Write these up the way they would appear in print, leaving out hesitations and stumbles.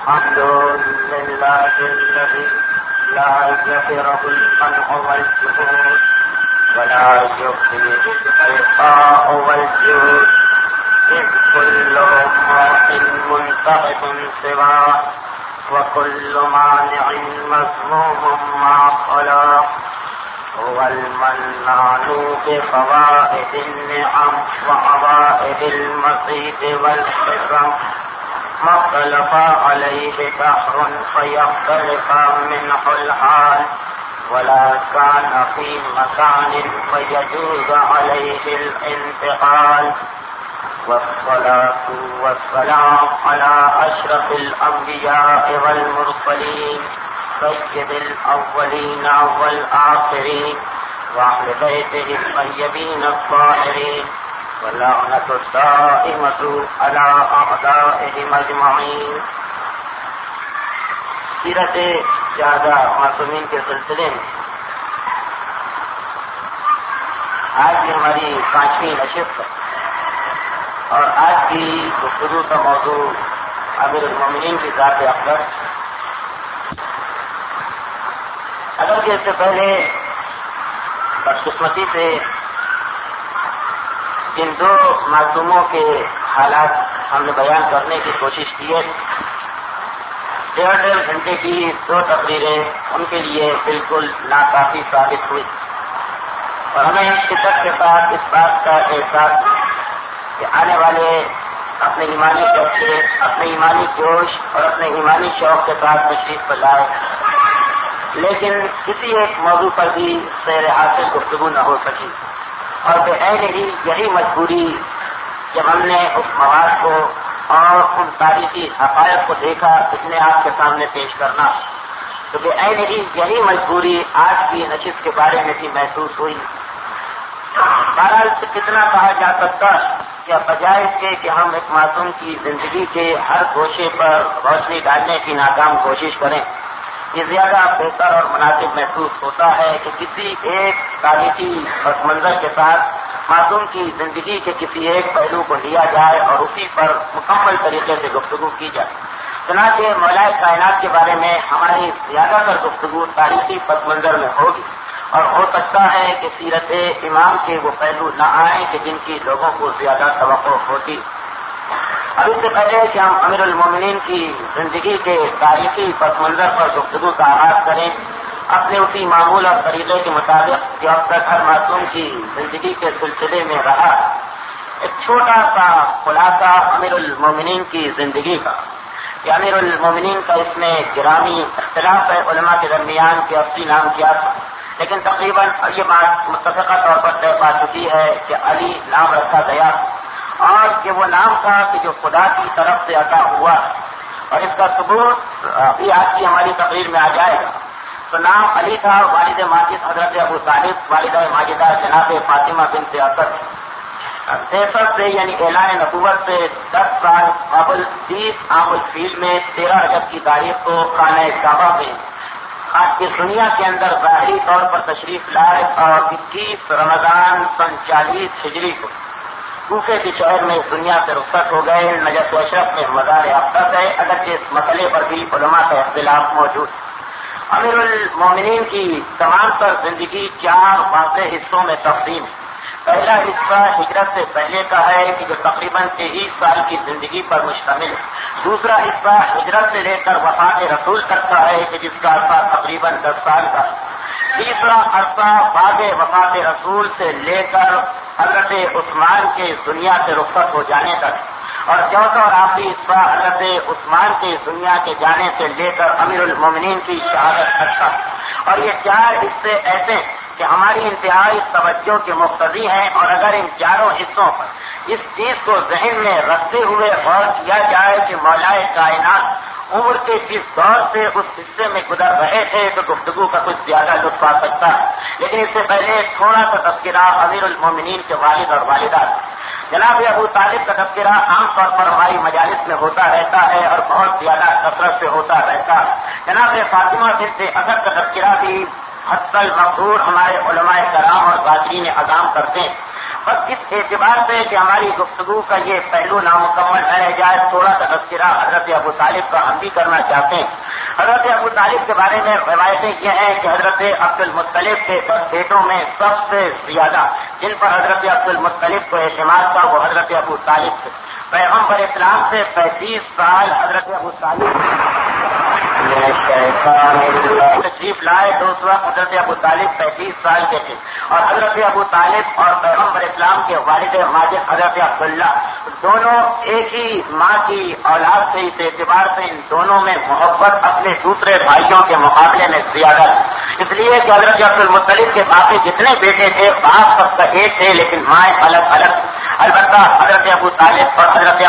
الحمد لله الذي لا يفره المنع والجهود ولا يفيه الشقاء والجود إذ كل امرئ منتقد سواه وكل مانع مذموم مع صلاح هو المنان بفوائد النعم وعوائد المزيد والحكم ما اختلف عليه بحر فيختلف منه الحال ولا كان في مكان فيجوز عليه الانتقال والصلاة والسلام على أشرف الأنبياء والمرسلين سيد الأولين والآخرين وأهل بيته الطيبين الطاهرين واللعنة الدائمة على أعدائهم أجمعين. سیرت زیادہ معصومین کے سلسلے میں آج کی ہماری 5ویں نشست ہے اور آج کی گفتگو کا موضوع امیر المومنین کی ذات اقدس. اگرچہ اس سے پہلے بدقسمتی سے ان دو معصوموں کے حالات ہم نے بیان کرنے کی کوشش کی ہے. 1.5 گھنٹے کی 2 تقریریں ان کے لیے بالکل ناکافی ثابت ہوئی اور ہمیں شدت کے ساتھ اس بات کا احساس کہ آنے والے اپنے ایمانی جذبے، اپنے ایمانی جوش اور اپنے ایمانی شوق کے ساتھ تشریف پر لائے، لیکن کسی ایک موضوع پر بھی سیر حاصل گفتگو نہ ہو سکی اور بعین ہی یہی مجبوری جب ہم نے اس مواد کو اور ان تاریخی حقائق کو دیکھا اتنے آپ کے سامنے پیش کرنا، تو بعین ہی یہی مجبوری آج کی نشست کے بارے میں بھی محسوس ہوئی. بہرحال سے کتنا کہا جا سکتا کہ بجائے اس کے کہ ہم ایک معصوم کی زندگی کے ہر گوشے پر روشنی ڈالنے کی ناکام کوشش کریں، یہ زیادہ بہتر اور مناسب محسوس ہوتا ہے کہ کسی ایک تاریخی پس منظر کے ساتھ معصوم کی زندگی کے کسی ایک پہلو کو لیا جائے اور اسی پر مکمل طریقے سے گفتگو کی جائے. چنانچہ مولائے کائنات کے بارے میں ہماری زیادہ تر گفتگو تاریخی پس منظر میں ہوگی اور ہو سکتا ہے کہ سیرت امام کے وہ پہلو نہ آئیں کہ جن کی لوگوں کو زیادہ توقع ہوتی. اب اس سے پہلے کہ ہم امیر المومنین کی زندگی کے تاریخی پس منظر پر گفتگو کا آغاز کریں، اپنے اسی معمول اور طریقے کے مطابق جو اب تک ہر معصوم کی زندگی کے سلسلے میں رہا، ایک چھوٹا سا خلاصہ امیر المومنین کی زندگی کا. کہ امیر المومنین کا اس میں گرامی اختلاف ہے علماء کے درمیان کہ اصلی نام کیا تھا، لیکن تقریباً یہ بات متفقہ طور پر طے پا چکی ہے کہ علی نام رکھا گیا اور کہ وہ نام تھا کہ جو خدا کی طرف سے عطا ہوا، اور اس کا ثبوت ابھی آج کی ہماری تقریر میں آ جائے گا. تو نام علی تھا، والد ماجد حضرت ابو طالب، والدہ ماجدہ جناب فاطمہ بنت اسد. 63 سے یعنی اعلان نبوت سے 10 سال قبل 20 عام الفیل میں 13 رجب کی تاریخ کو خانہ کعبہ میں آج کی دنیا کے اندر ظاہری طور پر تشریف لائے اور 21 رمضان سن 40 ہجری کو کوفے کے شہر میں اس دنیا سے رخصت ہو گئے. نجف اشرف میں مزار اقدس ہے، اگرچہ اس مسئلے پر بھی علماء کا اختلاف موجود. امیر المومنین کی تمام تر زندگی 4 واضح حصوں میں تقسیم ہے. پہلا حصہ ہجرت سے پہلے کا ہے کہ جو تقریباً 23 سال کی زندگی پر مشتمل ہے. دوسرا حصہ ہجرت سے لے کر وفات رسول تک کا ہے کہ جس کا عرصہ تقریباً 10 سال کا ہے. تیسرا عرصہ بعد وفات رسول سے لے کر حضرت عثمان کے دنیا سے رخصت ہو جانے تک، اور چوتھا اور آخری حصہ حضرت عثمان کے دنیا کے جانے سے لے کر امیر المومنین کی شہادت تک کا. اور یہ 4 حصے ایسے ہیں کہ ہماری انتہائی توجہ کے مقتضی ہیں، اور اگر ان 4 حصوں پر اس چیز کو ذہن میں رکھتے ہوئے غور کیا جائے کہ مولائے کائنات عمر کے جس دور سے اس حصے میں گزر رہے تھے تو گفتگو کا کچھ زیادہ لطف آ سکتا ہے. لیکن اس سے پہلے تھوڑا سا تذکرہ امیر المومنین کے والد اور والدہ. جناب ابو طالب کا تذکرہ عام طور پر ہماری مجالس میں ہوتا رہتا ہے اور بہت زیادہ کثرت سے ہوتا رہتا ہے. جناب فاطمہ بنت اسد کا تذکرہ بھی حتی المقدور ہمارے علماء کرام اور ذاکرین اعظام کرتے ہیں. بس اس اعتبار سے کہ ہماری گفتگو کا یہ پہلو نامکمل نہ رہ جائے، تھوڑا سا تذکرہ حضرت ابو طالب کا ہم بھی کرنا چاہتے ہیں۔ حضرت ابو طالب کے بارے میں روایتیں یہ ہیں کہ حضرت عبد المطلب کے بیٹوں میں سب سے زیادہ جن پر حضرت عبد المطلب کو اعتماد تھا وہ حضرت ابو طالب تھے۔ پیغمبر اسلام سے 35 سال حضرت ابو طالب تشریف لائے تو اس وقت حضرت ابو طالب 35 سال کے تھے، اور حضرت ابو طالب اور پیغمبر اسلام کے والد ماجد حضرت عبداللہ دونوں ایک ہی ماں کی اولاد سے، اس اعتبار سے ان دونوں میں محبت اپنے دوسرے بھائیوں کے مقابلے میں زیادہ تھی، اس لیے کہ حضرت عبد المطلب کے باقی جتنے بیٹے تھے باپ سب کا ایک تھے لیکن مائیں الگ الگ۔ البتہ حضرت ابو طالب اور حضرت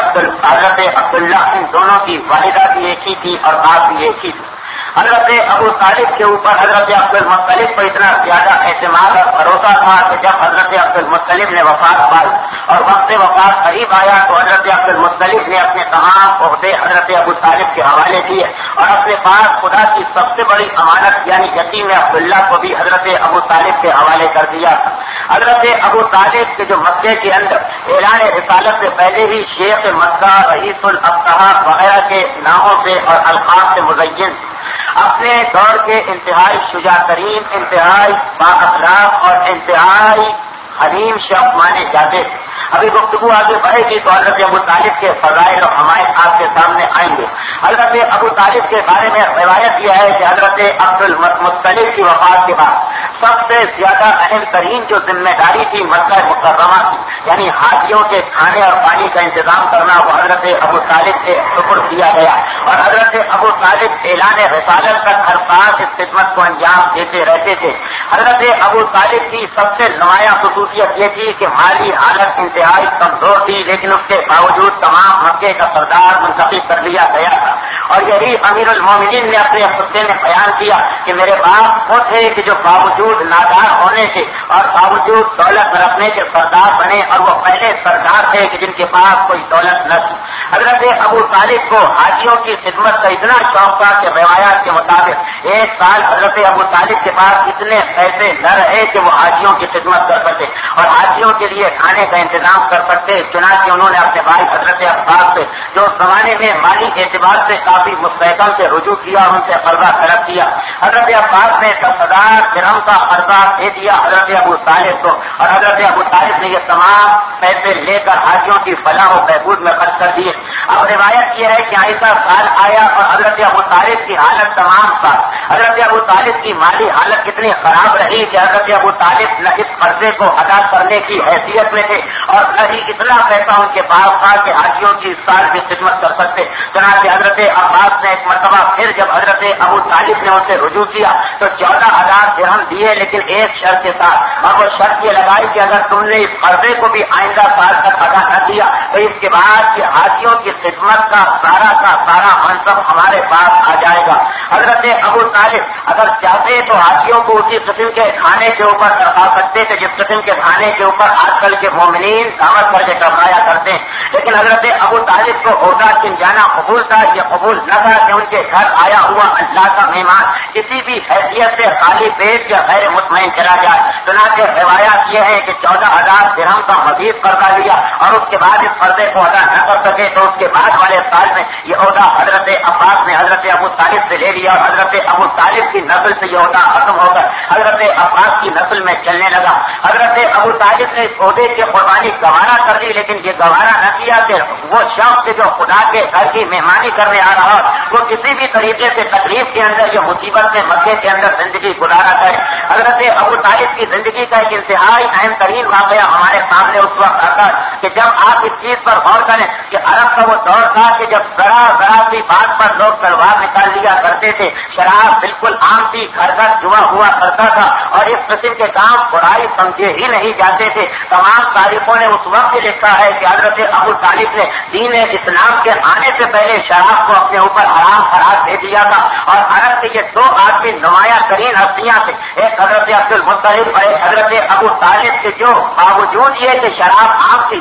عبداللہ ان دونوں کی والدہ بھی ایک ہی تھی اور باپ بھی ایک ہی تھی۔ حضرت ابو طالب کے اوپر حضرت عبد المطلب کو اتنا زیادہ اعتماد اور بھروسہ تھا کہ جب حضرت عبد المطلب نے وفات پائی اور وقت وفات قریب آیا تو حضرت عبد المطلب نے اپنے تمام عہدے حضرت ابو طالب کے حوالے دیے اور اپنے پاس خدا کی سب سے بڑی امانت یعنی یتیم عبداللہ کو بھی حضرت ابو طالب کے حوالے کر دیا۔ حضرت ابو طالب کے جو مکے کے اندر اعلان رسالت سے پہلے ہی شیخ مکہ، رئیس الابطحہ وغیرہ کے ناموں سے اور القاب سے مزین اپنے دور کے انتہائی شجاع ترین، انتہائی بااخلاق اور انتہائی حلیم شخص مانے جاتے تھے۔ ابھی گفتگو آگے بڑھے گی تو حضرت ابو طالب کے فضائل اور حمایت آپ کے سامنے آئیں گے۔ حضرت ابو طالب کے بارے میں روایت یہ ہے کہ حضرت عبد المطلب کی وفات کے بعد سب سے زیادہ اہم ترین جو ذمہ داری تھی مکہ مکرمہ کی یعنی حاجیوں کے کھانے اور پانی کا انتظام کرنا وہ حضرت ابو طالب سے سپرد کیا گیا، اور حضرت ابو طالب اعلان رسالت تک ہر پاس اس خدمت کو انجام دیتے رہتے تھے۔ حضرت ابو طالب کی سب سے نمایاں خصوصیت یہ تھی کہ مالی حالت انتہائی کمزور تھی، لیکن اس کے باوجود تمام مکے کا سردار منتخب کر لیا گیا تھا، اور یہی امیر المومنین نے اپنے خطے میں بیان کیا کہ میرے باپ وہ تھے کہ جو باوجود نادار ہونے کے اور باوجود دولت رکھنے کے سردار بنے، اور وہ پہلے سردار تھے کہ جن کے پاس کوئی دولت نہ تھی۔ حضرت ابو طالب کو حاجیوں کی خدمت کا اتنا شوق تھا کہ روایات کے مطابق ایک سال حضرت ابو طالب کے پاس اتنے پیسے نہ رہے کہ وہ حاجیوں کی خدمت کر سکتے اور حاجیوں کے لیے کھانے کا انتظام کر سکتے، چنانچہ انہوں نے اپنے بھائی حضرت عباس سے جو اس زمانے میں مالی اعتبار سے کافی مستحکم سے رجوع کیا اور ان سے قرضہ طلب کیا۔ حضرت عباس نے 10,000 درہم کا قرضہ دے دیا حضرت ابو طالب کو، اور حضرت ابو طالب نے یہ تمام پیسے لے کر حاجیوں کی فلاح و بہبود میں خرچ کر دیے۔ اب روایت یہ ہے کہ آئندہ سال آیا اور حضرت ابو طالب کی حالت تمام سال حضرت ابو طالب کی مالی حالت اتنی خراب رہی کہ حضرت ابو طالب نہ اس قرضے کو ادا کرنے کی حیثیت میں تھے اور نہ ہی اتنا پیسہ ان کے پاس تھا کہ حاجیوں کی اس سال کی خدمت کر سکتے۔ چنانچہ حضرت عباس نے ایک مرتبہ پھر جب حضرت ابو طالب نے ان سے رجوع کیا تو 14,000 درہم دیے، لیکن ایک شرط کے ساتھ، اور وہ شرط یہ لگائی کہ اگر تم نے اس قرضے کو بھی آئندہ سال تک ادا نہ کیا تو اس کے بعد یہ حاجیوں کی خدمت کا سارا منصب ہمارے پاس آ جائے گا۔ حضرت ابو طالب اگر چاہتے تو حاجیوں کو اسی قسم کے کھانے کے اوپر رکھا سکتے تھے جس قسم کے کھانے کے اوپر آج کل کے مومنین دعوت کر کے کروایا کرتے ہیں، لیکن حضرت ابو طالب کو عہدہ چن جانا قبول تھا، یہ قبول نہ تھا کہ ان کے گھر آیا ہوا اللہ کا مہمان کسی بھی حیثیت سے خالی پیٹ یا غیر مطمئن چلا جائے۔ چنانچہ روایات یہ ہے کہ 14,000 درہم کا مزید قرضہ لیا اور اس کے بعد اس قرضے کو ادا نہ کر سکے تو اس کے بعد والے سال میں یہ عہدہ حضرت عباس نے حضرت ابو طالب سے لے لیا اور حضرت ابو طالب کی نسل سے یہ عہدہ ختم ہو کر حضرت عباس کی نسل میں چلنے لگا۔ حضرت ابو طالب نے اس عہدے کی قربانی گوارا کر دی، لیکن یہ گوارا نہ کیا کہ وہ شخص جو خدا کے گھر کی مہمانی کرنے آ رہا وہ کسی بھی طریقے سے تکلیف کے اندر یا مصیبت میں مکے کے اندر زندگی گزارا کرے۔ حضرت ابو طالب کی زندگی کا ایک انتہائی اہم ترین واقعہ ہمارے سامنے اس وقت آتا ہے کہ جب آپ اس چیز پر غور کریں کہ عرب کا وہ دور تھا کہ جب ذرا سی بات پر لوگ تلوار نکال لیا کرتے تھے، شراب بالکل عام تھی، گھر گھر جوا ہوا کرتا تھا اور اس قسم کے کام برائی سمجھے ہی نہیں جاتے تھے۔ تمام تاریخوں نے اس وقت لکھا ہے کہ حضرت ابو طالب نے دین اسلام کے آنے سے پہلے شراب کو اپنے اوپر حرام قرار دے دیا تھا، اور عرب کے یہ دو آدمی نمایاں ترین ہستیاں تھے، ایک حضرت عبد المطلب اور ایک حضرت ابو طالب کے جو باوجود یہ کہ شراب عام تھی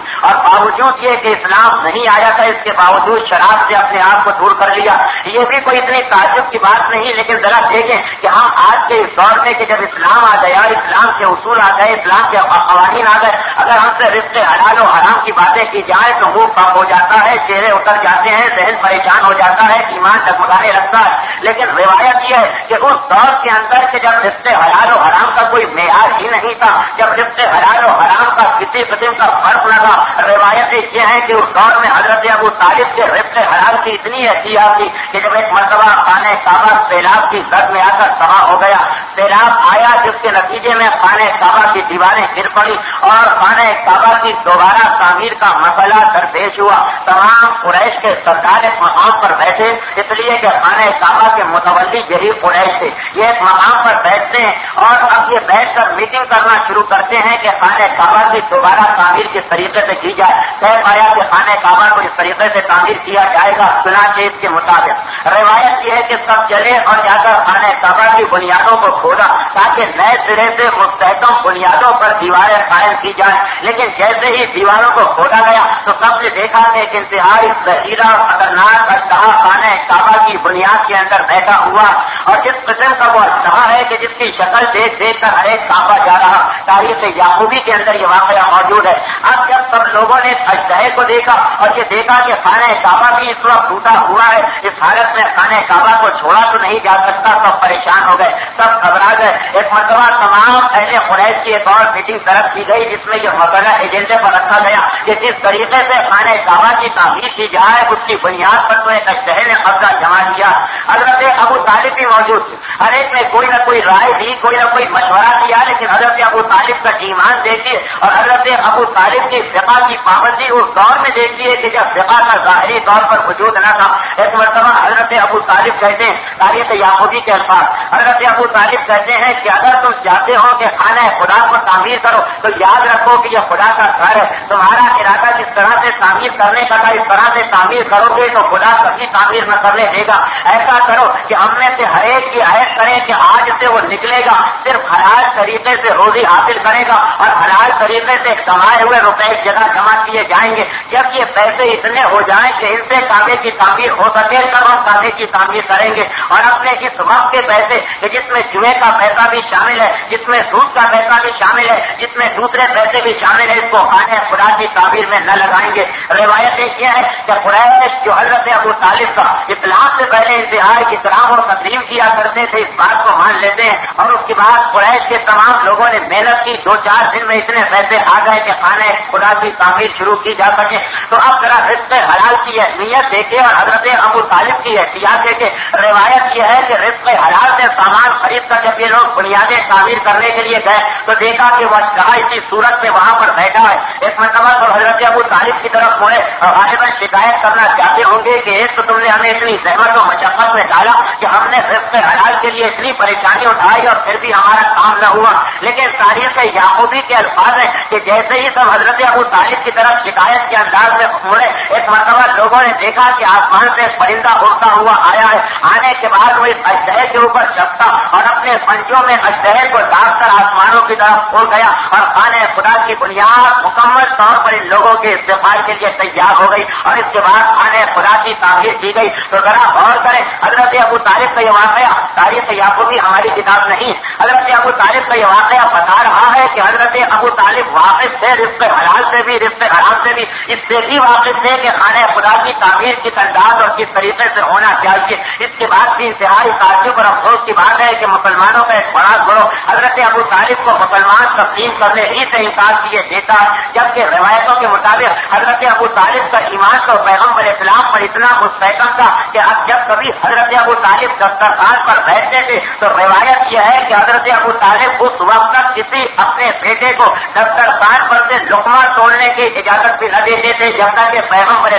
اور باوجود یہ کہ اسلام نہیں آیا تھا اس کے باوجود شراب سے اپنے آپ کو دور کر لیا. یہ بھی کوئی اتنی تعجب کی بات نہیں. لیکن ذرا دیکھیں کہ ہم آج کے اس دور میں کہ جب اسلام آ گیا, اسلام کے اصول آ گئے, اسلام کے قوانین آ گئے, اگر ہم سے رزق حلال و حرام کی باتیں کی جائیں تو منہ کم ہو جاتا ہے, چہرے اتر جاتے ہیں, ذہن پریشان ہو جاتا ہے, ایمان ڈگمگانے لگتا ہے. لیکن روایت یہ ہے کہ اس دور کے اندر کہ جب رزق حلال و حرام کا کوئی معیار ہی نہیں تھا, جب رزق حلال و حرام کا کسی قسم کا فرق نہ تھا, روایتیں یہ ہیں کہ اس دور میں حضرت ابو طالب کے رزق حلال کی اتنی احتیاط تھی کہ جب ایک مرتبہ خانہ کعبہ سیلاب کی زد میں آ کر تباہ ہو گیا, سیلاب آیا جس کے نتیجے میں خانہ کعبہ کی دیواریں گر پڑی اور خانہ کعبہ کی دوبارہ تعمیر کا مسئلہ درپیش ہوا. تمام قریش کے سردار ایک مقام پر بیٹھے, اس لیے کہ خانہ کعبہ کے متولی یہی قریش تھے. یہ ایک مقام پر بیٹھتے ہیں اور اب یہ بیٹھ کر میٹنگ کرنا شروع کرتے ہیں کہ خانہ کعبہ کی دوبارہ تعمیر کس طریقے سے کی جائے. طے پایا کہ خانہ کعبہ کو اس طریقے سے تعمیر کیا جائے گا. چنانچہ اس کے مطابق روایت یہ ہے کہ سب چلے اور جا کر خانہ کعبہ کی بنیادوں کو کھودا تاکہ نئے سرے سے مستحکم بنیادوں پر دیواریں قائم کی جائیں. لیکن جیسے ہی دیواروں کو کھودا گیا تو سب نے دیکھا کہ ایک انتہائی زہریلا اور خطرناک اژدہا خانہ کعبہ کی بنیاد کے اندر بیٹھا ہوا, اور جس قسم کا وہ اژدہا ہے کہ جس کی شکل دیکھ دیکھ کر ہر ایک کعبہ جا رہا. تاریخ یعقوبی کے اندر یہ واقعہ موجود ہے. اب جب سب لوگوں نے اژدہے کو دیکھا اور یہ دیکھا کہ خانہ کعبہ بھی اس وقت ٹوٹا ہوا ہے, اس حالت میں خانہ کعبہ کو چھوڑا تو نہیں جا سکتا, سب پریشان ہو گئے, سب گھبرا گئے. ایک مرتبہ تمام اہل قریش کی ایک اور میٹنگ طرف کی گئی جس میں یہ مسئلہ ایجنڈے پر رکھا گیا کہ جس طریقے سے خانہ کعبہ کی تعمیر کی جائے اس کی بنیاد پر تو ایک اژدہے نے قبضہ جما لیا. حضرت ابو طالب بھی موجود تھے. ہر ایک نے کوئی نہ کوئی رائے دی, کوئی نہ کوئی مشورہ دیا, لیکن حضرت ابو طالب کا ایمان دیکھیے اور حضرت ابو طالب کی فقہ کی پابندی اس دور میں دیکھیے کہ جب فقہ کا ظاہری طور پر وجود نہ تھا. ایک مرتبہ حضرت ابو طالب کہتے ہیں, تاریخ یعقوبی کے الفاظ, حضرت ابو طالب کہتے ہیں کہ اگر تم چاہتے ہو کہ خانہ خدا کو تعمیر کرو تو یاد رکھو کہ یہ خدا کا گھر ہے. تمہارا ارادہ جس طرح سے تعمیر کرنے کا تھا اس طرح سے تعمیر کرو گے تو خدا کبھی تعمیر نہ کرنے دے گا. ایسا کرو کہ ہم میں سے ہر ایک کی عہد کرے کہ آج سے وہ نکلے گا صرف حلال طریقے سے روزی حاصل کرے گا اور حلال طریقے سے کمائے ہوئے روپے ایک جگہ جمع کیے جائیں گے. جب یہ پیسے اتنے ہو جائیں کہ ان سے کعبے کی تعمیر ہو سکے تب ہم کعبے کی تعمیر کریں گے, اور اپنے اس وقت کے پیسے کہ جس میں جوئے کا پیسہ بھی شامل ہے, جس میں سود کا پیسہ بھی شامل ہے, جس میں دوسرے پیسے بھی شامل ہے, اس کو خانہ خدا کی تعمیر میں نہ لگائیں گے. روایت یہ ہے کہ قریش جو حضرت ابو طالب کا اسلام سے پہلے انتہائی احترام اور تقسیم کیا کرتے تھے اس بات کو مان لیتے ہیں, اور اس کے بعد قریش کے تمام لوگوں نے محنت کی. 2-4 دن میں اتنے پیسے آ گئے کہ خانہ خدا کی تعمیر شروع کی جا سکے. تو اب ذرا رزق حلال کی اہمیت دیکھے اور حضرت ابو طالب کی احتیاط دیکھے. روایت یہ ہے کہ رزق حلال سے سامان خرید کر جب یہ لوگ بنیادیں تعمیر کرنے کے لیے گئے تو دیکھا کہ وہ جہاں اسی صورت میں وہاں پر بیٹھا ہے. ایک مرتبہ تو حضرت ابو طالب کی طرف مڑے اور غالباً شکایت کرنا چاہتے ہوں گے کہ ایک تو تم نے ہمیں اتنی زحمت و مشقت میں ڈالا کہ ہم نے رزق حلال کے لیے اتنی پریشانی اٹھائی اور پھر بھی ہمارا کام نہ ہوا. لیکن تاریخ یعقوبی کے الفاظ ہیں کہ جیسے ہی سب حضرت ابو طالب کی طرف شکایت کے انداز میں مڑے, ایک مرتبہ لوگوں نے دیکھا کہ آسمان سے ایک پرندہ اڑتا ہوا آیا ہے. آنے کے بعد وہ اس اژدہے کے اوپر چپتا اور اپنے پنجوں میں اژدہے کو داغ کر آسمانوں کی طرف اڑ گیا اور خانہ خدا کی بنیاد مکمل طور پر ان لوگوں کے استقبال کے لیے تیار ہو گئی, اور اس کے بعد خانہ خدا کی تعمیر کی گئی. تو ذرا غور کریں, حضرت ابو طالب کا یہ واقعہ تاریخ یعقوبی ہماری کتاب نہیں, حضرت ابو طالب کا یہ واقعہ بتا رہا ہے کہ حضرت ابو طالب واقف تھے رزق حلال سے بھی رزق حرام سے بھی. اس سے بھی واقف تھے کہ خانہ خدا کی تعمیر کس انداز اور کس طریقے سے ہونا چاہیے. اس کے بعد بھی انتہائی تعجب اور افسوس کی بات ہے کہ مسلمانوں کا ایک بڑا گروہ حضرت ابو طالب کو مسلمان تسلیم کرنے ہی سے انکار کیے دیتا ہے, جبکہ روایتوں کے مطابق حضرت ابو طالب کا ایمان تو پیغمبر اسلام پر اتنا مستحکم تھا کہ اب جب کبھی حضرت ابو طالب دسترخوان پر بیٹھتے تھے تو روایت یہ ہے کہ حضرت ابو طالب اس وقت تک کسی اپنے بیٹے کو دسترخوان پر سے لقمہ توڑنے کی اجازت بھی نہ دیتے تھے جب تک کہ پیغمبر اسلام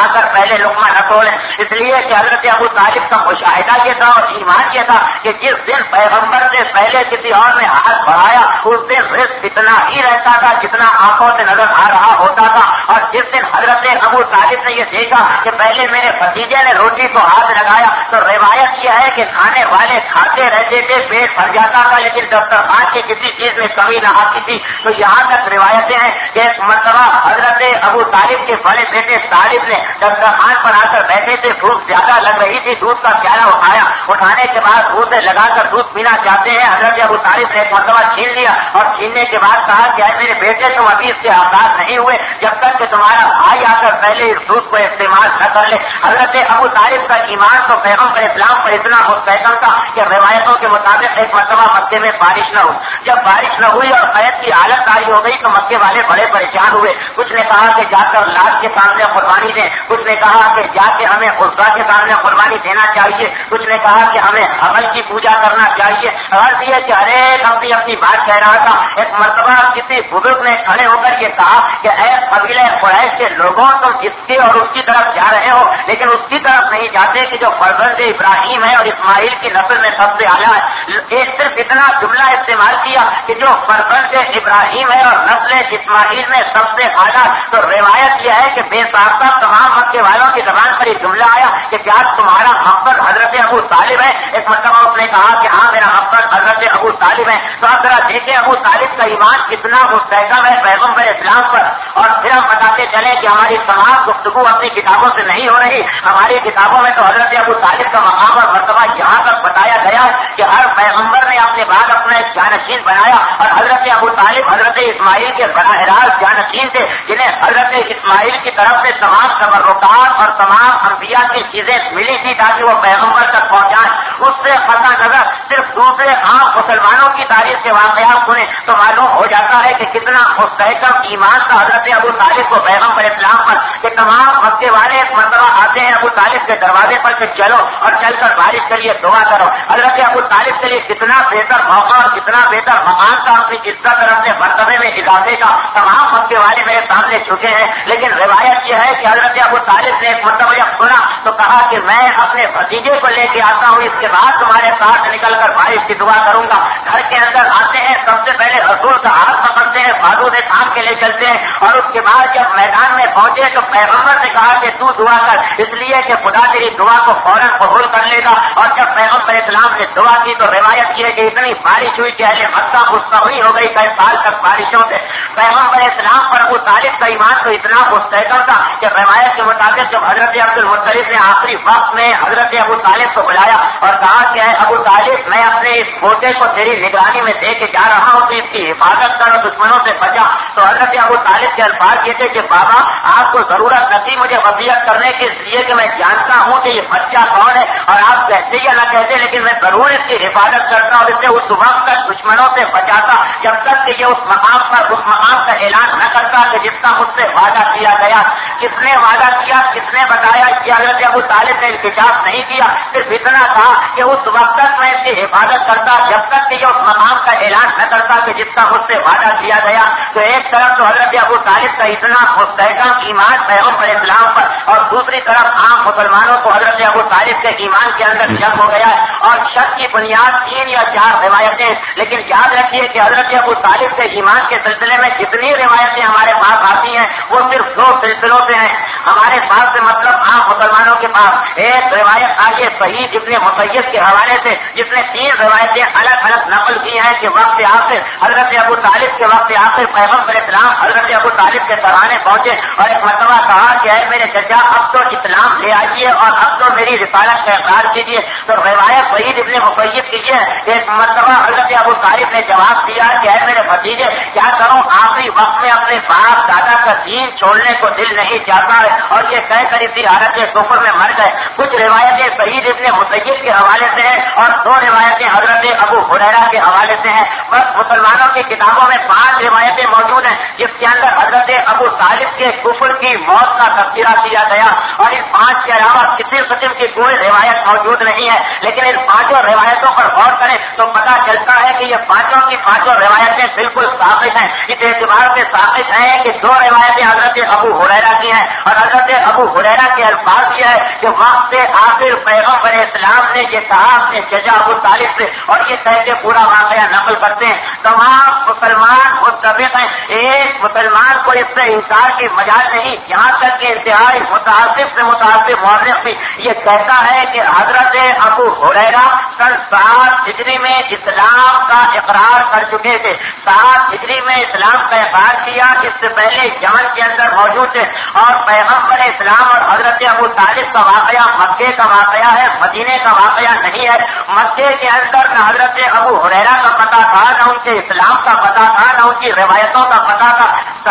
آ کر پہلے لقمہ نہ کھولیں، اس لیے کہ حضرت ابو طالب کا مشاہدہ یہ تھا اور ایمان یہ تھا کہ جس دن پیغمبر سے پہلے کسی اور نے ہاتھ بڑھایا اس دن رزق اتنا ہی رہتا تھا جتنا آنکھوں سے نظر آ رہا ہوتا تھا، اور جس دن حضرت ابو طالب نے یہ دیکھا کہ پہلے میرے بھتیجے نے روٹی کو ہاتھ لگایا تو روایت یہ ہے کہ کھانے والے کھاتے رہتے تھے، پیٹ بھر جاتا تھا، لیکن دسترخوان کی کسی چیز میں کمی نہ آتی تھی۔ تو یہاں تک روایتیں ہیں کہ ایک مرتبہ حضرت ابو طالب کے بڑے بیٹے طالب نے دسترخوان پر آ کر بیٹھے تھے، بھوک زیادہ لگ رہی تھی، دودھ کا پیالہ اٹھایا، اٹھانے کے بعد منہ سے لگا کر دودھ پینا چاہتے ہیں، حضرت ابو طالب نے ایک مرتبہ چھین لیا اور چھیننے کے بعد کہا کہ اے میرے بیٹے تم ابھی اس سے آزاد نہیں ہوئے جب تک کہ تمہارا بھائی آ کر پہلے اس دودھ کو استعمال نہ کر لے۔ حضرت ابو طالب کا ایمان تو پیغمبر اسلام پر اتنا مستحکم تھا کہ روایتوں کے مطابق ایک مرتبہ مکے میں بارش نہ ہوئی، جب بارش نہ ہوئی اور قحط کی حالت تاری ہو گئی تو مکے والے بڑے پریشان ہوئے، کچھ نے کہا کہ جا کر لات کے سامنے قربانی دیں، کچھ نے کہا کہ جا کے ہمیں عزا کے سامنے قربانی دینا چاہیے، کچھ نے کہا کہ ہمیں حبل کی پوجا کرنا چاہیے۔ غرض یہ کہ ہر ایک اپنی اپنی بات کہہ رہا تھا۔ ایک مرتبہ کسی بزرگ نے کھڑے ہو کر یہ کہا کہ اے قبیلہ قریش کے لوگوں تم اس کی اور اس کی طرف جا رہے ہو لیکن اس کی طرف نہیں جاتے کہ جو فرزند ابراہیم ہے اور اسماعیل کی نسل میں سب سے اعلیٰ ہے۔ ایک صرف اتنا جملہ استعمال کیا کہ جو فرزند ابراہیم ہے اور نسل اسماعیل میں سب سے اعلیٰ، تو روایت یہ ہے کہ بے ساختہ تمام مکے والوں کی زبان پر یہ جملہ آیا کہ کیا تمہارا مقصد حضرت ابو طالب ہے؟ ایک مرتبہ اس نے کہا کہ ہاں میرا مقصد حضرت ابو طالب ہے۔ تو آپ ذرا دیکھیں ابو طالب کا ایمان کتنا مستحکم ہے پیغمبر اسلام پر۔ اور پھر ہم بتاتے چلیں کہ ہماری تمام گفتگو اپنی کتابوں سے نہیں ہو رہی، ہماری کتابوں میں تو حضرت ابو طالب کا مقام اور مرتبہ یہاں تک بتایا گیا کہ ہر پیغمبر نے اپنے بعد اپنا ایک جانشین بنایا، اور حضرت ابو طالب حضرت اسماعیل کے براہ راست جانشین تھے جنہیں حضرت اسماعیل کی طرف سے تمام تبرکات اور تمام انبیاء کی چیزیں ملی تھی تاکہ وہ پیغمبر تک پہنچائیں۔ اس سے قطع نظر صرف دوسرے عام مسلمانوں کی تاریخ کے واقعات سنیں تو معلوم ہو جاتا ہے کہ کتنا مستحکم ایمان تھا حضرت ابو طالب کو پیغمبر اسلام پر کہ تمام مکے والے ایک مرتبہ آتے ہیں ابو طالب کے دروازے پر کہ چلو اور چل کر بارش کے لیے دعا کرو۔ حضرت ابو طالب کے لیے کتنا بہتر موقع اور کتنا بہتر مقام تھا اپنی عزت اور اپنے مرتبے میں اضافے کا۔ تمام مکے والے میرے سامنے چکے ہیں، لیکن روایت یہ ہے کہ حضرت ابو طالب نے ایک مرتبہ جب سنا تو کہا کہ میں اپنے بھتیجے کو لے کے آتا ہوں، اس کے بعد تمہارے ساتھ نکل کر بارش کی دعا کروں گا۔ گھر کے اندر آتے ہیں، سب سے پہلے رسول کا ہاتھ پکڑتے ہیں، بازو سے تھام کے لے چلتے ہیں، اور اس کے بعد جب میدان میں پہنچے تو پیغمبر نے کہا کہ تو دعا کر، اس لیے کہ خدا تیری دعا کو فوراً قبول کر لے گا۔ اور جب پیغمبر اسلام نے دعا کی تو روایت یہ ہے کہ اتنی بارش ہوئی کہ اہل مکہ مستغنی ہو گئی کئی سال تک بارشوں سے۔ پیغمبر اسلام پر ابو طالب کا ایمان تو اتنا مستحکم تھا کہ روایت کے مطابق جب حضرت عبد المطلب نے آخری وقت میں حضرت ابو طالب کو بلایا اور کہا کہ اے ابو طالب میں اپنے اس پوتے کو تیری نگرانی میں دے کے جا رہا ہوں تو اس کی حفاظت کر اور دشمنوں سے بچا، تو حضرت ابو طالب کے الفاظ یہ تھے کہ بابا آپ کو ضرورت نہیں مجھے وصیت کرنے کی، اس لیے کہ میں جانتا ہوں کہ یہ بچہ کون ہے اور آپ کہتے یا نہ کہتے لیکن میں ضرور اس کی حفاظت کرتا اور اسے اس وقت تک دشمنوں سے بچاتا جب تک کہ یہ اس مقام کا اعلان نہ کرتا کہ جس کا مجھ سے وعدہ کیا گیا۔ کس نے وعدہ کیا، کس نے بتایا کہ حضرت ابو طالب نے انکشاف نہیں کیا، صرف اتنا کہا کہ اس وقت تک میں اس کی حفاظت کرتا جب تک کہ یہ اس مقام کا اعلان نہ کرتا کہ جس کا مجھ سے وعدہ کیا گیا۔ تو ایک طرف تو حضرت ابو طالب کا اتنا مستحکم ایمان پیغمبر اسلام پر، اور دوسری طرف عام مسلمانوں کو حضرت ابو طالب کے ایمان کے اندر شک ہو گیا ہے، اور شک کی بنیاد 3 یا 4 روایتیں، لیکن یاد رکھیے کہ حضرت ابو طالب کے ایمان کے سلسلے میں جتنی روایتیں ہمارے پاس آتی ہیں وہ صرف 2 سلسلوں سے ہیں ہمارے پاس سے، مطلب عام مسلمانوں کے پاس ایک روایت آگے صحیح ابن مسیب کے حوالے سے جس نے 3 روایتیں الگ الگ نقل کی ہیں کہ وقت آخر حضرت ابو طالب کے وقت آخر پیغمبر اسلام حضرت ابو طالب کے سرانے پہنچے اور ایک مرتبہ کہا کہ اے میرے چچا اب تو اسلام لے آئیے اور اب تو میری رسالت کا اقرار کیجیے۔ تو روایت صحیح ابن مسیب کی ہے کہ ایک مرتبہ حضرت ابو طالب نے جواب دیا کہ اے میرے بھتیجے کیا کروں، آخری وقت میں اپنے باپ دادا کا دین چھوڑنے کو دل نہیں چاہتا ہے، اور یہ کہہ کر اسی حالت کے کفر میں مر گئے۔ کچھ روایتیں صحیح ابن مسیب کے حوالے سے ہیں اور 2 روایتیں حضرت ابو ہریرہ کے حوالے سے ہیں۔ بس مسلمانوں کی کتابوں میں 5 روایتیں موجود ہیں جس کے اندر حضرت ابو طالب کے کفر کی موت کا تذکرہ کیا گیا، اور ان 5 پانچ کے علاوہ کسی قسم کی کوئی روایت موجود نہیں ہے، لیکن ان پانچوں روایتوں پر غور کریں تو پتا چلتا ہے کہ یہ پانچوں کی پانچوں روایتیں بالکل ثابت ہیں۔ اس اعتبار سے ثابت ہیں کہ دو روایتیں حضرت ابو ہریرہ کی ہیں، اور حضرت ابو ہریرہ کے الفاظ یہ ہے کہ وقت آخر پیغمبر اسلام نے یہ کہا اپنے چچا ابو طالب سے، اور یہ کہہ کے پورا واقعہ نقل کرتے ہیں۔ تمام مسلمان متفق ہیں، ایک مسلمان کو اس سے انکار کی مجال نہیں، یہاں تک کہ انتہائی متعصب سے متعصب مورخ بھی یہ کہتا ہے کہ حضرت ابو ہریرہ سن 7 ہجری میں اسلام کا اقرار کر چکے تھے۔ 7 ہجری میں اسلام کا اقرار کیا، اس سے پہلے یمن کے اندر موجود تھے، اور پیغمبر اسلام اور حضرت ابو طالب کا واقعہ مکے کا واقعہ ہے، مدینے کا واقعہ نہیں ہے۔ مکے کے اندر نہ حضرت ابو ہریرہ کا پتہ تھا، نہ ان کے اسلام کا پتہ تھا، نہ ان کی روایتوں کا پتہ تھا۔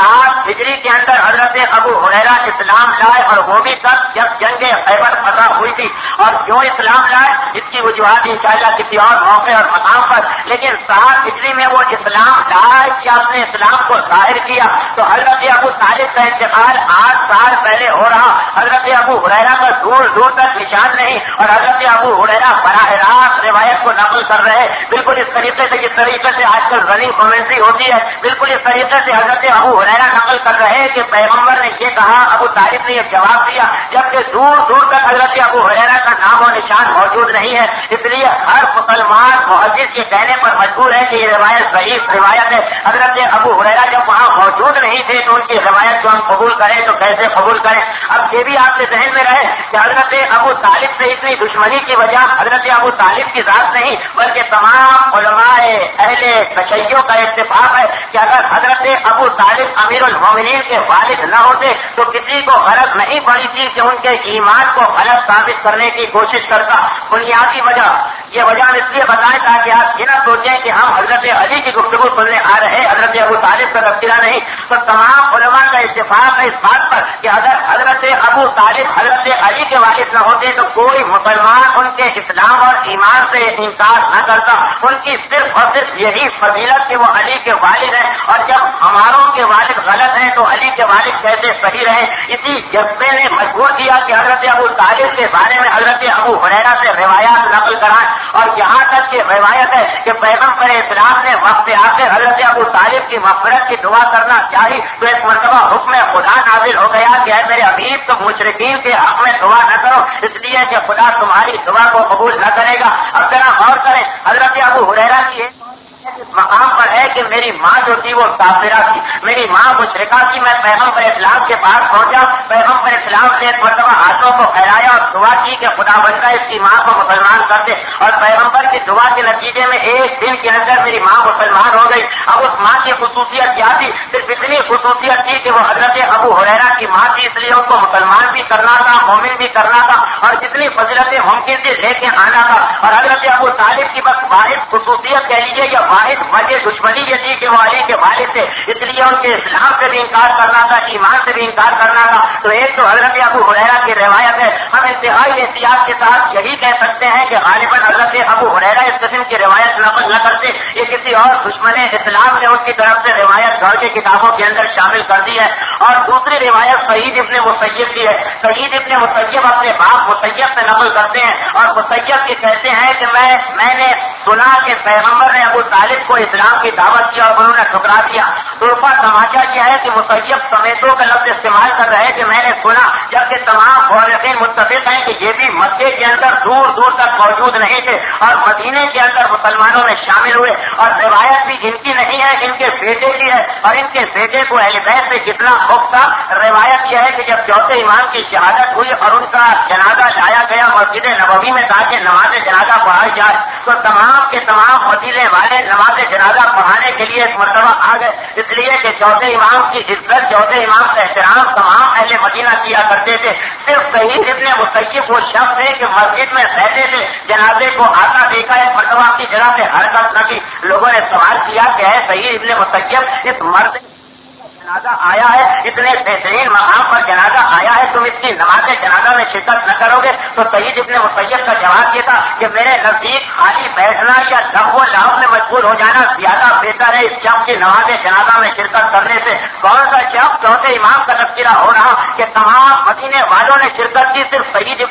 7 ہجری کے اندر حضرت ابو ہریرہ اسلام لائے، اور وہ بھی تب جب جنگ خیبر فتح ہوئی تھی۔ اور کیوں اسلام لائے اس کی وجوہات انشاءاللہ کسی اور موقع اور مقام پر، لیکن 7 ہجری میں وہ اسلام لائے یا اپنے اسلام کو ظاہر کیا تو حضرت ابو طالب کا انتقال 8 سال پہلے ہو رہا۔ حضرت ابو ہریرہ کا دور دور تک نشان نہیں، اور حضرت ابو ہریرہ براہ راست روایت کو نقل کر رہے، بالکل اس طریقے سے جس طریقے سے آج کل رننگ کامنٹری ہوتی ہے، بالکل اس طریقے سے حضرت ابو ہریرہ نقل کر رہے کہ پیغمبر نے یہ کہا، ابو طالب نے یہ جواب دیا، جبکہ دور دور تک حضرت ابو ہریرہ کا نام و نشان موجود نہیں ہے۔ اس لیے ہر مسلمان محدث کے کہنے پر مجبور ہے کہ یہ روایت ضعیف روایت ہے۔ حضرت ابو ہریرہ جب وہاں موجود نہیں تھے تو ان کی روایت کو ہم قبول کریں تو کیسے قبول کریں؟ اب یہ بھی آپ کے ذہن میں رہے کہ حضرت ابو طالب سے اتنی دشمنی کی وجہ حضرت ابو طالب کی ذات نہیں، بلکہ تمام علماء اہل تشیع کا اتفاق ہے کہ اگر حضرت ابو طالب امیر المومنین کے والد نہ ہوتے تو کسی کو غرض نہیں پڑی تھی کہ ان کے ایمان کو غلط ثابت کرنے کی کوشش کرتا۔ بنیادی وجہ یہ وجہ اس لیے بتائیں تاکہ آپ یہ نہ سوچیں کہ ہم حضرت علی کی گفتگو سننے آ رہے ہیں، حضرت ابو طالب کا تذکرہ نہیں۔ تو تمام علماء کا اتفاق ہے اس بات پر کہ اگر حضرت ابو طالب حضرت علی کے والد نہ ہوتے تو کوئی مسلمان ان کے اسلام اور ایمان سے انکار نہ کرتا۔ ان کی صرف اور صرف یہی فضیلت کہ وہ علی کے والد ہیں، اور جب ہماروں کے والد غلط ہیں تو علی کے والد کیسے صحیح رہے؟ اسی جذبے نے مجبور کیا کہ حضرت ابو طالب کے بارے میں حضرت ابو ہریرہ سے روایات نقل کرائیں، اور یہاں تک کہ روایت ہے کہ پیغمبر اسلام نے وقت آخر حضرت ابو طالب کی مغفرت کی دعا کرنا چاہی تو ایک مرتبہ حکم خدا نازل ہو گیا کہ اے میرے حبیب تم مشرکین کے حق میں دعا نہ کرو، اس لیے کہ خدا تمہاری دعا کو قبول نہ کرے گا۔ اب ذرا غور کریں، حضرت ابو ہریرہ کی اس مقام پر ہے کہ میری ماں جو تھی وہ کافرہ تھی، میری ماں مشرکہ تھی، میں پیغمبر اسلام کے پاس پہنچا، پیغمبر اسلام نے ایک مرتبہ ہاتھوں کو پھیلایا اور دعا کی کہ خدا بندہ اس کی ماں کو مسلمان کر دے، اور پیغمبر کی دعا کے نتیجے میں ایک دن کے اندر میری ماں مسلمان ہو گئی۔ اب اس ماں کی خصوصیت کیا تھی؟ صرف اتنی خصوصیت تھی کہ وہ حضرت ابو ہریرہ کی ماں تھی، اس لیے ان کو مسلمان بھی کرنا تھا، مومن بھی کرنا تھا، اور جتنی فضیلتیں ممکن تھی لے کے آنا تھا۔ اور حضرت ابو طالب کی بس واحد خصوصیت کہہ لیجیے یا واحد وجہ دشمنی یہ تھی کہ وہ علی کے والد تھے، اس لیے ان کے اسلام سے بھی انکار کرنا تھا، ایمان سے بھی انکار کرنا تھا۔ تو ایک تو حضرت ابو ہریرہ کی روایت ہے، ہم انتہائی احتیاط کے ساتھ یہی کہہ سکتے ہیں کہ غالباً حضرت ابو ہریرہ اس قسم کی روایت نقل نہ کرتے، یہ کسی اور دشمن اسلام نے ان کی طرف سے روایت گھر کے کتابوں کے اندر شامل کر دی ہے۔ اور دوسری روایت سعید ابن مسیب کی ہے، سعید ابن مسیب اپنے باپ مسیب سے نقل کرتے ہیں، اور مسیب کے کہتے ہیں کہ میں نے سنا کہ پیغمبر نے ابو طالب کو اسلام کی دعوت کی اور انہوں نے ٹھکرا دیا۔ طرفہ تماچا کیا ہے کہ مسیب سمیتوں کا لفظ استعمال کر رہے کہ میں نے سنا، جبکہ تمام مورخین متفق ہیں کہ یہ بھی مکے کے اندر دور دور تک موجود نہیں تھے اور مدینے کے اندر مسلمانوں میں شامل ہوئے، اور روایت بھی ان کی نہیں ہے، ان کے بیٹے کی ہے، اور ان کے بیٹے کو اہل بیت سے کتنا خوف تھا۔ روایت یہ ہے کہ جب چوتھے امام کی شہادت ہوئی اور ان کا جنازہ لایا گیا مسجد نبوی میں تاکہ نماز جنازہ پڑھائی جائے تو تمام کے تمام مدینے والے نماز جنازہ پڑھانے کے لیے ایک مرتبہ آ گئے، اس لیے کہ چوتھے امام کی عزت، چوتھے امام کا احترام تمام اہل مدینہ کیا کرتے تھے۔ صرف سعید ابن مسیب وہ شخص ہے کہ مسجد میں رہتے تھے، جنازے کو آتا دیکھا، ایک مرتبہ کی جگہ سے حرکت نہ کی۔ لوگوں نے سوال کیا کہ اے سعید ابن مسیب، اس مرد جنازہ آیا ہے، اتنے بہترین مقام پر جنازہ آیا ہے، تم اس کی نماز جنازہ میں شرکت نہ کرو گے؟ تو سعید ابن مسیب کا جواب یہ تھا کہ میرے نزدیک خالی بیٹھنا یا لغو و لعب میں مجبور ہو جانا زیادہ بہتر ہے اس شخص کی نماز جنازہ میں شرکت کرنے سے۔ کون سا شخص؟ چوتھے امام کا تذکرہ ہو رہا کہ تمام مدینے والوں نے شرکت کی، صرف سعید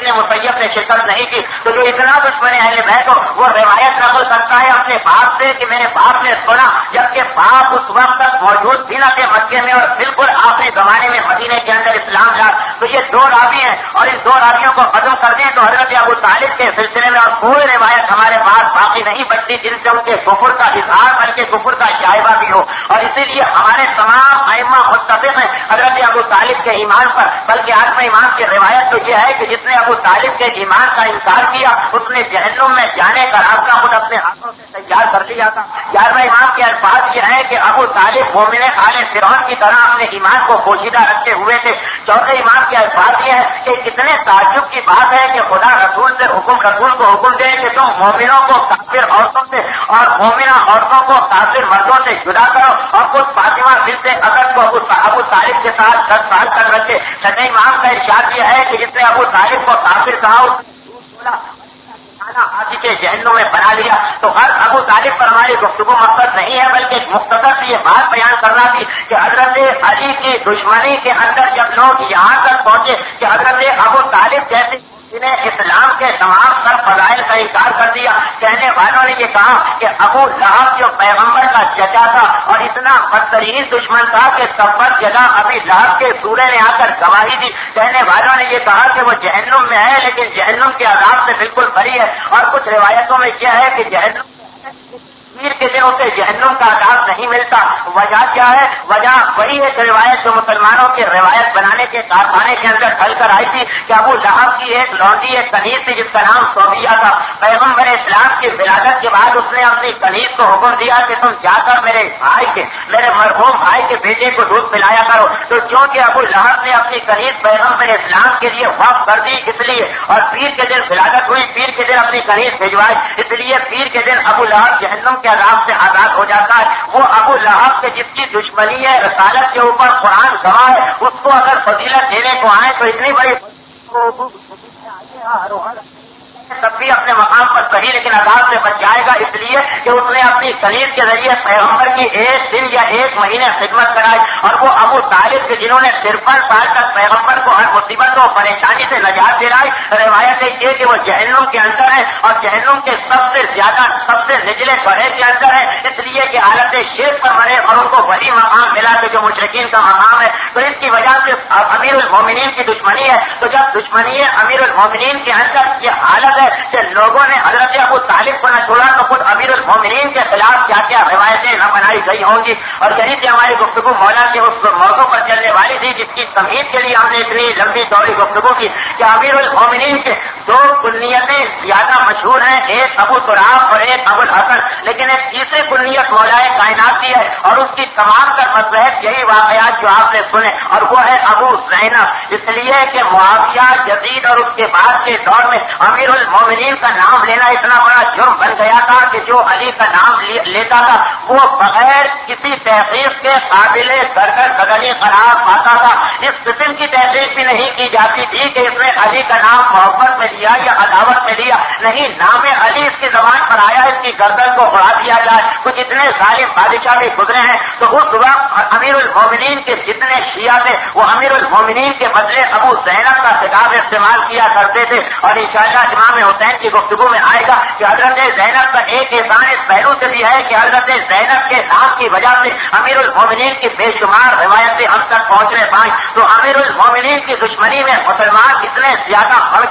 ابن مسیب نے شرکت نہیں کی، تو جو اتنا دشمن اہل بیت ہو وہ روایت نقل کرتا ہے اپنے باپ سے کہ میرے باپ نے سنا، جبکہ باپ اس وقت تک موجود بھی نہ تھے مکے میں اور بالکل آخری زمانے میں مدینے کے اندر اسلام لا، تو یہ دو راوی ہیں اور ان دو راویوں کو ختم کر دیں تو حضرت ابو طالب کے سلسلے میں اور کوئی روایت ہمارے پاس باقی نہیں بچتی جن سے ان کے کفر کا اظہار بلکہ کفر کا شائبہ بھی ہو، اور اسی لیے ہمارے تمام ائمہ متفق ہیں حضرت ابو طالب کے ایمان پر، بلکہ آٹھویں امام کی روایت تو یہ ہے کہ جس نے ابو طالب کے ایمان کا انکار کیا اس نے جہنم میں جانے کا راستہ خود اپنے ہاتھوں سے تیار کر لیا تھا۔ گیارہویں امام کے الفاظ یہ ہے کہ ابو طالب مومن آل فرعون کی طرح اپنے ایمان کو پوشیدہ رکھتے ہوئے تھے۔ چوتھے امام کے الفاظ یہ ہے کہ کتنے تعجب کی بات ہے کہ خدا رسول کو حکم دے کہ تم مومنوں کو کافر عورتوں سے اور مومنہ عورتوں کو کافر مردوں سے جدا کرو، اور خود فاطمہ بنت اسد کو ابو طالب کے ساتھ 10 سال تک رکھے۔ چھٹے امام کا ارشاد یہ ہے کہ جس نے ابو طالب کو کافر کہا آتی کے جہنم میں بنا لیا، تو ہر ابو طالب پر ہماری گفتگو مقصد نہیں ہے بلکہ مختصر سے یہ بات بیان کرنا تھی کہ حضرت علی کی دشمنی کے اندر جب لوگ یہاں تک پہنچے کہ حضرت ابو طالب جیسے جنہیں اسلام کے تمام سر فضائل کا انکار کر دیا، کہنے والوں نے یہ کہا کہ ابو لہب جو پیغمبر کا چچا تھا اور اتنا بدترین دشمن تھا کہ تبت جگہ ابھی لہب کے سورے نے آ کر گواہی دی، کہنے والوں نے یہ کہا کہ وہ جہنم میں ہے لیکن جہنم کے عذاب سے بالکل بری ہے، اور کچھ روایتوں میں یہ ہے کہ جہنم پیر کے دنوں سے جہنم کا عذاب نہیں ملتا۔ وجہ کیا ہے؟ وجہ وہی ہے کہ روایت جو مسلمانوں کے روایت بنانے کے کارخانے کے اندر ڈھل کر آئی تھی کہ ابو لہب کی ایک لونڈی ایک کنیز تھی جس کا نام صوفیہ تھا، پیغمبر اسلام کی ولادت کے بعد اس نے اپنی کنیز کو حکم دیا کہ تم جا کر میرے مرحوم بھائی کے بیٹے کو دودھ پلایا کرو، تو چونکہ ابو لہب نے اپنی کنیز پیغمبر اسلام کے لیے وقف کر دی اس لیے، اور پیر کے دن ولادت ہوئی، پیر کے دن اپنی کنیز بھجوائی، اس لیے پیر کے دن ابو لہب جہنم کے عذاب سے آزاد ہو جاتا ہے۔ وہ ابو لہب کے جس کی دشمنی ہے رسالت کے اوپر قرآن گواہ ہے، اس کو اگر فضیلت دینے کو آئے تو اتنی بڑی تب بھی اپنے مقام پر صحیح لیکن عذاب سے بچ جائے گا، اس لیے کہ اس نے اپنی کنیز کے ذریعے پیغمبر کی 1 دن یا 1 مہینے خدمت کرائی، اور وہ ابو طالب کے جنہوں نے 53 سال تک پیغمبر کو ہر مصیبت و پریشانی سے نجات دلائی، روایت یہ کہ وہ جہنم کے اندر ہے اور جہنم کے سب سے نچلے گڑھے کے اندر ہے، اس لیے کہ حالت شرک پر مرے اور ان کو وہی مقام ملا کہ جو مشرکین کا مقام ہے، تو اس کی وجہ سے امیر المومنین کی دشمنی ہے۔ تو جب دشمنی ہے امیر المومنین کے اندر یہ حالت ہے کہ لوگوں نے حضرت ابو طالب کو نہ چھوڑا تو خود امیر المومنین کے خلاف کیا کیا روایتیں نہ بنائی گئی ہوں گی، اور یہیں سے ہماری گفتگو مولا کے اس موضوع پر چلنے والی تھی جس کی تمہید کے لیے ہم نے اتنی لمبی چوڑی گفتگو کی کہ امیر المومنین کے 2 کنیتیں زیادہ مشہور ہیں، ایک ابو تراب اور ایک ابو الحسن، لیکن ایک تیسری کنیت مولا کائنات کی ہے اور اس کی تمام تر مصلحت یہی واقعات جو آپ نے سنے، اور وہ ہے ابو زینب، اس لیے کہ معاویہ یزید اور اس کے بعد کے دور میں امیر المومنین کا نام لینا اتنا بڑا جرم بن گیا تھا کہ جو علی کا نام لیتا تھا وہ بغیر کسی تحقیق کے قابل گردنی قرار پاتا تھا۔ اس قسم کی تحقیق بھی نہیں کی جاتی تھی کہ اس نے علی کا نام محبت میں لیا یا عداوت میں لیا، نہیں، نام علی اس کی زبان پر آیا، اس کی گردن کو اڑا دیا جائے۔ کچھ اتنے ظالم بادشاہ بھی گزرے ہیں، تو اس وقت امیر المومنین کے جتنے شیعہ تھے وہ امیر المومنین کے بدلے ابو زینب کا خطاب استعمال کیا کرتے تھے، اور انشاءاللہ امام حسین کی گفتگو میں آئے گا کہ حضرت زینب کا ایک احسان اس پہلو سے بھی ہے کہ حضرت زینب کے نام کی وجہ سے امیر المومنین کی بے شمار روایتیں ہم تک پہنچنے پائیں، تو امیر المومنین کی دشمنی میں مسلمان اتنے زیادہ بڑھ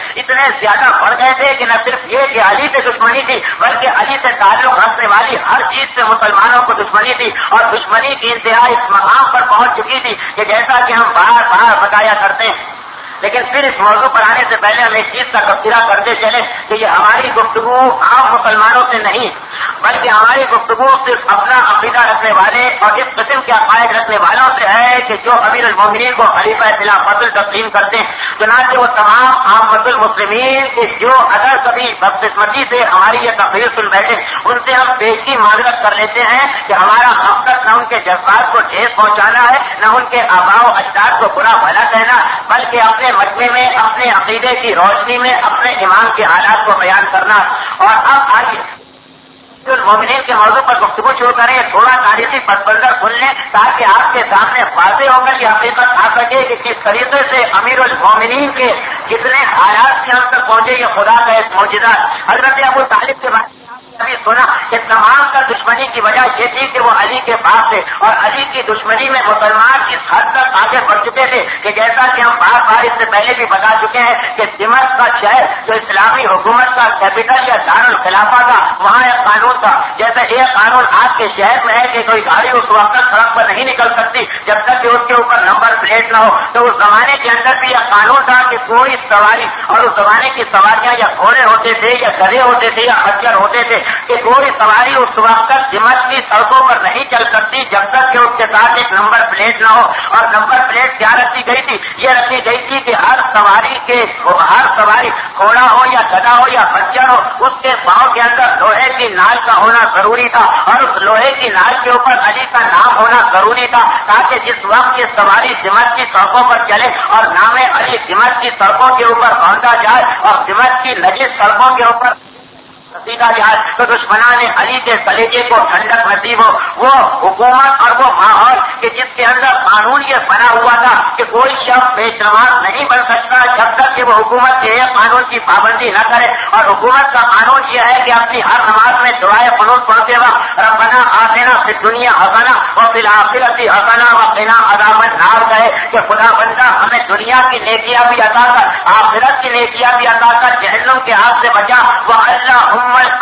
گئے تھے کہ نہ صرف یہ کہ علی سے دشمنی تھی بلکہ علی سے تعلق رکھنے والی ہر چیز سے مسلمانوں کو دشمنی تھی، اور دشمنی کی انتہا اس مقام پر پہنچ چکی تھی کہ جیسا کہ ہم بار بار بتایا کرتے ہیں۔ لیکن پھر اس موضوع پر آنے سے پہلے ہم ایک چیز کا تبصرہ کرتے چلے کہ یہ ہماری گفتگو عام مسلمانوں سے نہیں بلکہ ہماری گفتگو صرف اپنا عقیدہ رکھنے والے اور اس قسم کے عقائد رکھنے والوں سے ہے کہ جو امیر المومنین کو خلیفہ خلافت تسلیم کرتے ہیں، چنانچہ وہ تمام عامت المسلمین کے جو اگر کبھی بدقسمتی سے ہماری یہ تقریر سن بیٹھے ان سے ہم پیشگی معذرت کر لیتے ہیں کہ ہمارا مقصد نہ ان کے جذبات کو ٹھیس پہنچانا ہے، نہ ان کے آباء و اجداد کو برا بھلا کہنا، بلکہ اپنے مجمع میں اپنے عقیدے کی روشنی میں اپنے امام کے حالات کو بیان کرنا۔ اور اب آئیے المومنین کے موضوع پر گفتگو شروع کریں، تھوڑا تاریخی پس منظر سن لیں تاکہ آپ کے سامنے واضح ہو کر یہ حقیقت آ سکے کہ کس طریقے سے امیر المومنین کے کتنے حالات سے ہم تک پہنچے یہ خدا کا ایک معجزہ۔ حضرت ابو طالب کے بعد ابھی سنا کہ تمام کا دشمنی کی وجہ یہ تھی کہ وہ علی کے پاس تھے، اور علی کی دشمنی میں مسلمان اس حد تک آگے بڑھ چکے تھے کہ جیسا کہ ہم بار بار اس سے پہلے بھی بتا چکے ہیں کہ دمشق کا شہر جو اسلامی حکومت کا کیپٹل یا دارالخلافہ کا، وہاں ایک قانون تھا، جیسے ایک قانون آج کے شہر میں ہے کہ کوئی گاڑی اس وقت سڑک پر نہیں نکل سکتی جب تک کہ اس کے اوپر نمبر پلیٹ نہ ہو، تو اس زمانے کے اندر بھی یہ قانون تھا کہ کوئی سواری، اور اس زمانے کی سواریاں یا گھوڑے ہوتے تھے یا گدھے ہوتے تھے یا خچر ہوتے تھے، کہ کوئی سواری اس وقت تک دمشق کی سڑکوں پر نہیں چل سکتی جب تک کہ اس کے ساتھ ایک نمبر پلیٹ نہ ہو۔ اور نمبر پلیٹ کیا رکھی گئی تھی؟ یہ رکھی گئی تھی کہ ہر سواری گھوڑا ہو یا گدھا ہو یا خچر ہو، اس کے پاؤں کے اندر لوہے کی نال کا ہونا ضروری تھا، اور اس لوہے کی نال کے اوپر علی کا نام ہونا ضروری تھا، تاکہ جس وقت یہ سواری دمشق کی سڑکوں پر چلے اور نام علی دمشق کی سڑکوں کے اوپر باندھا جائے اور دمشق کی نجس سڑکوں کے اوپر سیدھا جائے تو دشمنان علی کے کلیجے کو ٹھنڈک نصیب ہو۔ وہ حکومت اور وہ ماحول کہ جس کے اندر قانون یہ بنا ہوا تھا کہ کوئی شخص پیش نماز نہیں بن سکتا جب تک کہ وہ حکومت کے قانون کی پابندی نہ کرے، اور حکومت کا قانون یہ ہے کہ اپنی ہر نماز میں دعائے قنوت پڑھتے وقت ربنا آتنا فی الدنیا حسنہ وفی الآخرۃ حسنہ وقنا عذاب النار کہے کہ خدا بندہ ہمیں دنیا کی نیکیاں بھی عطا کر، آخرت کی نیکیاں بھی عطا کر، جہنم کے ہاتھ سے بچا، وہ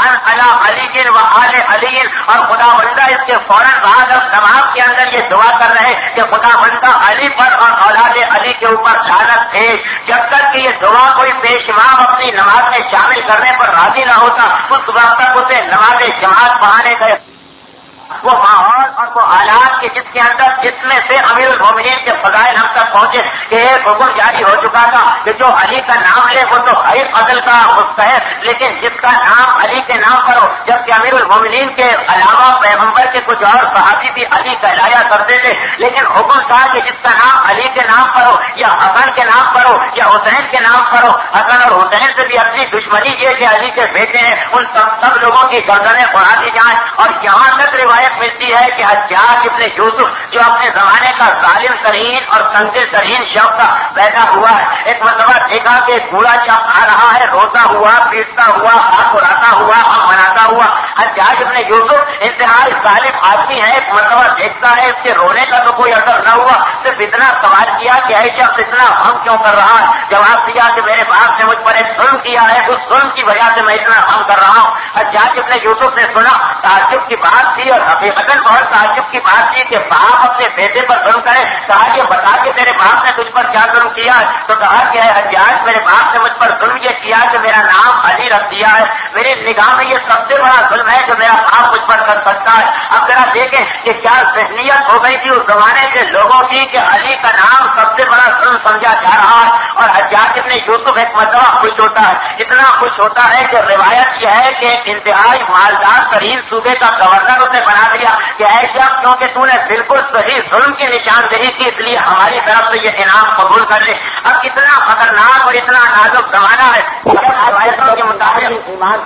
علی و آل علی، اور خدا بندہ اس کے فوراً بعد اب نماز کے اندر یہ دعا کر رہے کہ خدا بندہ علی پر اور اولاد علی کے اوپر لعنت بھیج۔ جب تک کہ یہ دعا کوئی پیش امام اپنی نماز میں شامل کرنے پر راضی نہ ہوتا اس وقت تک اسے نماز جماعت پڑھانے گئے۔ وہ ماحول اور وہ حالات کے جس کے اندر جس میں سے امیر المومنین کے فضائل ہم تک پہنچے کہ ایک حکم جاری ہو چکا تھا کہ جو علی کا نام لے وہ تو خیر فضل کا مستحق، لیکن جس کا نام علی کے نام پر ہو، جبکہ امیر المومنین کے علاوہ پیغمبر کے کچھ اور صحابی بھی علی کہلایا کرتے تھے، لیکن حکم تھا کہ جس کا نام علی کے نام پر ہو یا حسن کے نام پر ہو یا حسین کے نام پر ہو، حسن اور حسین سے بھی اپنی دشمنی یہ کہ علی کے بیٹے ہیں، ان سب لوگوں کی گردنیں اڑا دی جائیں۔ اور یہاں تک روایت ملتی ہے کہ حجاج ابن یوسف جو اپنے زمانے کا ظالم ترین اور تنزل ترین شخص پیدا ہوا ہے، ایک مرتبہ دیکھا کہ بوڑھا شخص آ رہا ہے، روتا ہوا، پیٹتا ہوا، آگ اڑاتا ہوا، مناتا ہوا۔ حجاج ابن یوسف انتہائی ظالم آدمی ہے، ایک مرتبہ دیکھتا ہے اس کے رونے کا تو کوئی اثر نہ ہوا، صرف اتنا سوال کیا کہ اے شخص اتنا غم کیوں کر رہا ہے؟ جواب دیا کہ میرے باپ نے مجھ پر ایک ظلم کیا ہے، اس ظلم کی وجہ سے میں اتنا غم کر رہا ہوں۔ حجاج ابن یوسف نے سنا، تعجب کی بات تھی اور حقیقتاً بہت تعجب کی بات تھی کہ باپ اپنے بیٹے پر ظلم کرے۔ کہا یہ بتا کہ تیرے باپ نے تجھ پر کیا ظلم کیا ہے؟ تو کہا کہ اے حجاج میرے باپ نے مجھ پر ظلم یہ کیا کہ میرا نام علی رکھ دیا ہے، میری نگاہ میں یہ سب سے بڑا ظلم ہے جو میرا باپ مجھ پر کر سکتا ہے۔ اب ذرا دیکھیں کہ کیا ذہنیت ہو گئی تھی اس زمانے کے لوگوں کی کہ علی کا نام سب سے بڑا ظلم سمجھا جا رہا ہے۔ اور حجاج ابن یوسف ایک مرتبہ خوش ہوتا ہے، اتنا خوش ہوتا ہے کہ روایت یہ ہے کہ انتہائی مالدار ترین صوبے کا گورنر اسے بنا دیا کہ ایسا کیونکہ تو نے بالکل صحیح ظلم کی نشاندہی کی اس لیے ہماری طرف سے یہ انعام قبول کر لے۔ اب اتنا خطرناک اور اتنا نازک زمانہ ہے روایتوں کے مطابق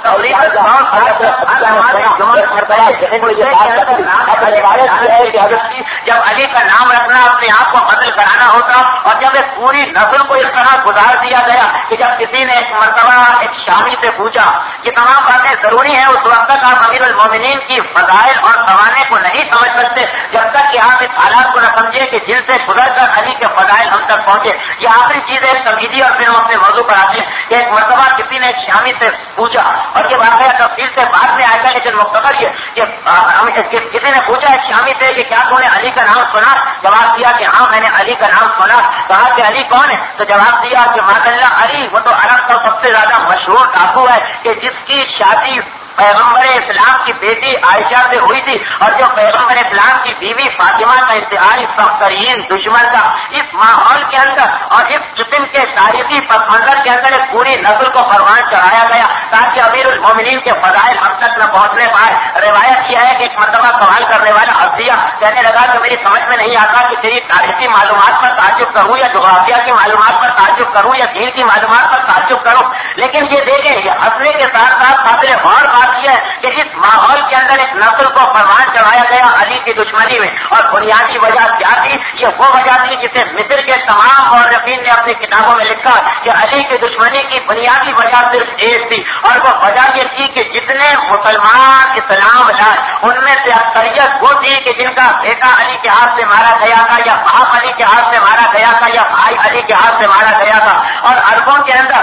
جب علی کا نام رکھنا اپنے آپ کو قتل کرانا ہوتا، اور جب ایک پوری نسل کو اس طرح گزار دیا گیا کہ جب کسی نے ایک مرتبہ ایک شامی سے پوچھا کہ تمام باتیں ضروری ہیں، اس وقت تک آپ امیر المومنین کی فضائل اور سوانے کو نہیں سمجھ سکتے جب تک کہ آپ اس حالات کو نہ سمجھے کہ جن سے گزر کر علی کے فضائل ہم تک پہنچے۔ یہ آخری چیز ہے تمہیدی، اور پھر ہم اپنے موضوع پر آتے ہیں کہ ایک مرتبہ کسی نے ایک شامی سے پوچھا، اور یہ واقعہ تفصیل سے بعد میں آئے گا لیکن مختصر یہ کہ کسی نے پوچھا ایک شامی سے کہ کیا تم نے علی کا نام سنا؟ جواب دیا کہ ہاں میں نے علی کا نام سنا۔ کہا کہ علی کون ہے؟ تو جواب دیا کہ ماشاءاللہ علی وہ تو عرب کا سب سے زیادہ مشہور ڈاکو ہے کہ جس کی شادی پیغمبر اسلام کی بیٹی عائشہ سے ہوئی تھی، اور جو پیغمبر اسلام کی بیوی فاطمہ کا انتہائی سخت ترین دشمن تھا۔ اس ماحول کے اندر اور اس قسم کے تاریخی پس منظر کے اندر ایک پوری نسل کو پروان چڑھایا گیا تاکہ امیر المومنین کے فضائل ہم تک نہ پہنچنے پائے۔ روایت یہ ہے کہ ایک مرتبہ سوال کرنے والا حفظیہ کہنے لگا کہ میری سمجھ میں نہیں آتا کہ تیری تاریخی معلومات پر تعجب کروں یا جغرافیہ کی معلومات پر تعجب کروں یا دین کی معلومات پر تعجب کروں، لیکن یہ دیکھیں یہ ہنسنے کے ساتھ ساتھ قابل غور بات بات یہ ہے کہ اس ماحول کے اندر ایک نسل کو فرمان چڑھایا گیا علی کی دشمنی میں، اور بنیادی وجہ کیا تھی؟ یہ وہ وجہ تھی جسے مصر کے تمام مورخین نے اپنی کتابوں میں لکھا کہ علی کی دشمنی کی بنیادی وجہ صرف ایک تھی، اور وہ وجہ یہ تھی کہ جتنے مسلمان اسلام لائے ان میں سے اکثریت وہ تھی کہ جن کا بیٹا علی کے ہاتھ سے مارا گیا تھا، یا باپ علی کے ہاتھ سے مارا گیا تھا، یا بھائی علی کے ہاتھ سے مارا گیا تھا. اور عربوں کے اندر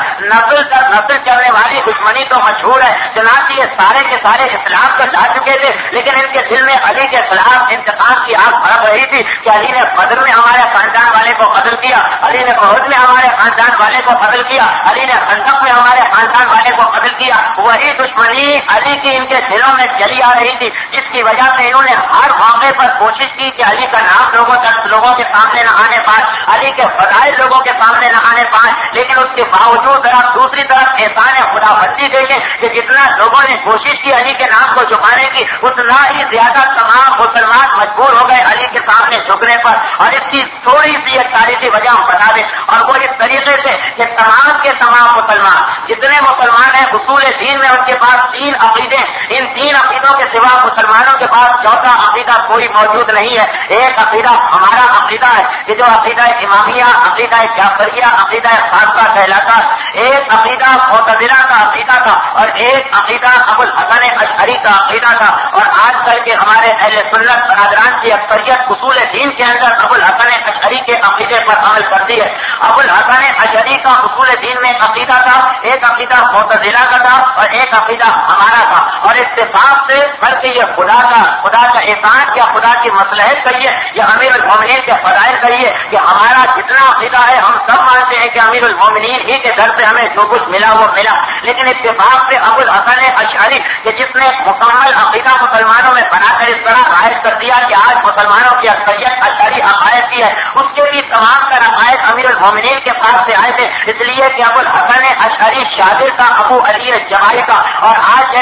نسل چلنے والی دشمنی تو مشہور ہے، چنانچہ یہ سارے کے سارے اسلام کو لا چکے تھے، لیکن ان کے دل میں علی کے خلاف انتقام کی آگ بھڑک رہی تھی کہ علی نے بدر میں ہمارے خاندان والے کو قتل کیا، علی نے احد میں ہمارے خاندان والے کو قتل کیا، علی نے خندق میں ہمارے خاندان والے کو قتل کیا. وہی دشمنی علی کی ان کے دلوں میں چلی آ رہی تھی، جس کی وجہ سے انہوں نے ہر موقع پر کوشش کی کہ علی کا نام لوگوں کے سامنے نہ آنے پائے، علی کے فضائل لوگوں کے سامنے نہ آنے پائے. لیکن اس کے باوجود آپ دوسری طرف احسان خدا بندی دیکھیں کہ جتنا لوگوں نے کوشش کی علی کے نام کو جھکانے کی، اتنا ہی زیادہ تمام مسلمان مجبور ہو گئے علی کے سامنے جھکنے پر. اور اس کی تھوڑی سی ایک تاریخی وجہ ہم بتا دیں، اور وہ اس طریقے سے کہ تمام کے تمام مسلمان جتنے مسلمان ہیں اصول دین میں ان کے پاس 3 عقیدے، ان 3 عقیدوں کے سوا مسلمانوں کے پاس چوتھا عقیدہ کوئی موجود نہیں ہے. ایک عقیدہ ہمارا عقیدہ ہے کہ جو عقیدہ امامیہ، عقیدہ جعفریہ، عقیدہ خاصہ کہلاتا. ایک عقیدہ معتزلہ کا عقیدہ تھا، اور ایک عقیدہ ابو الحسن اشعری کا عقیدہ تھا. اور آج کل کے ہمارے اہل سنت برادران کی اکثریت اصول دین کے اندر ابو الحسن اشعری کے عقیدے پر عمل کرتی ہے. ابو الحسن اشعری کا اصول دین میں عقیدہ تھا، ایک عقیدہ معتزلہ کا تھا اور ایک عقیدہ ہمارا تھا. اور اتفاق سے بلکہ یہ خدا کا احسان یا خدا کی مصلحت کہیے یا امیر المومنین کے فضائل کہیے کہ ہمارا جتنا عقیدہ ہے ہم سب مانتے ہیں کہ امیر المومنین ہی کے در سے ہمیں جو کچھ ملا وہ ملا. لیکن اتفاق سے ابو الحسن اشعری کہ جس نے مکمل عقیدہ مسلمانوں میں بنا کر اس طرح ظاہر کر دیا کہ آج مسلمانوں کی اکثریت اشعری عقائد کی ہے، اس کے بھی تمام تر عقائد امیر المومنین کے پاس سے آئے تھے. اس لیے کہ ابو الحسن اشعری شاگرد تھا ابو علی جماعی کا. اور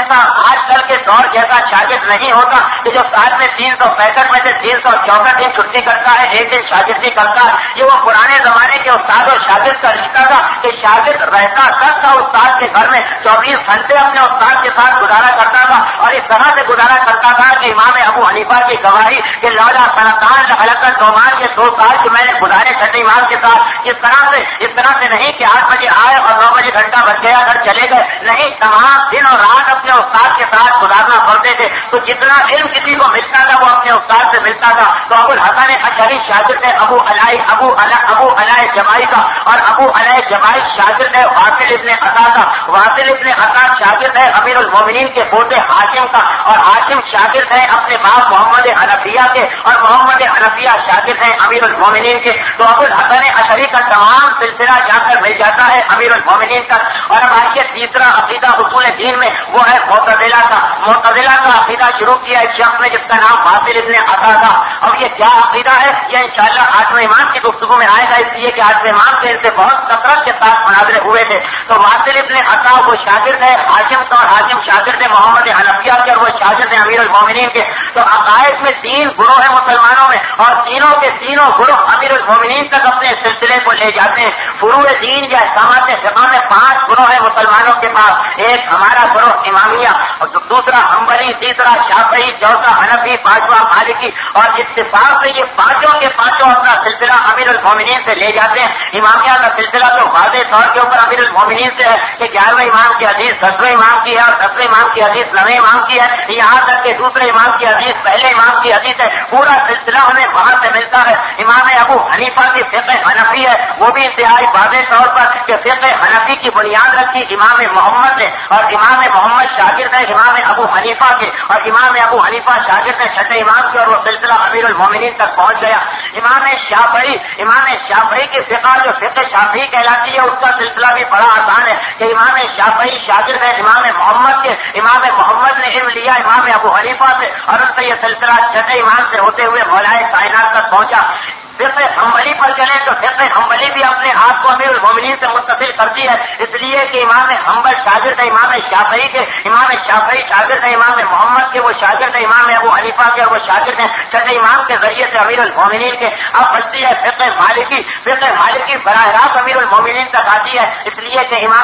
آج کل کے دور جیسا شاگرد نہیں ہوتا کہ جو سال میں 365 میں سے 364 دن چھٹی کرتا ہے، ایک دن شاگردی کرتا ہے. یہ وہ پرانے زمانے کے استاد اور شاگرد کا رشتہ تھا کہ شاگرد رہتا تھا استاد کے گھر میں 24 گھنٹے اپنے استاد کے ساتھ گزارا کرتا تھا. اور اس طرح سے گزارا کرتا تھا کہ امام ابو حنیفہ کی گواہی کہ لولا سنتان لخلقت نعمان کے 2 سال جو میں نے گزارے چھٹے امام کے ساتھ، اس طرح سے نہیں کہ 8 بجے آئے اور 9 بجے گھنٹہ بچ گیا گھر چلے گئے، نہیں، تمام دن اور رات اپنے استاد کے ساتھ گزارنا پڑتے تھے. تو جتنا علم کسی کو ملتا تھا وہ اپنے استاد سے ملتا تھا. تو ابو الحسن اشعری شاگرد ہے ابو علی جماعی کا، اور ابو علی جماعی شاگرد ہے واصل ابن عطا کا. واصل ابن عطا شاگرد ہے امیر المومنین کے پوتے ہاشم کا، اور ہاشم شاگرد ہے اپنے باپ محمد حنفیہ کے، اور محمد حنفیہ شاگرد ہے امیر المومنین کے. تو ابو الحسن اشعری کا تمام سلسلہ جا کر مل جاتا ہے امیر المومنین کا. اور اب آئیے تیسرا عقیدہ اصول دین میں وہ ہے معتزلہ کا. معتزلہ کا عقیدہ شروع کیا ایک شخص نے جس کا نام واصل ابن عطا تھا. اب یہ کیا عقیدہ ہے یہ انشاءاللہ 8ویں امام کی گفتگو میں آئے گا، اس لیے کہ 8ویں امام سے ان سے بہت کثرت کے ساتھ مناظرے ہوئے تھے. تو واصل ابن عطا وہ شاگرد ہے ہاشم کا، اور ہاشم شاگرد ہے محمد حنفیہ کے، اور وہ شاگرد ہے امیر المومنین کے. تو عقائد میں 3 گروہ ہیں مسلمانوں میں، اور تینوں کے تینوں گروہ امیر المومنین تک اپنے سلسلے کو لے جاتے ہیں. فروع دین یا احکامات فقہ میں 5 گروہ ہیں مسلمانوں کے پاس. ایک ہمارا گروہ امامیہ، اور دوسرا حنبلی، تیسرا شافعی، چوتھا حنفی، 5واں مالکی. اور اتفاق سے یہ پانچوں کے پانچوں اپنا سلسلہ امیر المومنین سے لے جاتے ہیں. امامیہ کا سلسلہ تو واضح طور کے اوپر امیر المومنین سے ہے کہ 11ویں امام کی حدیث 10ویں امام کی ہے، اور 10ویں امام کی حدیث 9ویں امام کی ہے، یہاں تک کہ دوسرے امام کی حدیث پہلے امام کی حدیث ہے. پورا سلسلہ ہمیں وہاں سے ملتا ہے. امام ابو حنیفہ کی فقہ حنفی ہے، وہ بھی انتہائی واضح طور پر کہ فقہ حنفی کی بنیاد رکھی امام محمد نے، اور امام محمد شاگرد ہے امام ابو حنیفہ کے، اور امام ابو حنیفہ شاگرد ہے چھٹے امام کے، اور وہ سلسلہ امیر المومنین تک پہنچ گیا. امام شافعی کی فقہ جو فقہ شافعی کہلاتی ہے اس کا سلسلہ بھی بڑا آسان ہے کہ امام شافعی شاگرد ہے امام محمد کے. امام محمد نے علم لیا امام ابو حنیفہ سے، اور ان سے یہ سلسلہ چھٹے امام سے ہوتے ہوئے مولائے کائنات تک پہنچا. فقہ حنبلی پر چلیں تو فقہ حنبلی بھی اپنے آپ کو امیر المومنین سے متصل کرتی ہے، اس لیے کہ امام حنبل شاگرد ہے امام شافعی کے، امام شافعی شاگرد ہے امام محمد کے، وہ شاگرد ہے امام ابو حنیفہ کے، اور وہ شاگرد ہیں چھٹے امام کے ذریعے سے امیر المومنین کے. اب بچتی ہے فقہ مالکی. فقہ مالکی براہ راست امیر المومنین تک آتی ہے، اس لیے کہ امام مالک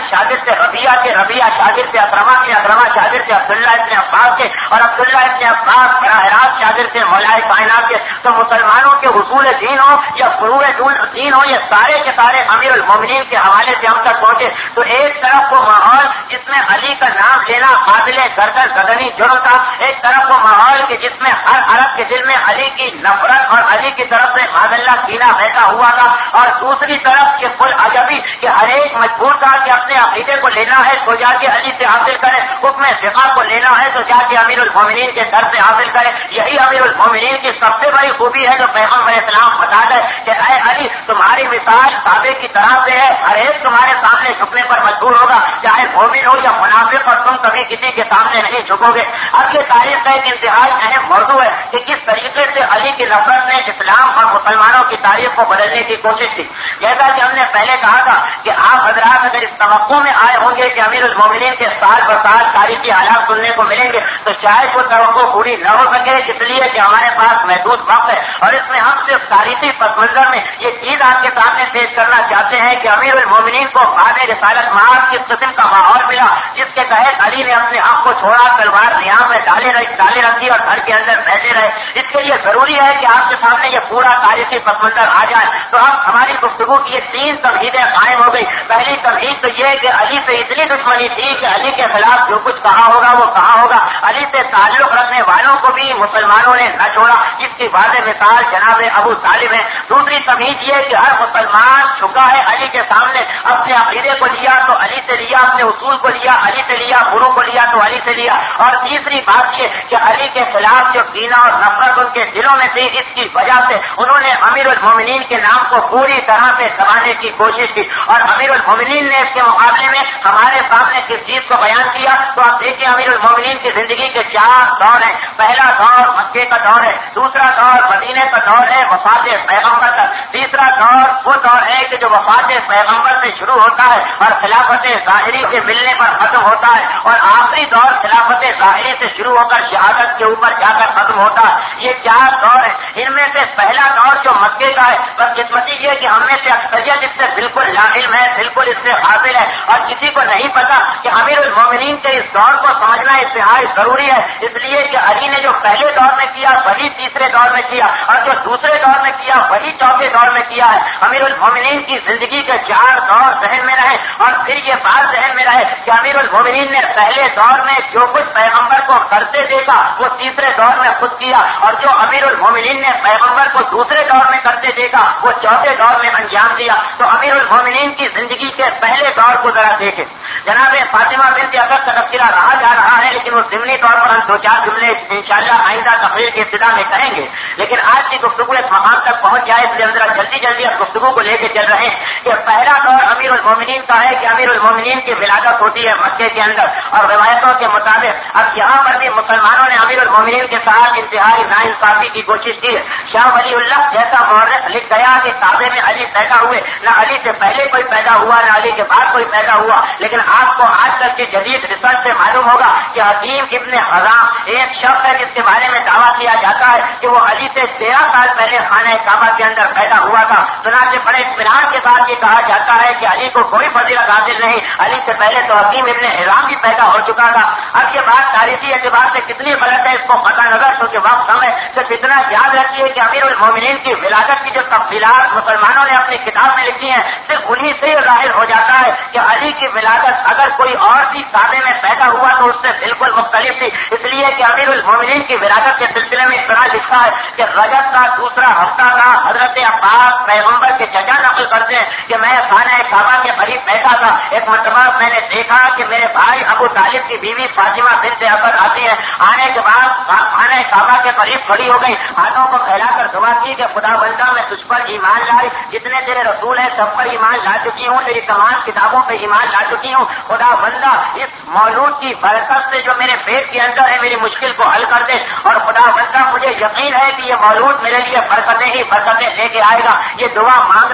شاگرد تھے ربیعہ کے، ربیعہ شاگرد تھے اکرمہ کے، اکرمہ شاگرد تھے عبداللہ ابن عباس کے، اور عبداللہ ابن عباس براہ راست شاگرد تھے مولا کائنات کے۔ تو مسلمانوں کے اصول دین ہو یا فروع دین ہو، یہ سارے کے سارے امیر المومنین کے حوالے سے ہم تک پہنچے۔ تو ایک طرف وہ ماحول جس میں علی کا نام لینا قابل گردن زدنی جرم تھا، ایک طرف وہ ماحول کہ جس میں ہر عرب کے دل میں علی کی نفرت اور علی کی طرف سے معاذ اللہ کینہ بیٹھا ہوا تھا، اور دوسری طرف یہ کل عجبی کہ ہر ایک مجبور تھا کہ اپنے عقیدے کو لینا ہے تو جا کے علی سے حاصل کرے، حکم فقہ کو لینا ہے تو جا کے امیر المومنین کے در سے حاصل کرے۔ یہی امیر المومنین کی سب سے بڑی خوبی ہے جو پیغمبر اسلام بتا ہے کہ اے علی تمہاری مثال کعبے کی طرح سے ہے، ہر ایک تمہارے سامنے جھکنے پر مجبور ہوگا، چاہے مومن ہو یا منافق، اور تم کبھی کسی کے سامنے نہیں جھکو گے۔ اب یہ تاریخ کا ایک انتہائی اہم موضوع ہے کہ کس طریقے سے علی کی نفرت نے اسلام اور مسلمانوں کی تاریخ کو بدلنے کی کوشش کی۔ جیسا کہ ہم نے پہلے کہا تھا کہ آپ حضرات اگر اس توقع میں آئے ہوں گے کہ امیر المومنین کے سال بر سال تاریخی حالات سننے کو ملیں گے تو شاید وہ توقع پوری نہ ہو سکے، اس لیے کہ ہمارے پاس محدود وقت ہے، اور اس میں ہم صرف تاریخی پس منظر میں یہ چیز آپ کے سامنے پیش کرنا چاہتے ہیں کہ امیر المومنین کو بعد رسالت معاذ کس قسم کا ماحول ملا جس کے تحت علی نے اپنے آپ کو چھوڑا، تلوار ریاں میں ڈالے رکھی اور گھر کے اندر بیٹھے رہے۔ اس کے لیے ضروری ہے کہ آپ کے سامنے یہ پورا تاریخی پس منظر آ جائے۔ تو اب ہماری گفتگو کی یہ 3 تمہیدیں قائم ہو گئی۔ پہلی تمہید تو یہ کہ علی سے اتنی دشمنی تھی کہ علی کے خلاف جو کچھ کہا ہوگا وہ کہا ہوگا، علی سے تعلق رکھنے والوں کو بھی مسلمانوں نے نہ چھوڑا، جس کی واضح مثال جناب ابو طالب ہے۔ دوسری تمہید یہ کہ ہر مسلمان جھکا ہے علی کے سامنے، اپنے عقیدے کو لیا تو علی سے لیا، اپنے اصول کو لیا علی سے لیا، گرو کو لیا تو علی سے لیا، اور تیسری بات یہ کہ علی کے خلاف جو کینہ اور نفرت ان کے دلوں میں تھی اس کی وجہ سے انہوں نے امیر المومنین کے نام کو پوری طرح سے دبانے کی کوشش کی، اور امیر المومنین نے اس کے مقابلے میں ہمارے سامنے کس چیز کو بیان کیا۔ تو آپ دیکھیں امیر المومنین کی زندگی کے 4 دور ہیں۔ پہلا دور مکے کا دور ہے، دوسرا دور مدینے کا دور ہے وفات پیغمبر تک، تیسرا دور وہ دور ہے کہ جو وفات پیغمبر سے شروع ہوتا ہے اور خلافت ظاہری کے ملنے پر ختم ہوتا ہے، اور آخری دور خلافت ظاہری سے شروع ہو کر شہادت کے اوپر جا کر ختم ہوتا ہے۔ یہ 4 دور ہیں۔ ان میں سے پہلا دور جو مکے کا ہے، بس قسمتی یہ کہ ہم میں سے اکثریت اس سے بالکل لاعلم ہے، بالکل اس سے غافل ہے، اور کسی کو نہیں پتا کہ امیر المومنین کے اس دور کو سمجھنا انتہائی ضروری ہے، اس لیے کہ علی نے جو پہلے دور میں کیا وہی تیسرے دور میں کیا، اور جو دوسرے دور میں کیا وہی چوتھے دور میں کیا ہے۔ امیر المومنین کی زندگی کے 4 دور ذہن میں رہے، اور پھر یہ بات ذہن میں رہے کہ امیر المومنین نے پہلے دور میں جو کچھ پیغمبر کو کرتے دیکھا وہ تیسرے دور میں خود کیا، اور جو امیر المومنین نے پیغمبر کو دوسرے دور میں کرتے دیکھا وہ چوتھے دور میں انجام دیا۔ تو امیر المومنین کی زندگی کے پہلے دور کو ذرا دیکھیں۔ جناب فاطمہ بنت اسد کا تذکرہ رہا جا رہا ہے، لیکن وہ ضمنی طور پر ہم 2-4 جملے انشاءاللہ آئندہ تقریر کی ابتدا میں کہیں گے، لیکن آج کی گفتگو اس مقام تک پہنچ جائے اس لیے اندر جلدی اس گفتگو کو لے کے چل رہے ہیں کہ پہلا دور امیر المومنین کا ہے کہ امیر المومنین کی ولادت ہوتی ہے مکے کے اندر، اور روایتوں کے مطابق اب یہاں پر بھی مسلمانوں نے امیر المومنین کے ساتھ انتہائی ناانصافی کی کوشش کی ہے۔ شاہ ولی اللہ جیسا مورخ لکھ گیا کہ کعبے میں علی پیدا ہوئے، نہ علی سے پہلے کوئی پیدا ہوا نہ علی کے بعد کوئی پیدا ہوا، لیکن آپ کو آج کل کی جدید ریسرچ سے معلوم ہوگا کہ حکیم ابن حرام ایک شخص ہے جس کے بارے میں دعویٰ کیا جاتا ہے کہ وہ علی سے 13 سال پہلے خانہ کعبہ کے اندر پیدا ہوا تھا۔ چنانچہ بڑے اطمینان کے ساتھ یہ کہا جاتا ہے کہ علی کو کوئی فضیلت حاصل نہیں، علی سے پہلے تو حکیم ابن حرام بھی پیدا ہو چکا تھا۔ اب یہ بات تاریخی اعتبار سے کتنی غلط ہے اس کو پتہ نظر کیونکہ وقت کم ہے، صرف اتنا یاد رکھیے کہ امیر المومنین کی ولادت کی جو تفصیلات مسلمانوں نے اپنی کتاب میں لکھی ہیں صرف انہی سے یہ ظاہر ہو جاتا ہے کہ علی کی ولادت اگر کوئی اور بھی کعبے میں پیدا ہوا تو اس سے بالکل مختلف تھی، اس لیے کہ امیر المومنین کی ولادت کے سلسلے میں اس طرح لکھا ہے کہ رجب کا دوسرا ہفتہ تھا، حضرت عباس پیغمبر کے چچا نقل کرتے ہیں کہ میں خانہ کعبہ کے قریب بیٹھا تھا، ایک مرتبہ میں نے دیکھا کہ میرے بھائی ابو طالب کی بیوی فاطمہ بنت اسد آتی ہے، آنے کے بعد خانہ کعبہ کے قریب کھڑی ہو گئی، ہاتھوں کو پھیلا کر دعا کی کہ خدا بندہ میں تجھ پر ایمان لائی، جتنے تیرے رسول ہیں سب پر ایمان لا چکی ہوں، تیری تمام کتابوں پہ ایمان لا چکی ہوں، خدا بندہ اس مولود کی برکت سے جو میرے پیٹ کے اندر ہے میری مشکل کو حل کر دے، اور خدا بندہ مجھے یقین ہے کہ یہ مولود میرے لیے برکتیں ہی برکتیں لے کے آئے گا، یہ دعا مانگ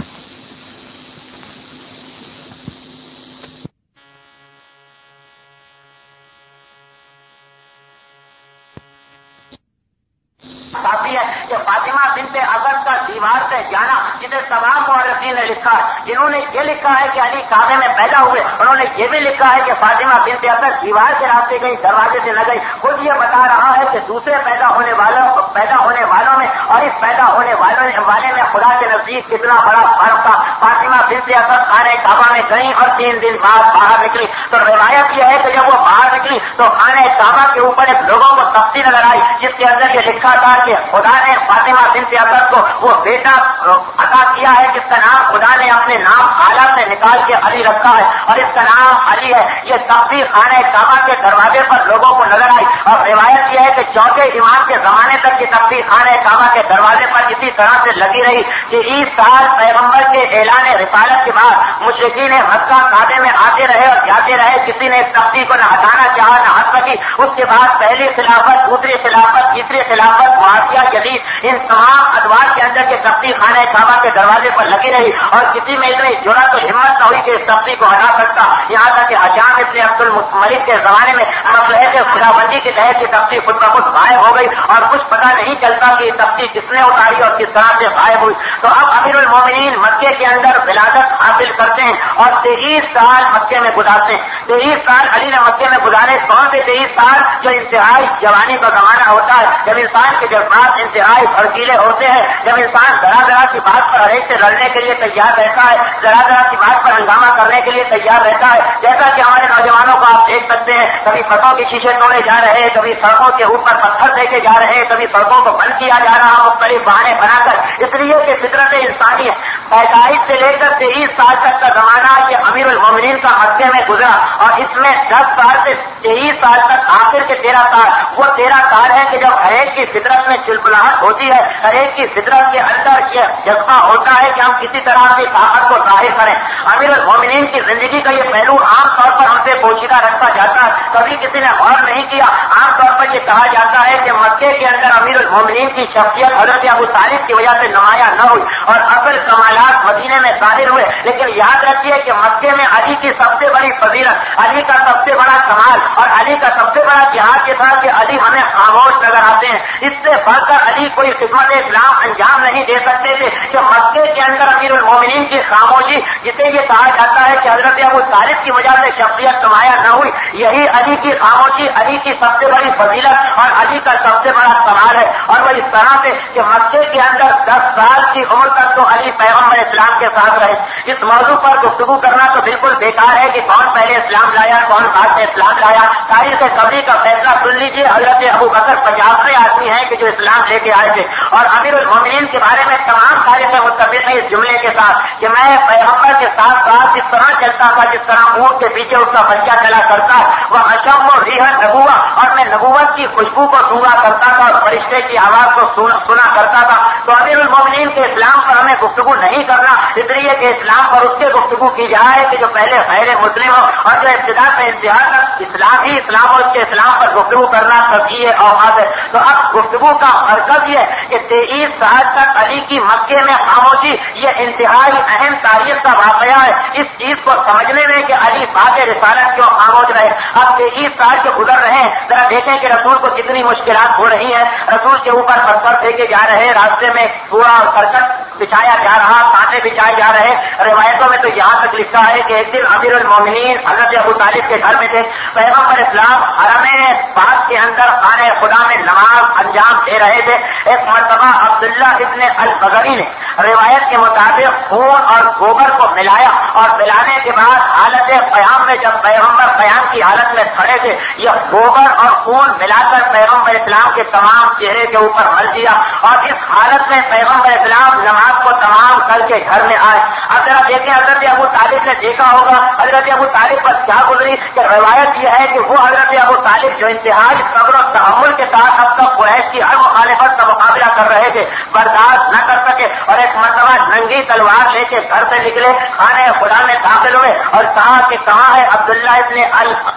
کافی ہے کہ فاطمہ بنت اسد کا دیوار سے جانا، جسے تمام مورخین نے لکھا ہے، جنہوں نے یہ لکھا ہے کہ علی کعبے میں پیدا ہوئے، انہوں نے یہ بھی لکھا ہے کہ فاطمہ بنت اسد دیوار کے راستے گئی، دروازے سے نہ گئی. خود یہ بتا رہا ہے کہ دوسرے پیدا ہونے والوں میں اور اس پیدا ہونے والے میں خدا کے نزدیک کتنا بڑا فرق تھا. فاطمہ بنت اسد خانہ کعبہ میں گئی اور 3 دن بعد باہر نکلی. تو روایت یہ ہے کہ جب وہ باہر نکلی تو خانہ کعبہ کے اوپر ایک لوگوں کو تفصیل نظر آئی، جس کے اندر یہ لکھا تھا کہ خدا نے فاطمہ بنت اسد کو وہ بیٹا عطا کیا ہے جس کا نام خدا نے اپنے نام اعلیٰ سے نکال کے علی رکھا ہے اور اس کا نام علی ہے. یہ تفصیل خانہ کعبہ کے دروازے پر لوگوں کو نظر آئی اور روایت یہ ہے کہ چوتھے امام کے زمانے تک یہ تفصیل خانہ کعبہ کے دروازے پر اسی طرح سے لگی رہی کہ اس سال پیغمبر کے اعلان رسالت کے بعد مشرکین مکہ کعبے میں آتے رہے اور جاتے رہے. کسی نے اس تفصیل کو نہ ہٹانا چاہا نہ ہٹ سکی. اس کے بعد پہلی خلافت، دوسری خلافت، تیسری خلافت، معاشیہ جدید، ان تمام ادوار کے اندر یہ تفصیل خانہ کعبہ کے دروازے پر لگی رہی اور کسی میں اتنی جرأت و ہمت نہ ہوئی کہ اس تفصیل کو ہٹا سکتا. یہاں تک کہ حجام ابن عبد الملک کے زمانے میں مسلح سے خدابندی کے تحت یہ تفصیل خود بخود غائب ہو گئی اور کچھ پتہ نہیں چلتا کہ یہ تفصیل کس نے اتاری اور کس طرح سے غائب ہوئی. تو اب امیر المومنین مکے کے اندر ولادت حاصل کرتے ہیں اور 23 سال مکے میں گزارتے ہیں. 23 سال علی نے مکے میں گزارے. کون سے 23 سال؟ جو انتہائی جوانی کا زمانہ ہوتا ہے، جب انسان کے جذبات انتہائی بھڑکیلے ہوتے ہیں، جب انسان ذرا ذرا کی بات پر ہر ایک سے لڑنے کے لیے تیار رہتا ہے، ذرا ذرا کی بات پر ہنگامہ کرنے کے لیے تیار رہتا ہے. جیسا کہ ہمارے نوجوانوں کو آپ دیکھ سکتے ہیں، کبھی فتوں کے شیشے توڑے جا رہے ہیں، کبھی سڑکوں کے اوپر پتھر پھینکے جا رہے ہیں، کبھی سڑکوں کو بند کیا جا رہا ہے مختلف بہانے بنا کر. اس لیے کہ فطرت انسانی ہے. پیدائش سے لے کر 23 سال تک کا زمانہ یہ امیر المومنین کا مکے میں گزرا اور اس میں 10 سال سے 23 سال تک آخر کے 13 سال وہ 13 سال ہے کہ جب ہر ایک کی فطرت میں چلبلاہٹ ہوتی ہے، ہر ایک کی فطرت کے اندر یہ جذبہ ہوتا ہے کہ ہم کسی طرح کی طاقت کو ظاہر کریں. امیر المومنین کی زندگی کا یہ پہلو عام طور پر ہم سے پوشیدہ رکھا جاتا ہے، کبھی کسی نے غور نہیں کیا. عام طور پر یہ کہا جاتا ہے کہ مکے کے اندر امیر المومنین کی شخصیت حضرت ابو طالب کی وجہ سے نمایاں نہ ہوئی اور اصل کمالات مدینے میں ظاہر ہوئے. لیکن یاد رکھیے کہ مکے میں علی کی سب سے بڑی فضیلت، علی کا سب سے بڑا کمال اور علی کا سب سے بڑا جہاد یہ تھا کہ علی ہمیں خاموش نظر آتے ہیں. اس سے بڑھ کر علی کوئی خدمت اسلام انجام نہیں دے سکتے تھے کہ مکے کے اندر امیر المومنین کی خاموشی، جسے یہ کہا جاتا ہے کہ حضرت ابو طالب کی وجہ سے شخصیت نمایاں نہ ہوئی، یہی علی کی خاموشی علی کی سب سے بڑی فضیلت اور علی کا سب سے بڑا کمال ہے. اور وہ اس طرح سے کہ مکے کے اندر 10 سال کی عمر تک تو علی پیغمبر اسلام کے ساتھ رہے. اس موضوع پر گفتگو کرنا تو بالکل بیکار ہے کہ کون پہلے اسلام لایا کون بعد میں اسلام لایا. تاریخ قبری کا فیصلہ سن لیجیے. حضرت ابو بکر 50ویں آدمی ہیں کہ جو اسلام لے کے آئے تھے اور امیر المومنین کے بارے میں تمام تاریخ متفق ہیں اس جملے کے ساتھ کہ میں پیغمبر کے ساتھ ساتھ جس طرح چلتا تھا، جس طرح اونٹ کے پیچھے اس کا بچہ چلا کرتا وہ اشم و ریح نبوہ، اور میں نبوت کی خوشبو کو سونگا کرتا تھا اور فرشتے کی آواز کو سنا کرتا تھا. تو امیر المومنین کے اسلام پر ہمیں گفتگو نہیں کرنا، اس لیے کہ اسلام پر اس کے گفتگو کی جائے کہ جو پہلے غیر مسلم ہو اور جو ابتدا سے انتہا تک اسلام ہی اسلام اور اس کے اسلام پر گفتگو کرنا تفصیل اوقات ہے. تو اب گفتگو کا مرکز یہ ہے کہ 23 سال تک علی کی مکے میں خاموشی یہ انتہائی اہم تاریخ کا واقعہ ہے. اس چیز کو سمجھنے میں کہ علی بعد رسالت کیوں خاموش رہے. اب 23 سال جو گزر رہے ہیں، ذرا دیکھیں کہ رسول کو کتنی مشکلات ہو رہی ہیں. رسول کے اوپر پتھر پھینکے جا رہے ہیں، راستے میں پورا کرکٹ بچھایا جا رہا، کانٹے بچھائے جا رہے. روایتوں میں تو یہاں تک لکھا ہے کہ ایک دن امیر المومنین حضرت ابو طالب کے گھر میں تھے. پیغمبر اسلام حرم پاک کے اندر خانہ خدا میں نماز انجام دے رہے تھے. ایک مرتبہ عبداللہ ابن البغری نے روایت کے مطابق خون اور گوبر کو ملایا اور ملانے کے بعد حالت قیام میں جب پیغمبر قیام کی حالت میں کھڑے تھے، یہ گوبر اور خون ملا کر پیغمبر اسلام کے تمام چہرے کے اوپر مل دیا اور اس حالت میں پیغمبر اسلام نماز کو تمام کر کے گھر میں آئے. اب ذرا دیکھیں حضرت ابو طالب نے دیکھا ہوگا حضرت ابو طالب پر کیا گزری کہ روایت یہ ہے کہ وہ حضرت ابو طالب جو انتہائی صبر و تحمل کے ساتھ اب تک قریش کی ہر مخالفت کا مقابلہ کر رہے تھے، برداشت نہ کر سکے اور ایک مرتبہ ننگی تلوار لے کے گھر سے نکلے، خانہ خدا میں داخل ہوئے اور کہا کہ کہاں ہے عبداللہ ابن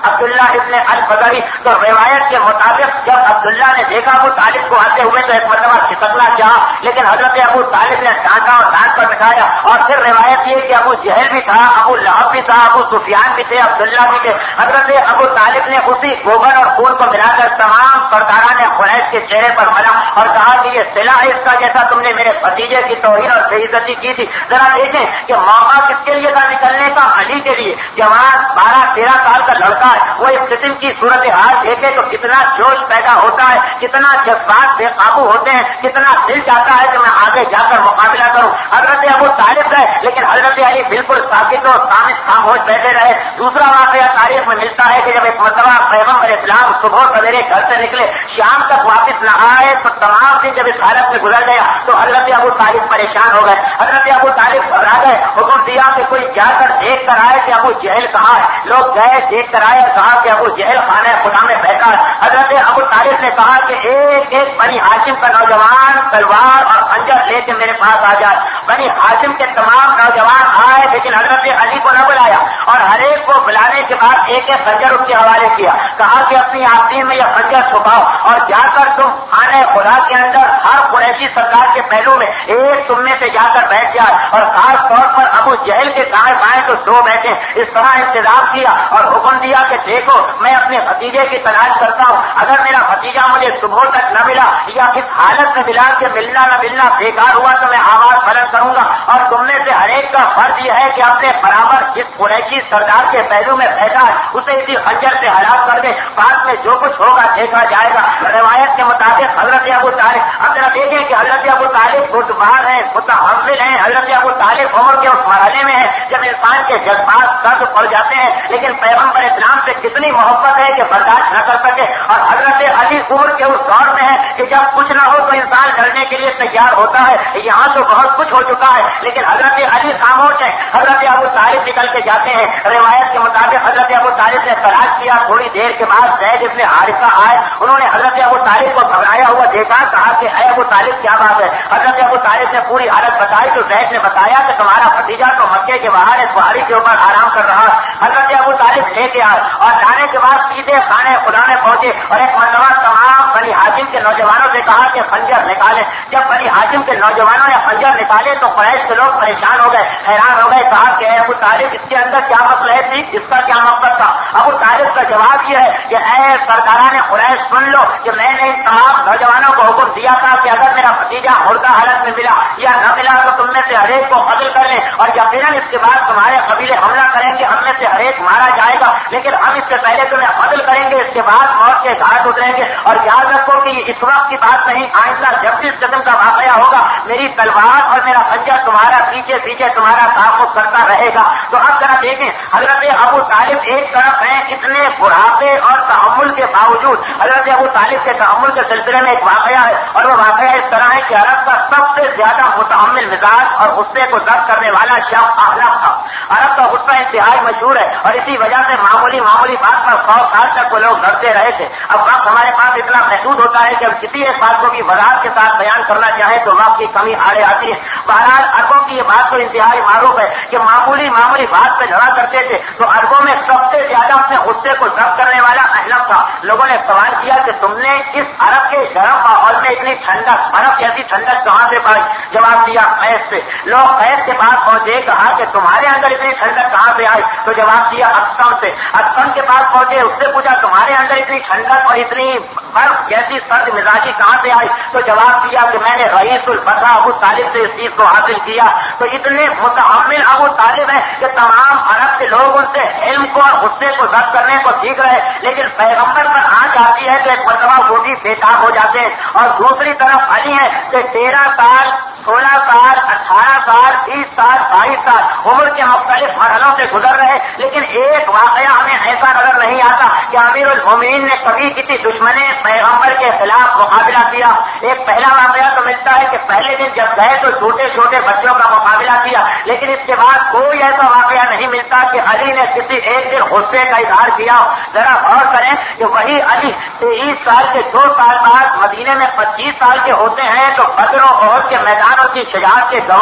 عبداللہ ابن البدری، تو روایت کے مطابق جب عبداللہ نے دیکھا ابو طالب کو آتے ہوئے تو ایک مرتبہ کھسکنا چاہا، لیکن حضرت ابو طالب نے ڈانٹا اور ڈانٹ کر بٹھایا. اور پھر روایت یہ کہ ابو جہل بھی تھا، ابو لہب بھی تھا، ابو سفیان بھی تھے، عبداللہ بھی تھے. حضرت ابو طالب نے اسی گوبر اور خون کو ملا کر تمام سرداران قریش کے چہرے پر ملا اور کہا کہ یہ صلہ ہے اس کا، جیسا تم نے میرے بھتیجے کی توہین اور بے عزتی کی تھی. ذرا دیکھیں کہ موقع کس کے لیے تھا نکلنے کا، علی کے لیے. جوان 12-13 سال کا لڑکا ہے، وہ اس قسم کی صورتحال دیکھے تو کتنا جوش پیدا ہوتا ہے، کتنا جذبات بے قابو ہوتے ہیں، کتنا دل چاہتا ہے کہ میں آگے جا کر مقابلہ کروں. حضرت ابو طالب گئے لیکن حضرت علی بالکل ساکت اور خاموش بیٹھے رہے. دوسرا واقعہ تاریخ میں ملتا ہے کہ جب ایک مرتبہ پیغمبر اسلام صبح سویرے گھر سے نکلے، شام تک واپس نہ آئے تو تمام دن جب اس حالت میں گزر گیا تو حضرت ابو طالب پریشان ہو گئے. حضرت ابو طالب گھبرا گئے، حکم دیا کہ کوئی جا کر دیکھ کر آئے کہ ابو جہل کہاں ہے. لوگ گئے، دیکھ کر آئے اور کہا کہ ابو جہل خانہ خدا میں بیٹھا ہے. حضرت ابو طالب نے کہا کہ ایک ایک بنی ہاشم کا نوجوان تلوار اور خنجر لے کے میرے پاس آ جائے. بنی ہاشم کے تمام نوجوان آئے لیکن حضرت علی کو نہ بلایا اور ہر ایک کو بلانے کے بعد ایک ایک خنجر اس کے حوالے کیا. کہا کہ اپنی آستین میں یہ خنجر چھپاؤ اور جا کر تم خانہ خدا کے اندر ہر قریشی سردار کے پہلو میں ایک تم میں سے جا کر بیٹھ جائے اور خاص طور پر ابو جہل کے دائیں بائیں تو دو بیٹھے. اس طرح انتظام کیا اور حکم دیا کہ دیکھو میں اپنے بھتیجے کی تلاش کرتا ہوں، اگر میرا بھتیجا مجھے صبح تک نہ ملا یا اس حالت میں ملا کہ ملنا نہ ملنا بیکار ہوا تو میں آواز بلند کروں گا. اور تم میں سے ہر ایک کا فرض یہ ہے کہ اپنے برابر جس قریشی سردار کے پہلو میں بیٹھا ہے اسے اسی خنجر سے ہلاک کر دے، بعد میں جو کچھ ہوگا دیکھا جائے گا. روایت کے مطابق حضرت ابو طالب، اب ذرا دیکھیں کہ حضرت ابو طالب بردبار ہیں، متحمل ہیں. حضرت ابو طالب عمر کے اس مرحلے میں ہے جب انسان کے جذبات سرد پڑ جاتے ہیں، لیکن پیغمبر اسلام سے کتنی محبت ہے کہ برداشت نہ کر سکے. اور حضرت علی عمر کے اس دور میں ہے کہ جب کچھ نہ ہو تو انسان لڑنے کے لیے تیار ہوتا ہے. یہاں تو بہت کچھ ہو چکا ہے لیکن حضرت علی خاموش ہے. حضرت ابو طالب نکل کے جاتے ہیں. روایت کے مطابق حضرت ابو طالب نے تلاش کیا، تھوڑی دیر کے بعد زید ابن حارثہ آئے. انہوں نے حضرت ابو طالب کو گھبرایا ہوا دیکھا، کہا کہ اے ابو طالب کیا بات ہے. حضرت ابو طالب نے پوری حالت بتائی تو زید نے بتایا کہ تمہارا بھتیجا تو مکے کے باہر اس پہاڑی کے اوپر آرام کر رہا. حضرت ابو طالب لے کے آئے اور لانے کے بعد سیدھے خانے خدا میں پہنچے اور ایک مرتبہ تمام بنی ہاشم کے نوجوانوں سے کہا کہ خنجر نکالے. جب بنی ہاشم کے نوجوانوں نے خنجر نکالے تو قریش کے لوگ پریشان ہو گئے، حیران ہو گئے. کہا کہ اے ابو طالب اس کے اندر کیا مصلحت تھی، اس کا کیا مقصد تھا. ابو طالب کا جواب یہ ہے کہ اے سرداران قریش سن لو کہ میں نے ان تمام نوجوانوں کو حکم دیا تھا کہ اگر میرا بھتیجا مردہ حالت میں ملا یا نہ ملا تو تم میں سے ہر ایک کو قتل کر لیں اور یقیناً اس کے بعد تمہارے قبیلے حملہ کریں گے، ہم میں سے ہر ایک مارا جائے گا، لیکن ہم اس سے پہلے تمہیں قتل کریں گے، اس کے بعد موت کے گھاٹ اتریں گے. اور یاد رکھو کہ اس وقت کی بات نہیں، آئندہ جب بھی اس قسم کا واقعہ ہوگا میری تلوار اور میرا خنجر تمہارا پیچھے پیچھے تمہارا تعاقب کرتا رہے گا. تو اب ذرا دیکھیں حضرت ابو طالب ایک طرف ہیں، اتنے بڑھاپے اور تحمل کے باوجود حضرت ابو طالب کے تحمل کے سلسلے میں ایک واقعہ ہے اور وہ واقعہ اس طرح ہے کہ عرب کا سب سے زیادہ متحمل مزاج اور غصے کو ضبط کرنے والا شخص احلف تھا. عرب کا غصہ انتہائی مشہور ہے اور اسی وجہ سے معمولی بات پر 100 سال تک وہ لوگ لڑتے رہے تھے. اب وقت ہمارے پاس اتنا محدود ہوتا ہے کہ ہم کسی ایک بات کو بھی وضاحت کے ساتھ بیان کرنا چاہیں تو وقت کی کمی آڑے آتی ہے. بہرحال عربوں کی یہ بات تو انتہائی معروف ہے کہ معمولی بات پہ لڑا کرتے تھے. تو عربوں میں سب سے زیادہ اپنے غصے کو ضبط کرنے والا احلف تھا. لوگوں نے سوال کیا کہ تم نے اس عرب کے گرم ماحول میں اتنی ٹھنڈک، برف جیسی ٹھنڈک کہاں سے پائی؟ جواب دیا قیس سے. لوگ قیس کے پاس پہنچے، کہا کہ تمہارے اندر اتنی ٹھنڈک کہاں سے آئی؟ تو جواب دیا اقسم سے. اقسم کے پاس پہنچے، اس سے پوچھا تمہارے اندر اتنی ٹھنڈک اور اتنی برف جیسی سرد مزاجی کہاں سے آئی؟ تو جواب دیا کہ میں نے رئیس البصرہ ابو طالب سے اس چیز کو حاصل کیا. تو اتنے متحمل ابو طالب ہیں کہ تمام عرب کے لوگ ان سے علم کو اور غصے کو ضبط کرنے کو سیکھ رہے، لیکن پیغمبر پر آنچ آتی ہے تو ایک مرتبہ وہ بھی بےتاب ہو جاتے ہیں. اور دوسری طرف علی ہے کہ 13 سال 16 سال 18 سال 20 سال 22 سال عمر کے مختلف مرحلوں سے گزر رہے، لیکن ایک واقعہ ہمیں ایسا نظر نہیں آتا کہ امیر المومنین نے کبھی کسی دشمن پیغمبر کے خلاف مقابلہ کیا. ایک پہلا واقعہ تو ملتا ہے کہ پہلے دن جب گئے تو چھوٹے چھوٹے بچوں کا مقابلہ کیا، لیکن اس کے بعد کوئی ایسا واقعہ نہیں ملتا کہ علی نے کسی ایک دن غصے کا اظہار کیا. ذرا غور کریں کہ وہی علی 23 سال کے 2 سال بعد مدینے میں 25 سال کے ہوتے ہیں تو بدر و احد کے میدانوں کی شجاعت کے گواہ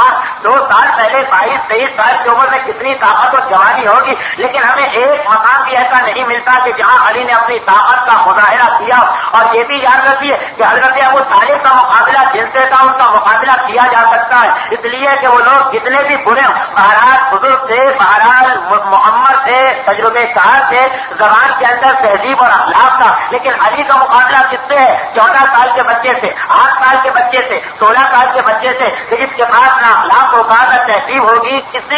2 साल पहले 22-23 साल की उम्र में कितनी ताकत और जवानी होगी, लेकिन हमें एक मकाम भी ऐसा नहीं मिलता कि जहां अली ने अपनी ताकत का मुजाहिरा किया। और ये भी याद रखिए कि हजरत अबू तालिब का मुकाबला जिनसे था उनका मुकाबला किया जा सकता है, इसलिए कि वो लोग जितने भी बुरे हों, बहरहाल बुजुर्ग थे, बहरहाल मोहम्मद थे, तजुर्बेकार थे, जबान के अंदर तहजीब और अखलाक था। लेकिन अली का मुकाबला किससे है? 14 साल के बच्चे से, 8 साल के बच्चे से, 16 साल के बच्चे से, जिसके पास ना अखलाक होगा ना तहजीब होगी, किसी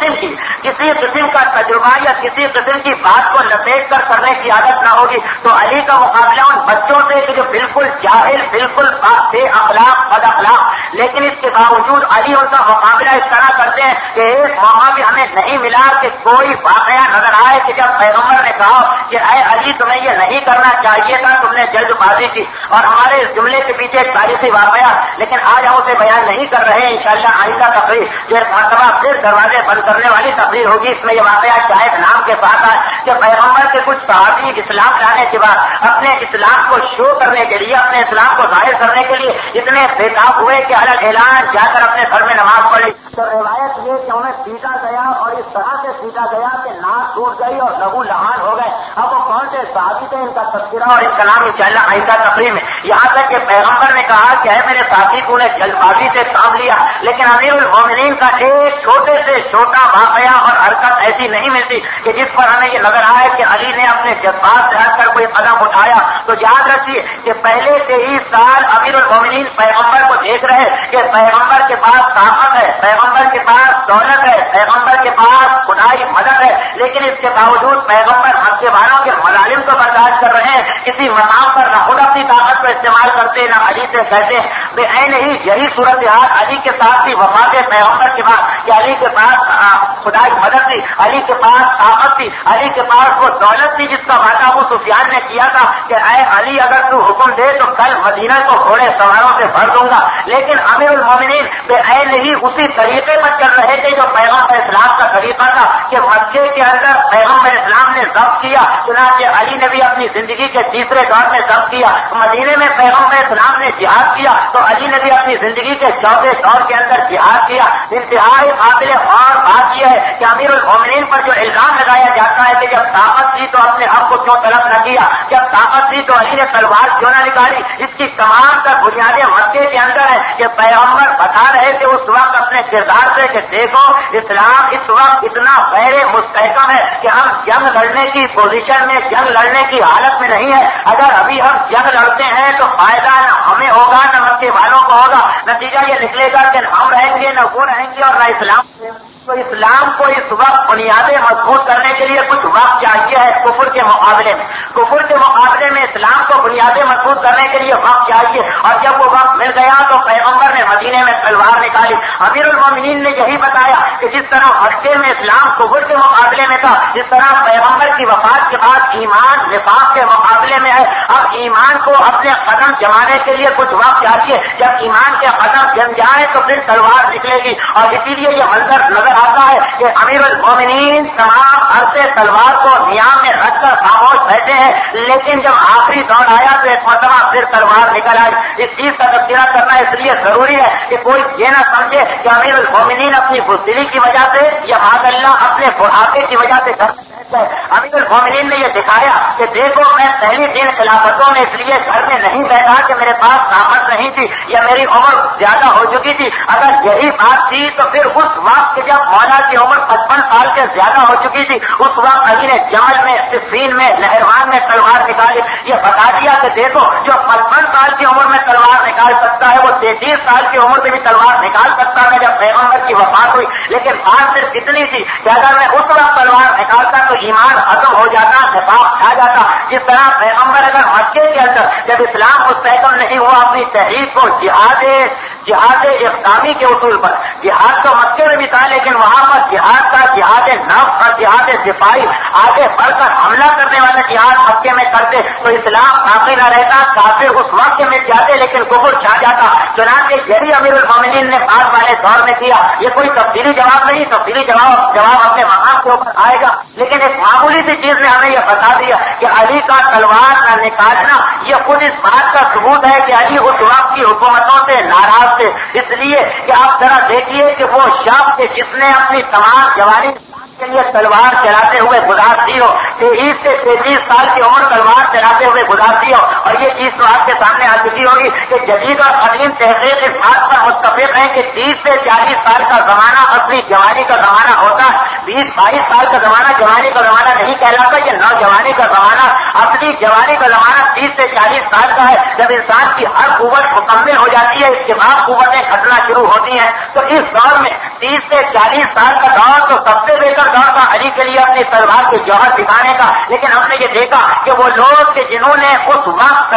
किस्म का तजुर्बा या किसी किस्म की बात को लपेट कर करने की आदत ना होगी। तो अली का मुकाबला उन बच्चों से कि जो बिल्कुल जाहिल, बिल्कुल बे अखलाक, बद अखलाक, लेकिन इसके बावजूद अली उनका मुकाबला इस तरह करते हैं कि एक मौका भी हमें नहीं मिला कि कोई वाकया नजर आए कि जब पैगम्बर ने कहा कि अय अली तुम्हें ये नहीं करना चाहिए था, तुमने जल्दबाजी की। और हमारे इस जुमले के पीछे एक तारीखी वाकया, लेकिन आज हम उसे बयान नहीं कर रहे हैं। इंशाअल्लाह आइंदा तकरीर जो एक मरतबा फिर दरवाजे बंद करने वाली तकरीर होगी, इसमें ये वाकया शायद नाम के साथ आए कि पैगम्बर के कुछ सहाबी इस्लाम लाने के बाद अपने इस्लाम को शो करने के लिए, अपने इस्लाम को जाहिर करने के लिए इतने बेताब हुए कि अलग ऐलान जाकर अपने घर में नमाज पढ़ी। तो रिवायत ये कि उन्हें पीटा गया और इस तरह से पीटा गया कि नाक टूट गई और लहू लहान हो गए। अब वो कौन से साथी थे, इनका तस्करा और इनका नाम इंशाअल्लाह आइंदा तकरीर में। यहाँ तक कि पैगम्बर ने कहा कि है मेरे साथी तूने जल्दबाजी से काम लिया, लेकिन अमीरुल मोमिनीन का एक छोटे से छोटा वाकया और हरकत ऐसी नहीं मिलती कि जिस पर हमें ये नजर आए कि अली ने अपने जज्बात से हटकर कोई कदम उठाया। तो याद रखिए कि पहले से ही साल अमीरुल मोमिनीन पैगम्बर को देख रहे कि पैगम्बर के पास ताकत है, पैगम्बर के पास दौलत है, पैगम्बर के पास खुदाई मदद है, लेकिन इसके बावजूद पैगम्बर मक्के वालों के मलालिम को बर्दाश्त कर रहे हैं। किसी मकाम पर न खुद अपनी ताकत को इस्तेमाल करते न अली से कहते नहीं। यही सूरत हाल अली के साथ भी वफात पैगम्बर के बाद कि अली के पास खुदाई मदद थी, अली के पास ताकत थी, अली के पास वो दौलत थी जिसका वादा अबू सुफियान ने किया था कि ऐ अली अगर तू हुक्म दे तो कल मदीना को घोड़े सवारों से भर दूंगा। लेकिन अमीरुल मोमिनीन नहीं उसी तरीके पर चल रहे थे जो पैगम्बर इस्लाम का तरीका था कि मक्के के अंदर पैगम्बर इस्लाम ने जब्त किया, चुनांचे अली ने भी अपनी जिंदगी के तीसरे दौर में जब्त किया। मदीने में पैगम्बर इस्लाम ने जिहाद किया तो अली ने भी अपनी जिंदगी के चौथे दौर के अंदर जिहाद किया। इंतहाई काबिल और बात यह है कि अमीरुल मोमिनीन पर जो इल्जाम लगाया जाता है कि जब ताकत थी तो अपने हक को क्यों तलब न किया, जब ताकत थी तो अली ने तलवार क्यों न निकाली, इसकी तमाम तर बुनियादें मक्के के अंदर है कि पैगम्बर बता रहे थे उस वक्त अपने किरदार से कि देखो इस्लाम इस वक्त इतना गैर मुस्तहकम है कि हम जंग लड़ने की पोजीशन में, जंग लड़ने की हालत में नहीं है। अगर अभी हम जंग लड़ते हैं तो फायदा न हमें होगा न मक्के वालों को होगा, नतीजा ये निकलेगा कि हम रहेंगे न वो रहेंगे और न इस्लाम। तो इस्लाम को इस वक्त बुनियादें मजबूत करने के लिए कुछ वक्त चाहिए है कुफर के मुकाबले में। कुफर के मुकाबले में इस्लाम को बुनियादें मजबूत करने के लिए वक्त चाहिए, और जब वो वक्त मिल गया तो पैगम्बर ने मदीने में तलवार निकाली। अमीरुल मोमिनीन ने यही बताया कि जिस तरह मक्के में इस्लाम कुफर के मुकाबले में था, जिस तरह पैगम्बर की वफात के बाद ईमान निफाक के मुकाबले में है। अब ईमान को अपने कदम जमाने के लिए कुछ वक्त चाहिए, जब ईमान के कदम जम जाए तो फिर तलवार निकलेगी। और इसीलिए ये मंजर नजर आता है कि अमीरुल मोमिनीन तमाम अरसे तलवार को नियाम में रखकर खामोश बैठे हैं, लेकिन जब आखिरी दौर आया तो एक मरतबा फिर तलवार निकल आई। इस चीज का तस्करा करना इसलिए जरूरी है कि कोई ये ना समझे कि अमीरुल मोमिनीन अपनी बुज़दिली की वजह से या माज़अल्लाह अपने बुढ़ापे की वजह से अमीरुल मोमिनीन ने यह दिखाया कि देखो मैं पहली 3 खिलाफतों में इसलिए घर में नहीं बैठा कि मेरे पास ताकत नहीं थी या मेरी उम्र ज्यादा हो चुकी थी। अगर यही बात थी तो फिर उस वक्त जब मौला की उम्र 55 साल से ज्यादा हो चुकी थी, उस वक्त अली ने जमल में, सिफ़ीन में, नहरवान में तलवार निकाली। ये बता दिया कि देखो जो 55 साल की उम्र में तलवार निकाल सकता है वो 33 साल की उम्र में भी तलवार निकाल सकता है जब पैगम्बर की वफात हुई। लेकिन बात सिर्फ इतनी थी कि अगर मैं उस वक्त तलवार निकालता तो ईमान खत्म हो जाता, निफाक छा जाता। जिस तरह पैगम्बर अगर मक्के के अंदर जब इस्लाम मुस्तहकम नहीं हुआ अपनी तहरीक को जिहाद इक़दामी के उसूल पर, जिहाद तो मक्के में भी था लेकिन वहां पर जिहाद का जिहाद नफ्स और जिहाद दिफाई आगे बढ़कर حملہ کرنے والا جہاد مکے میں کرتے تو اسلام باقی نہ رہتا، کافر اس وقت میں جاتے لیکن کفر چھا جاتا۔ چنانچہ یہی امیر المومنین نے بعد والے دور میں کیا۔ یہ کوئی تفصیلی جواب نہیں، تفصیلی جواب اپنے مقام کے اوپر آئے گا، لیکن ایک معمولی سی چیز نے ہمیں یہ بتا دیا کہ علی کا تلوار نہ نکالنا یہ خود اس بات کا ثبوت ہے کہ علی اس وقت کی حکومتوں سے ناراض تھے، اس لیے کہ آپ ذرا دیکھیے کہ وہ شخص جس نے اپنی تمام جوانی کے لیے تلوار چلاتے ہوئے گزار دی ہو، 23 سے 33 سال کی عمر تلوار چلاتے ہوئے گزار دی ہو، اور یہ چیز تو آپ کے سامنے آ چکی ہوگی کہ جدید اور قدیم تحقیق اس بات پر متفق ہے کہ 30 سے 40 سال کا زمانہ اپنی جوانی کا زمانہ ہوتا ہے۔ 20-22 سال کا زمانہ جوانی کا زمانہ نہیں کہلاتا، یہ نوجوانی کا زمانہ اپنی جوانی کا زمانہ 30 سے 40 سال کا ہے، جب انسان کی ہر قوت مکمل ہو جاتی ہے، اس کے بعد قوتیں گھٹنا شروع ہوتی ہیں۔ تو اس دور میں 30 سے 40 سال کا دور تو سب سے بہتر دور تھا علی کے لیے اپنی تلوار کے جوہر دکھانے کا، لیکن ہم نے یہ دیکھا کہ وہ لوگ کہ جنہوں نے اس وقت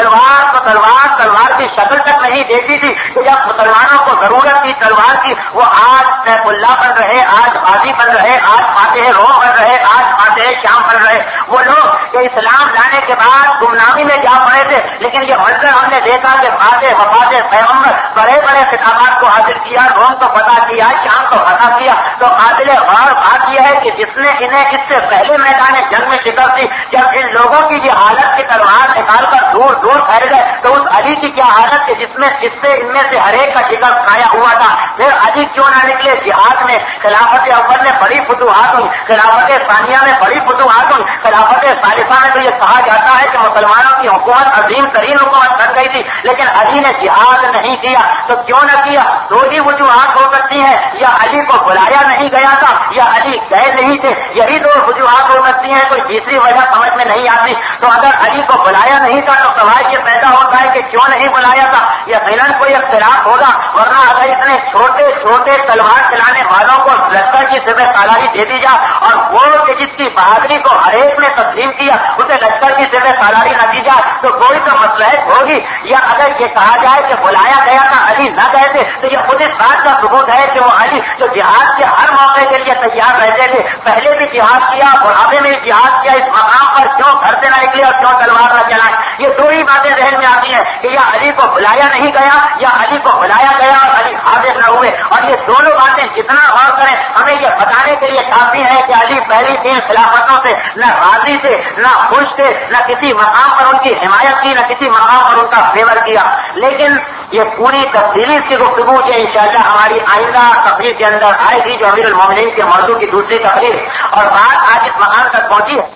تلوار کی شکل تک نہیں دیکھی تھی کہ جب مسلمانوں کو ضرورت تھی تلوار کی، وہ آج سیف اللہ بن رہے، آج غازی بن رہے، آج فاتح روم بن رہے، آج فاتح شام بن رہے، وہ لوگ کہ اسلام لانے کے بعد گمنامی میں جا پڑے تھے، لیکن یہ منظر ہم نے دیکھا کہ فاتح وفات پیغمبر بڑے بڑے خطابات کو حاصل کیا، روم کو فتح کیا، شام کو فتح کیا، تو قابل غور بات یہ ہے کہ جس نے انہیں اس سے پہلے میدان جنگ میں شکست دی، جب ان لوگوں کی یہ حالت کی تلوار نکال کر دور دور پھیل گئے تو اس علی کی کیا حالت ہے جس سے ان میں سے ہر ایک کا شکست کھایا ہوا تھا۔ پھر علی کیوں نہ نکلے جہاد میں؟ خلافت اول میں بڑی فتوحات ہوئی، خلافت ثانیہ میں بڑی فتوحات ہوئی، خلافت ثالثہ میں تو یہ کہا جاتا ہے کہ مسلمانوں کی حکومت عظیم ترین حکومت بن گئی تھی، لیکن علی نے جہاد نہیں کیا۔ تو کیوں نہ کیا؟ دو ہی وجوہات ہو سکتی ہیں، یا علی کو بلایا نہیں گیا تھا یا علی گئے نہیں تھے، یہی دو وجوہات ہو سکتی ہیں، کوئی تیسری وجہ سمجھ میں نہیں آتی۔ تو اگر علی کو بلایا نہیں تھا تو سوال یہ پیدا ہوتا ہے کہ کیوں نہیں بلایا تھا، یقیناً کوئی اختلاف ہوگا، ورنہ اگر اتنے چھوٹے چھوٹے تلوار چلانے والوں کو لشکر کی سپہ سالاری دے دی جا اور وہ کہ جس کی بہادری کو ہر ایک نے تسلیم کیا اسے لشکر کی سپہ سالاری نہ دی جائے تو کوئی تو مصلحت ہوگی۔ یا اگر یہ کہا جائے کہ بلایا گیا تھا علی نہ گئے تھے تو یہ خود اس بات کا ثبوت ہے کہ وہ علی جو جہاد کے ہر موقع کے لیے تیار رہتے تھے، پہلے بھی جہاد کیا، بڑھاپے میں جہاد کیا، اس مقام پر کیوں گھر سے نہ نکلے اور کیوں تلوار نہ چلائے؟ یہ دو ہی باتیں ذہن میں آتی ہیں کہ یا علی کو بلایا نہیں گیا یا علی کو بلایا گیا اور علی حاضر نہ ہوئے، اور یہ دونوں باتیں جتنا غور کریں ہمیں یہ بتانے کے لیے کافی ہے کہ علی پہلی 3 خلافتوں سے نہ راضی تھے، نہ خوش تھے، نہ کسی مقام پر ان کی حمایت کی، نہ کسی مقام پر ان کا فیور کیا۔ لیکن یہ پوری تفصیلی کی گفتگو یہ انشاءاللہ ہماری آئندہ تقریر کے اندر آئے گی جو امیر المومنین کے موضوع کی دوسری تقریر، اور بات آج اس مقام تک پہنچی ہے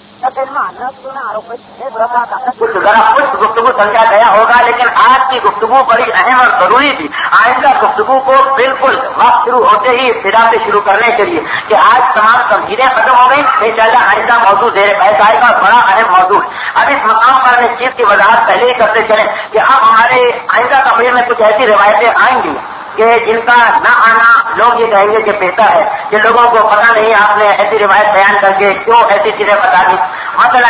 کچھ ذرا کچھ گفتگو سمجھا گیا ہوگا، لیکن آج کی گفتگو بڑی اہم اور ضروری تھی آئندہ گفتگو کو بالکل وقت شروع ہوتے ہی ابتدا سے شروع کرنے کے لیے کہ آج تمام تمہیدیں ختم ہو گئی، انشاءاللہ آئندہ موضوع زیر بحث آئے گا، بڑا اہم موضوع ہے۔ اب اس مقام پر اس چیز کی وضاحت پہلے ہی کرتے چلیں کہ اب ہمارے آئندہ تقریر میں کچھ ایسی روایتیں آئیں گی کہ جن کا نہ آنا لوگ یہ کہیں گے کہ بہتر ہے، کہ لوگوں کو پتہ نہیں آپ نے ایسی روایت بیان کر کے کیوں ایسی چیزیں بتا دی۔ مثلا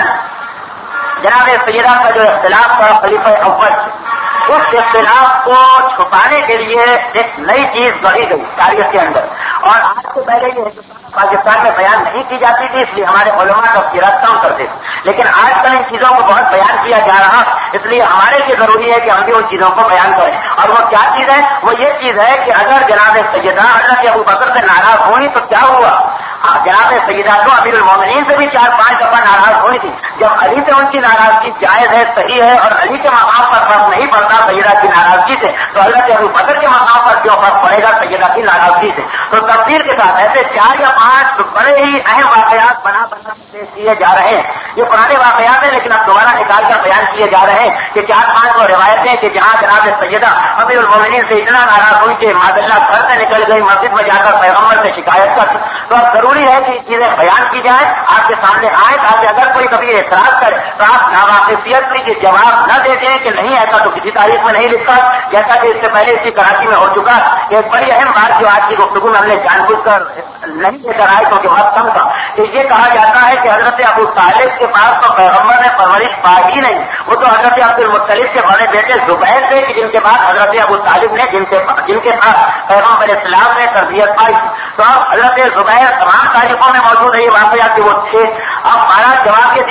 جناب سیدہ کا جو اختلاف تھا خلیفہ اول، اس اختلاف کو چھپانے کے لیے ایک نئی چیز گڑھی گئی تاریخ کے اندر، اور آج سے پہلے یہ پاکستان میں بیان نہیں کی جاتی تھی، اس لیے ہمارے علماء تفسیرات کم کرتے تھے، لیکن آج کل ان چیزوں کو بہت بیان کیا جا رہا، اس لیے ہمارے لیے ضروری ہے کہ ہم بھی ان چیزوں کو بیان کریں۔ اور وہ کیا چیز ہے؟ وہ یہ چیز ہے کہ اگر جناب سیدہ حضرت ابو بکر سے ناراض ہوئی تو کیا ہوا؟ جناب سیدہ تو امیر المومنین سے بھی 4-5 دفعہ ناراض ہوئی تھی، جب علی سے ان کی ناراضگی جائز ہے، صحیح ہے، اور علی کے مقام پر فرق نہیں پڑتا سیدہ کی ناراضگی سے، تو حضرت ابو بکر کے مقام پر کیوں فرق پڑے گا سیدہ کی ناراضگی سے؟ تو تفصیل کے ساتھ ایسے 4 یا 5 بڑے ہی اہم واقعات بنا پیش کیے جا رہے ہیں۔ یہ پرانے واقعات ہیں لیکن اب دوبارہ نکال کر بیان کیے جا رہے ہیں کہ 4-5 وہ روایتیں کہ جہاں جناب سیدہ امیر المومنین سے اتنا ناراض ہوئی کہ معذاللہ گھر سے نکل گئی، مسجد میں جا کر پیغمبر سے شکایت کر، تو اب ضروری ہے کہ یہ چیزیں بیان کی جائیں، آپ کے سامنے آئے، تاکہ اگر کوئی کبھی اعتراض کرے تو آپ ناواقفیت میں یہ جواب نہ دے دیں کہ نہیں ایسا تو کسی تاریخ میں نہیں لکھا، جیسا کہ اس سے پہلے اسی کراچی میں ہو چکا۔ ایک بڑی اہم بات جو آج کی گفتگو میں ہم نے جان بوجھ کر نہیں لے کر آئے کیونکہ بہت کم تھا، کہ یہ کہا جاتا ہے کہ حضرت ابو طالب کے پاس تو پیغمبر نے پرورش پائی ہی نہیں، وہ تو حضرت عبد المطلب کے بڑے بیٹے زبیر تھے کہ جن کے بعد حضرت ابو طالب نے جن کے پاس پیغمبر اسلام نے تربیت پائی، تو اب حضرت زبیر تمام تاریخوں میں موجود ہے یہ واقعات کہ وہ تھے۔ اب ہمارا جواب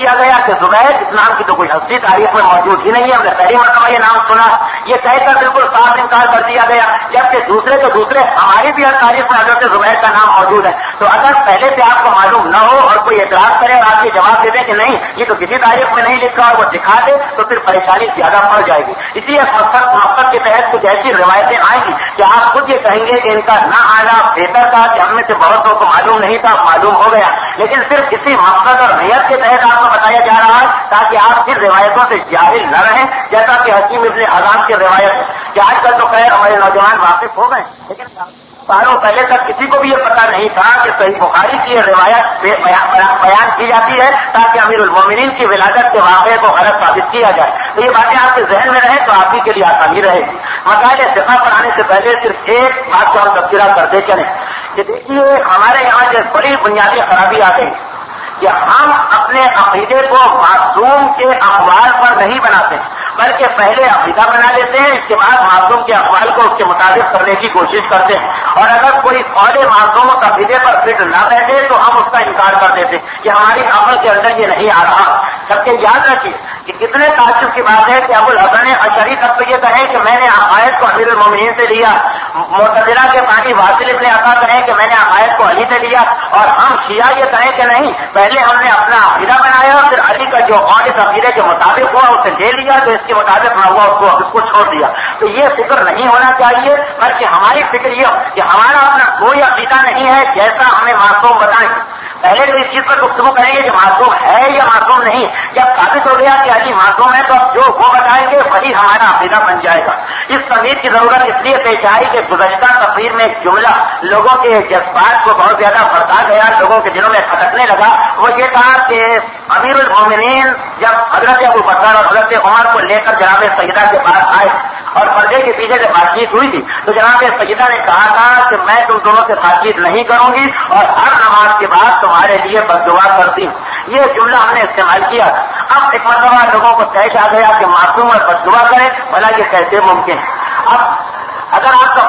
दिया गया कि जुबैर इस नाम की तो कोई हस्ती तारीख में मौजूद ही नहीं है, हमने पहली मरतबा ये नाम सुना, ये कहकर बिल्कुल साफ इनकार कर दिया गया। जबकि दूसरे हमारी भी हर तारीख में हजरत जुबैर का नाम मौजूद है। तो अगर पहले से आपको मालूम न हो और कोई एतराज करे और आप ये जवाब दे दें कि नहीं ये तो किसी तारीख में नहीं लिखा और वो दिखा दे, तो फिर परेशानी ज्यादा बढ़ जाएगी। इसलिए मकसद के तहत कुछ ऐसी रिवायतें आएंगी कि आप खुद ये कहेंगे कि इनका न आना बेहतर था, कि हम में से बहुत लोगों को मालूम नहीं था, मालूम हो गया। लेकिन सिर्फ इसी मकसद और नियत के तहत आपको बताया जा रहा है ताकि आप फिर रिवायतों से जाहिल न रहें, जैसा कि हकीम इब्न हिज़ाम की रिवायत कि आजकल तो खैर हमारे नौजवान वाकिफ हो गए, लेकिन सालों पहले तक किसी को भी ये पता नहीं था कि सही बुखारी की ये रिवायत बयान की जाती है ताकि अमीरुल मोमिनीन की विलादत के वाक़े को गलत साबित किया जाए। तो ये बातें आपके जहन में रहे तो आप ही के लिए आसानी रहेगी। मसाइल सिफा पर आने से पहले सिर्फ एक बात को हम तस्करा करते चलें कि देखिए हमारे यहाँ जो बड़ी बुनियादी खराबी आ गई कि हम अपने अकीदे को मासूम के अक़वाल पर नहीं बनाते, बल्कि पहले अकीदा बना लेते हैं, इसके बाद मासूम के अक़वाल को उसके मुताबिक करने की कोशिश करते हैं। और अगर कोई कौल मासूम उस अकीदे पर फिट न बैठे तो हम उसका इनकार कर देते कि हमारी अक़ल के अंदर ये नहीं आ रहा। सबके याद रखिए कि कितने ताज्जुब की बात है कि अबुल हसन अशरी तक तो ये कहे कि मैंने आयत को अमीरुल मोमिनीन से लिया, मुअतज़िला के पानी वासिल इब्न अता कहें कि मैंने आयत को अली से लिया, और हम शिया ये कहें कि नहीं पहले हमने अपना अकीदा बनाया फिर अली का जो और इस अकीदे के मुताबिक हुआ उसे ले लिया, तो इसके मुताबिक न हुआ उसको छोड़ दिया। तो ये फिक्र नहीं होना चाहिए, बल्कि हमारी फिक्र ये कि हमारा अपना कोई अकीदा नहीं है जैसा हमें मासूम बताएं। पहले तो इस चीज पर गुफ्तगू करेंगे कि मासूम है या मासूम नहीं। जब साबित हो गया कि अली मासूम है तो अब जो वो बताएंगे वही हमारा अकीदा बन जाएगा। इस तमीज की जरूरत इसलिए पेश आई कि गुज़श्ता तक़रीर में एक जुमला लोगों के जज्बात को बहुत ज्यादा भड़का गया, लोगों के दिलों में खटकने लगा। वो ये कहा कि अमीरुल मोमिनीन जब हजरत अबू बकर और हजरत उमर को लेकर जनाब सैयदा के पास आए और पर्दे के पीछे से बातचीत हुई थी, तो जनाब सैयदा ने कहा था कि मैं तुम दोनों से बातचीत नहीं करूंगी और हर नमाज के बाद तुम्हारे लिए बद्दुआ करती हूँ। ये जुमला हमने इस्तेमाल किया। अब एक मरतबा लोगों को तय आ गया कि मासूम और बद्दुआ करें, भला ये कैसे मुमकिन है। अब अगर आपका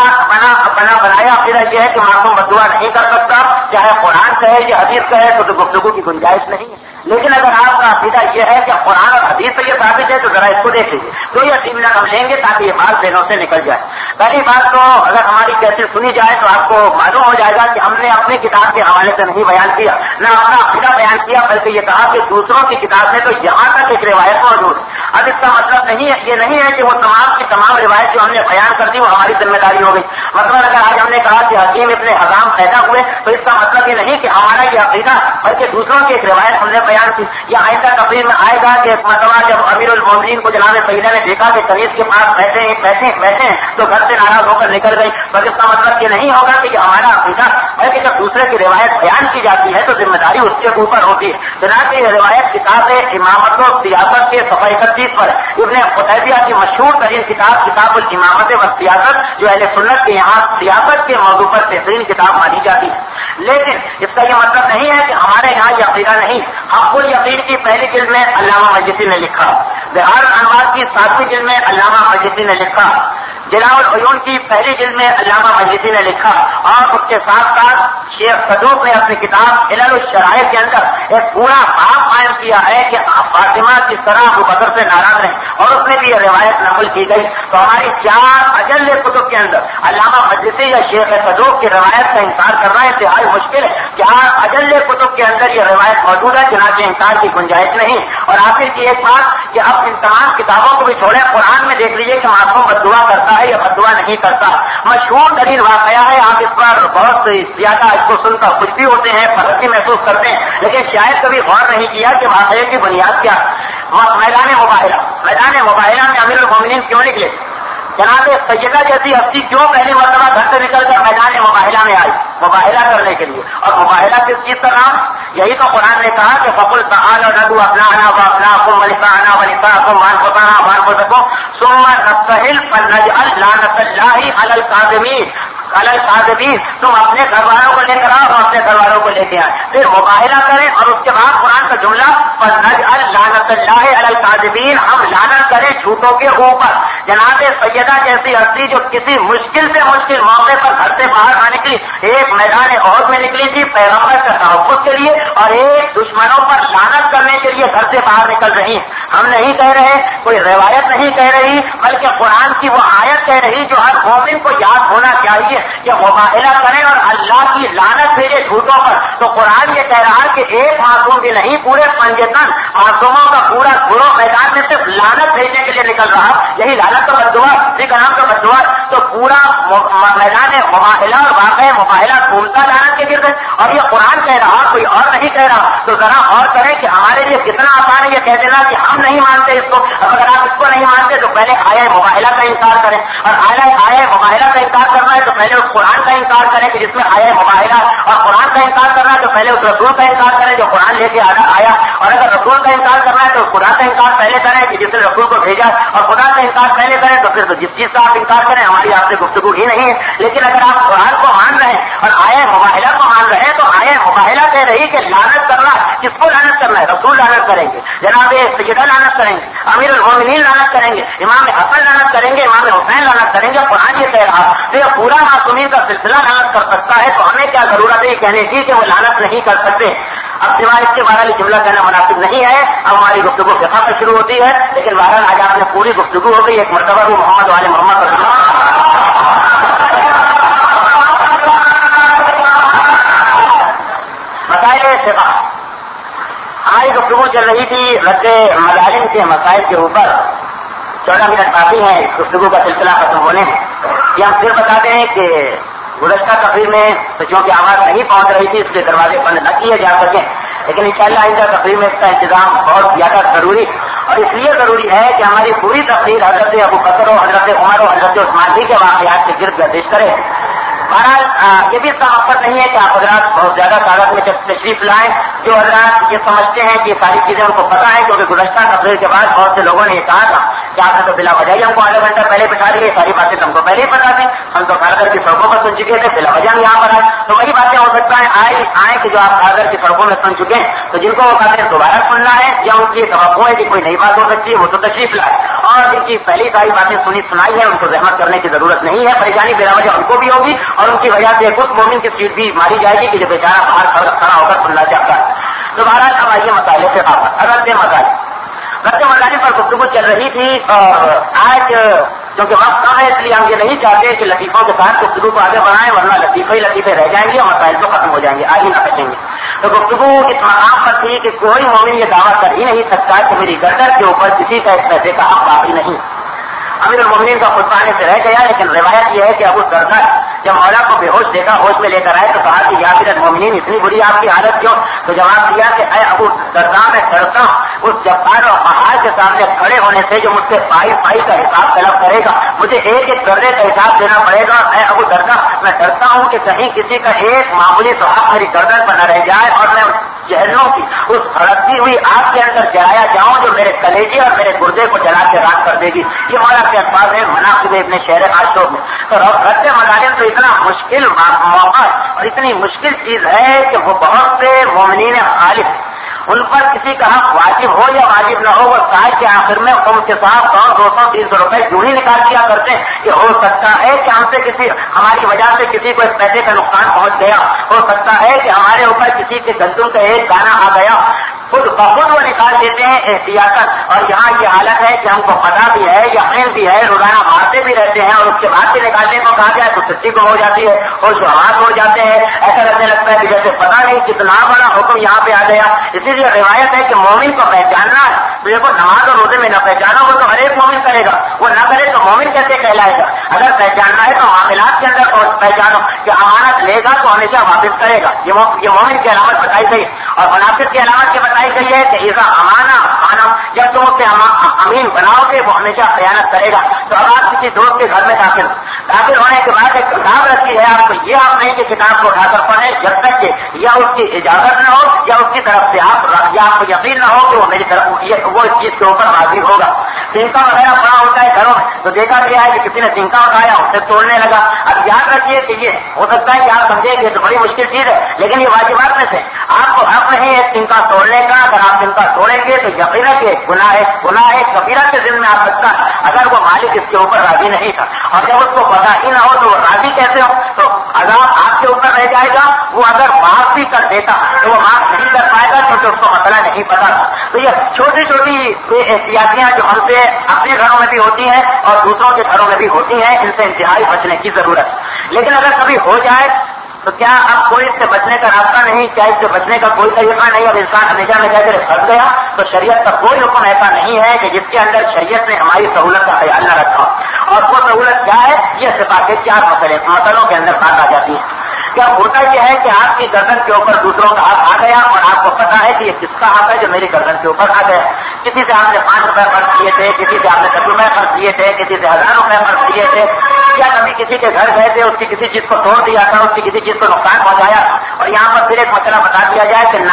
बनाया फिर यह है कि मासूम बद्दुआ नहीं कर सकता, चाहे कुरान कहे या हदीस कहे, तो गुफ्तगू की गुंजाइश नहीं है। लेकिन अगर आपका अकीदा यह है कि कुरान और हदीस से ये साबित है तो जरा इसको देख लीजिए। तो ये 3 मिनट हम लेंगे ताकि ये बात ज़हनों से निकल जाए। पहली बात तो अगर हमारी कैसे सुनी जाए तो आपको मालूम हो जाएगा कि हमने अपनी किताब के हवाले से नहीं बयान किया, न अपना अकीदा बयान किया, बल्कि ये कहा कि दूसरों की किताब में तो यहाँ तक एक रिवायत मौजूद है। अब इसका मतलब ये नहीं है कि वो तमाम की तमाम रिवायत जो हमने बयान कर दी वो हमारी जिम्मेदारी हो गई। मतलब अगर आज हमने कहा कि हकीम इब्न हिज़ाम पैदा हुए तो इसका मतलब ये नहीं कि हमारा ये अकीदा, बल्कि दूसरों की एक रिवायत हमने बयान की। या आइंदा तक़रीर में आएगा कि एक मरतबा जब अमीरुल मोमिनीन को जनाब सैयदा ने देखा कि कनीज के पास बैठे तो घर से नाराज होकर निकल गई, बस इसका मतलब ये नहीं होगा कि हमारा अकीदा, बल्कि जब दूसरे की रिवायत बयान की जाती है तो जिम्मेदारी उसके ऊपर होती है। जनाब ये रिवायत किताब इमामत और सियासत के सफ़ा 31 पर इब्न क़ुतैबिया की मशहूर तरीन किताबुल इमामत व सियासत, जो अहले सुन्नत के यहाँ सियासत के मौजू पर बेहतरीन किताब मानी जाती है। लेकिन इसका यह मतलब नहीं है कि हमारे यहाँ यह अक़ीदा नहीं। हक़्क़ुल यक़ीन की पहली जिल्द में अल्लामा मजलिसी ने लिखा, बिहार अनवार की 7वीं जिल्द में अल्लामा मजलिसी ने लिखा, जलाउल उयून की पहली जिल्द में अल्लामा मजलिसी ने लिखा, और उसके साथ साथ शेख सदूक ने अपनी किताब इलल शराइह के अंदर एक पूरा बाब कायम किया है कि फातिमा किस तरह अबू बकर से नाराज रहे, और उसमें भी यह रिवायत नकल की गई। तो हमारी 4 अजल कुतुब के अंदर अल्लामा मजलिसी या शेख सदूक की रिवायत का इंकार करना इंतहाई मुश्किल है। 4 अजल कुतुब के अंदर यह रिवायत मौजूद है, चुनांचे इंकार की गुंजाइश नहीं। और आखिर की एक बात कि अब इन तमाम किताबों को भी छोड़े, कुरान में देख लीजिए कि मासूम बद्दुआ करता है या बद्दुआ नहीं करता। मशहूर तरीन वाक़या है, आप इस पर बहुत ज्यादा इसको सुनकर कुछ भी होते हैं, फर्जी महसूस करते हैं, लेकिन शायद कभी गौर नहीं किया कि वाक़ये की बुनियाद क्या। मैदान मुबाहिला में अमीरुल मोमिनीन क्यों निकले? जनाब सैयदा जैसी हस्ती क्यों पहली मरतबा घर से निकलकर मैदान मुबाहिला में आई? मुबाहिला करने के लिए। और मुबाहिला किस चीज का नाम? यही तो कुरान ने कहा कि फकुल तआलू नदू अब्नाअना व अब्नाअकुम व निसाअना व निसाअकुम व अनफुसना व अनफुसकुम सुम्मा नस्तहिल फनजअल लानतल्लाहि अलल काज़िबीन। तुम अपने घर वालों को लेकर आओ, हम अपने घर वालों को लेके आए, फिर मुबाहिला करें, और उसके बाद कुरान का जुमला फनजअल लानतल्लाहि अलल काज़िबीन, हम लानत करें झूठों के ऊपर। جناب سیدہ جیسی ہستی جو کسی مشکل سے مشکل موقع پر گھر سے باہر نہ نکلی، ایک میدان عہد میں نکلی تھی پیغمبر کا تحفظ کے لیے اور ایک دشمنوں پر لعنت کرنے کے لیے گھر سے باہر نکل رہی ہیں۔ ہم نہیں کہہ رہے، کوئی روایت نہیں کہہ رہی، بلکہ قرآن کی وہ آیت کہہ رہی جو ہر مومن کو یاد ہونا چاہیے کہ مباہلہ کریں اور اللہ کی لعنت بھیجے جھوٹوں پر۔ تو قرآن یہ کہہ رہا کہ ایک معصوم بھی نہیں، پورے پنجتن معصوموں کا پورا گروہ میدان میں صرف لعنت بھیجنے کے لیے نکل رہا۔ یہی لعنت کا بددعا، اسی کا نام کا بددعا۔ تو پورا میدان مباہلہ اور واقع مباہلہ گھومتا لعنت کے گرد ہے، اور یہ قرآن کہہ رہا، کوئی اور نہیں کہہ رہا۔ تو ذرا اور کریں کہ ہمارے لیے کتنا آسان ہے یہ کہہ دینا کہ ہم نہیں مانتے اس کو۔ اب اگر آپ اس کو نہیں مانتے تو پہلے آیا مباہلہ کا انکار کریں، اور آیا مباہلہ کا انکار کرنا ہے تو پہلے اس قرآن کا انکار کریں کہ جس میں آیا مباہلہ، اور قرآن کا انکار کرنا ہے تو پہلے اس رسول کا انکار کریں جو قرآن لے کے آیا، اور اگر رسول کا انکار کرنا ہے تو خدا کا انکار پہلے کریں کہ جس نے رسول کو بھیجا، اور خدا کا انکار پہلے کریں تو پھر تو جس چیز کا آپ انکار کریں ہماری آپ سے گفتگو ہی نہیں ہے۔ لیکن اگر آپ قرآن کو مان رہے ہیں اور آیا مباہلہ کو مان رہے ہیں تو آیا مباہلہ کہہ رہی کہ لعنت کرنا، کس کو لعنت کرنا ہے؟ رسول لعنت کریں گے، جناب سیدہ لعنت کریں گے، امیر المومنین لعنت کریں گے، امام حسن لعنت کریں گے، امام حسین لعنت کریں گے۔ قرآن یہ کہہ رہا تو یہ پورا معصومین کا سلسلہ لعنت کر سکتا ہے، تو ہمیں کیا ضرورت ہے یہ کہنے کی کہ وہ لعنت نہیں کر سکتے؟ اب سوائے اس کے بارے میں جملہ کہنا مناسب نہیں ہے، اب ہماری گفتگو فقہ سے شروع ہوتی ہے، لیکن بہرحال آج آپ نے پوری گفتگو ہو گئی، ایک مرتبہ وہ محمد والے محمد مسائل فقہ۔ ہماری گفتگو چل رہی تھی رد مظالم کے مسائل کے اوپر، 14 منٹ باقی ہیں اس گفتگو کا سلسلہ ختم ہونے میں۔ یہ ہم پھر بتاتے ہیں کہ گزشتہ تقریر میں چونکہ آواز نہیں پہنچ رہی تھی اس لیے دروازے بند نہ کیے جا سکیں، لیکن انشاءاللہ آئندہ تقریر میں اس کا انتظام بہت زیادہ ضروری، اور اس لیے ضروری ہے کہ ہماری پوری تقریر حضرت ابو بکر و حضرت عمر و حضرت عثمان کے واقعات کے گرد گردش کرے۔ بہرحال یہ بھی اس کا مقصد نہیں ہے کہ آپ حضرات بہت زیادہ کاغذ میں تشریف لائیں، جو حضرات یہ سمجھتے ہیں کہ یہ ساری چیزیں ان کو پتہ ہے، کیونکہ گزشتہ تقریر کے بعد بہت سے لوگوں نے یہ کہا تھا کہ آپ نے تو بلا وجہ ہی ہم کو آدھا گھنٹہ پہلے بٹھا دیے، ساری باتیں ہم کو پہلے ہی پتا تھیں، ہم تو کاغذ کی سڑکوں پر سن چکے تھے، بلا وجہ ہم یہاں پر آئے۔ تو وہی باتیں ہو سکتا ہے آئے کہ جو آپ کاغذ کی سڑکوں میں سن چکے ہیں، تو جن کو وہ باتیں دوبارہ سننا ہے یا ان کی توقع ہے کہ کوئی نئی بات ہو سکتی ہے وہ تو تشریف لائے، اور جن کی پہلی ساری باتیں سنائی ہے ان کو زحمت کرنے کی ضرورت نہیں ہے، پریشانی بلا وجہ ان کو بھی ہوگی اور ان کی وجہ سے کچھ مومن کی سیٹ بھی ماری جائے گی کہ جو بیچارہ باہر کھڑا ہو کر سننا چاہتا ہے۔ تو بہرحال اب آئیے مسائلے سے رد مظالم پر گفتگو چل رہی تھی، اور آج کیونکہ وقت کم ہے اس لیے ہم یہ نہیں چاہتے کہ لطیفوں کے ساتھ گفتگو کو آگے بڑھائیں، ورنہ لطیفے ہی لطیفے رہ جائیں گے اور مسائل تو ختم ہو جائیں گے، آگے نہ بچیں گے۔ تو گفتگو اس مقام پر تھی کہ کوئی مومن یہ دعویٰ کر ہی نہیں سکتا کہ میری گردن کے اوپر کسی کا اس پیسے کا حق باقی نہیں۔ امیر المومنین کا خطبہ آنے سے رہ گیا، لیکن روایت یہ ہے کہ ابو الدرداء جب مولا کو بے ہوش دیکھا، ہوش میں لے کر آئے تو کہا کہ یا امیر المومنین اتنی بری آپ کی حالت کیوں؟ تو جواب دیا کہ اے ابو الدرداء میں ڈرتا ہوں اس جبار اور پہاڑ کے سامنے کھڑے ہونے سے جو مجھ سے پائی کا حساب طلب کرے گا، مجھے ایک ایک گردے کا حساب دینا پڑے گا۔ اے ابو الدرداء میں ڈرتا ہوں کہ کہیں کسی کا ایک معمولی تو حق میری گردن پر نہ رہ جائے اور میں جہنم کی اس بھڑکتی ہوئی آگ کے اندر جلایا جاؤں جو میرے کلیجے اور میرے گردے کو جلا کے راکھ کر دے گی۔ یہ مولا کے الفاظ ہیں مناقب ابن شہر عاشور میں۔ تو رد مظالم تو اتنا مشکل موقع اور اتنی مشکل چیز ہے کہ وہ بہت سے مومنین خالص ان پر کسی کا حق واجب ہو یا واجب نہ ہو، وہ سال کے آخر میں ان کے ساتھ 100, 200, 300 روپئے کیوں نہیں نکال دیا کرتے کہ ہو سکتا ہے کہ ہم سے ہماری وجہ سے کسی کو اس پیسے کا نقصان پہنچ گیا، ہو سکتا ہے کہ ہمارے اوپر کسی کے گندم کا ایک دانہ آ گیا، خود بخود وہ نکال دیتے ہیں احتیاطاً۔ اور یہاں یہ حالت ہے کہ ہم کو پتا بھی ہے، یقین بھی ہے، روزانہ مارتے بھی رہتے ہیں، اور اس کے بعد سے نکالنے کو کہا جائے تو سچی کو ہو جاتی ہے، ہوش و حواس ہو جاتے ہیں، ایسا لگنے لگتا ہے کہ جیسے پتا نہیں کتنا بڑا حکم یہاں پہ آ گیا۔ اسی لیے روایت ہے کہ مومن کو پہچاننا ہے تو دیکھو نماز اور روزے میں نہ پہچانو وہ تو ہر ایک مومن کرے گا، وہ نہ کرے تو مومن کیسے کہلائے گا؟ اگر پہچاننا ہے تو معاملات کے اندر پہچانو کہ امانت لے گا تو ہمیشہ واپس کرے گا، یہ مومن کی علامت بتائی گئی۔ اور منافق کی علامت یہ بتائی گئی ہے کہ ایسا امانہ جب تم اسے امین بناؤ گے وہ ہمیشہ خیانت کرے گا۔ تو اب آپ کسی دوست کے گھر میں داخل ہونے کے بعد ایک کتاب رکھی ہے، آپ کو یہ آپ نہیں کہ کتاب کو اٹھا کر پڑھیں جب تک کہ یا اس کی اجازت نہ ہو یا اس کی طرف سے آپ کو یقین نہ ہو کہ وہ میری طرف وہ اس چیز کے اوپر حاضر ہوگا۔ सिंका वगैरह पड़ा होता है घरों में, तो देखा गया है कि किसी ने सिंका उठाया उसे तोड़ने लगा। अब याद रखिए कि ये हो सकता है कि आप समझेंगे तो बड़ी मुश्किल चीज है, लेकिन ये वाजिबात में से आपको हक नहीं है सिंका तोड़ने का। अगर आप सिंका तोड़ेंगे तो यकीनन के गुनाह है कबीरा के जिम्मे आ सकता है, अगर वो मालिक इसके ऊपर राजी नहीं था। और जब उसको पता ही ना हो तो वो राजी कैसे हो, तो अजाब आपके ऊपर रह जाएगा। वो अगर माफ भी कर देता तो वो माफ नहीं कर पाएगा क्योंकि उसको मसला नहीं पता था। तो ये छोटी छोटी एहतियातियां जो हमसे अपने घरों में भी होती हैं और दूसरों के घरों में भी होती हैं, इनसे इंतहाई बचने की जरूरत है। लेकिन अगर कभी हो जाए तो क्या अब कोई इससे बचने का रास्ता नहीं, क्या इससे बचने का कोई तरीका नहीं? अब इंसान हमेशा में जाकर फंस गया तो शरीयत का कोई हुक्म ऐसा नहीं है कि जिसके अंदर शरीयत ने हमारी सहूलत का ख्याल न रखा। और वो सहूलत क्या है? ये सिफात के 4 मसलों के अंदर बात आ जाती है। क्या होता यह है कि आपकी गर्दन के ऊपर दूसरों का हक आ गया और आपको पता है कि ये किसका हक है जो मेरी गर्दन के ऊपर आ गया। किसी से आपने 5 रुपए खर्च किए थे, किसी से आपने 10 रुपए खर्च किए थे, किसी से 1000 रुपए खर्च किए थे, या कभी किसी के घर गए थे, उसकी किसी चीज को तोड़ दिया था, उसकी किसी चीज को नुकसान पहुंचाया। और यहाँ पर फिर एक मसला बता दिया जाए कि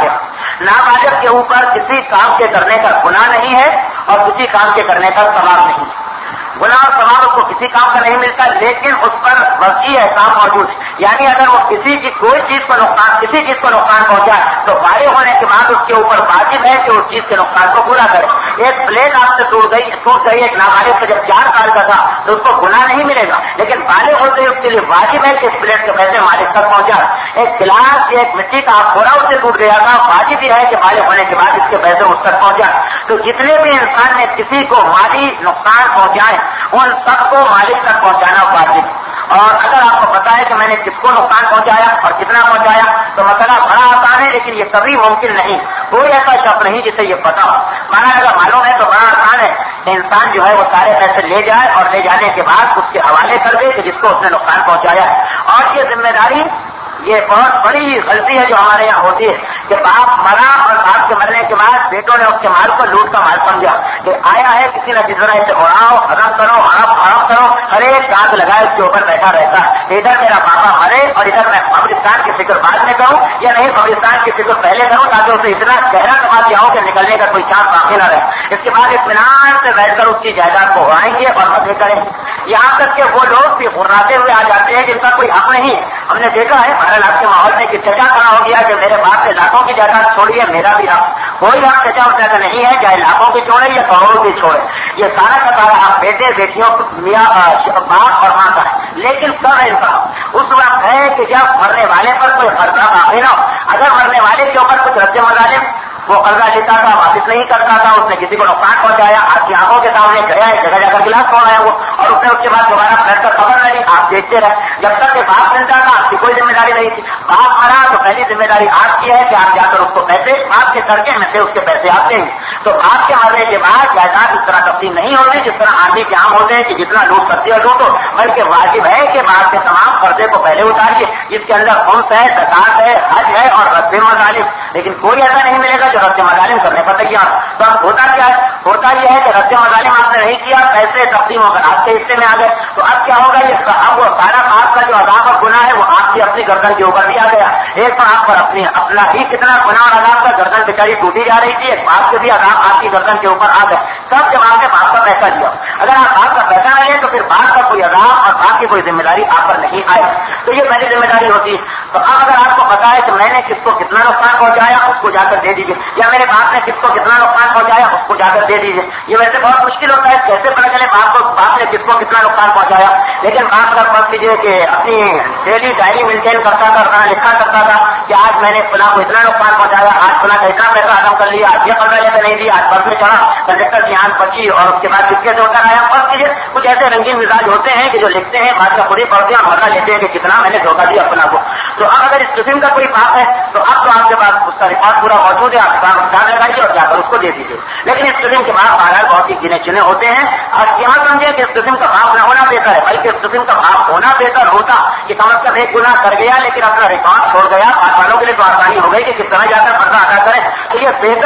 नाबालिग के ऊपर किसी काम के करने का गुनाह नहीं है और किसी काम के करने का सवाब नहीं है। गुनाह और सवाब उसको किसी काम का नहीं मिलता, लेकिन उस पर वसी एहसान मौजूद है। यानी अगर वो किसी चीज को नुकसान पहुंचाए तो बालिग होने के बाद उसके ऊपर वाजिब है कि उस चीज के नुकसान को पूरा करे। एक प्लेट आपसे टूट गई एक नाबालिग से जब 4 साल का था तो उसको गुनाह नहीं मिलेगा, लेकिन बालिग होते ही उसके लिए वाजिब है कि इस प्लेट के पैसे मालिक तक पहुंचाए। एक गिलास एक मिट्टी का थोड़ा उससे टूट गया था, वाजिब ही है कि बालिग होने के बाद इसके पैसे उस तक पहुंचाए। तो जितने भी इंसान ने किसी को माली नुकसान पहुंचाए उन सबको मालिक तक पहुंचाना वाजिब। और अगर आपको पता है कि मैंने किसको नुकसान पहुंचाया और कितना पहुंचाया तो मसला बड़ा आसान है, लेकिन ये कभी मुमकिन नहीं, कोई ऐसा शख्स नहीं जिसे ये पता हो। माना अगर मालूम है तो बड़ा आसान है कि इंसान जो है वो सारे पैसे ले जाए और ले जाने के बाद उसके हवाले कर दे कि जिसको उसने नुकसान पहुंचाया है। और ये जिम्मेदारी ये बहुत बड़ी गलती है जो हमारे यहाँ होती है कि बाप मरा और बाप के मरने के बाद बेटों ने उसके माल को लूट का माल समझा कि आया है किसी न किसी तरह इसे उड़ाओ, हड़प करो, हड़प करो, हर एक दांत लगाए उसके ऊपर बैठा रहता है। इधर मेरा पापा मरे और इधर मैं कब्रिस्तान की फिक्र बाद में करूं या नहीं कब्रिस्तान की फिक्र पहले करूं, ताकि उसे इतना गहरा कमा दिया हो कि निकलने का कोई चांस बाकी न रहे। इसके बाद इत्मीनान से बैठकर उसकी जायदाद को उड़ाएंगे और मजे करेंगे। यहाँ तक कि वो लोग भी हुर्राते हुए आ जाते हैं जिनका कोई हक नहीं है। हमने देखा है बहरहाल आपके माहौल में कि चचा खड़ा हो गया कि मेरे बाप से लाखों की जायदाद छोड़ी है, मेरा भी हक। कोई हक चचा उठा का नहीं है, चाहे लाखों की छोड़े या करोड़ों की छोड़े, ये सारा का सारा हक बेटे बेटियों मियाँ बाप और माँ का है। लेकिन कब है इनका? उस वक्त है कि जब मरने वाले पर कोई खर्चा बाकी न हो। अगर मरने वाले के ऊपर कुछ रद्द मजालिम, वो कर्जा लेता था वापिस नहीं करता था, उसने किसी को नुकसान पहुंचाया, आपकी आंखों के सामने गया है, जगह जगह गिलास तोड़ा है वो, और उसने उसके बाद दोबारा फ्लैट का खबर नहीं, आप देखते रहे। जब तक के बाप मिलता था आपकी कोई जिम्मेदारी नहीं थी। बाप मरा तो पहली जिम्मेदारी आपकी है कि आप जाकर उसको पैसे बाप के तड़के में से उसके पैसे आप देंगे। तो बाप के मरने के बाद जायदाद इस तरह तकसीम नहीं होती जिस तरह आदमी के आम होते हैं कि जितना लूट सकती है लूटो, बल्कि वाजिब है कि बाप के तमाम कर्जे को पहले उतारिए, जिसके अंदर खुम्स है, ज़कात है, हज है और रद्द मजालिम। लेकिन कोई ऐसा नहीं मिलेगा जो रद्द मजालिम करने पर तैयार। तो अब होता क्या है? होता यह है कि रद्द मजालिम आपने नहीं किया, पैसे तकसीम होकर आपके हिस्से में आ गए, तो अब क्या होगा? ये अब वो सारा आपका जो अज़ाब और गुनाह है वो आपकी अपनी गर्दन के ऊपर भी आ गया। एक तो आप पर अपना ही कितना गुनाह और अज़ाब का गर्दन बेचारी टूटी जा रही थी, एक बाप के भी अज़ाब आपकी गर्दन के ऊपर आ गए। तब जब आपने बाप का पैसा लिया, अगर आप बाप का पैसा न लें तो फिर बाप का कोई अज़ाब और बाप की कोई जिम्मेदारी आप पर नहीं आए। तो ये पहली जिम्मेदारी होती है। तो अब अगर आपको पता है कि मैंने किसको कितना नुकसान पहुंचाया उसको जाकर दे दीजिए, या मेरे बाप ने किसको कितना नुकसान पहुंचाया उसको जाकर दे दीजिए। ये वैसे बहुत मुश्किल होता है, कैसे पता चले बाप ने किसको कितना नुकसान पहुंचाया। लेकिन बाप अगर समझ लीजिए कि अपनी डेली डायरी मेंटेन करता था, लिखा करता था कि आज मैंने फलां को इतना नुकसान पहुंचाया, आज फलां का इतना पैसा अदम कर लिया, आज ये कर्जा लेकर नहीं दिया, आज बस में चढ़ा, कंडक्टर की आंख बची और उसके बाद किसके से होकर आया। बस कीजिए, कुछ ऐसे रंगीन मिजाज होते हैं कि जो लिखते हैं बाद में खुद ही पढ़ते हैं और मजा लेते हैं कि कितना मैंने धोखा दिया अपना को। तो अब अगर इस किस्म का कोई बाप है तो अब तो आपके पास उसका रिकॉर्ड पूरा मौजूद है, आप काम लगाइए और जाकर उसको दे दीजिए। लेकिन इस किस्म के बाप बहरहाल बहुत ही गिने चुने होते हैं। और यहाँ समझे कि इस किस्म का बाप न होना बेहतर है, बल्कि इस किस्म का बाप होना बेहतर होता कि कम अज कम एक गुनाह कर गया लेकिन अपना रिकॉर्ड छोड़ गया। बाप वालों के लिए तो आसानी हो गई कि किस तरह जाकर पर्दा अदा करें, तो ये बेहतर है।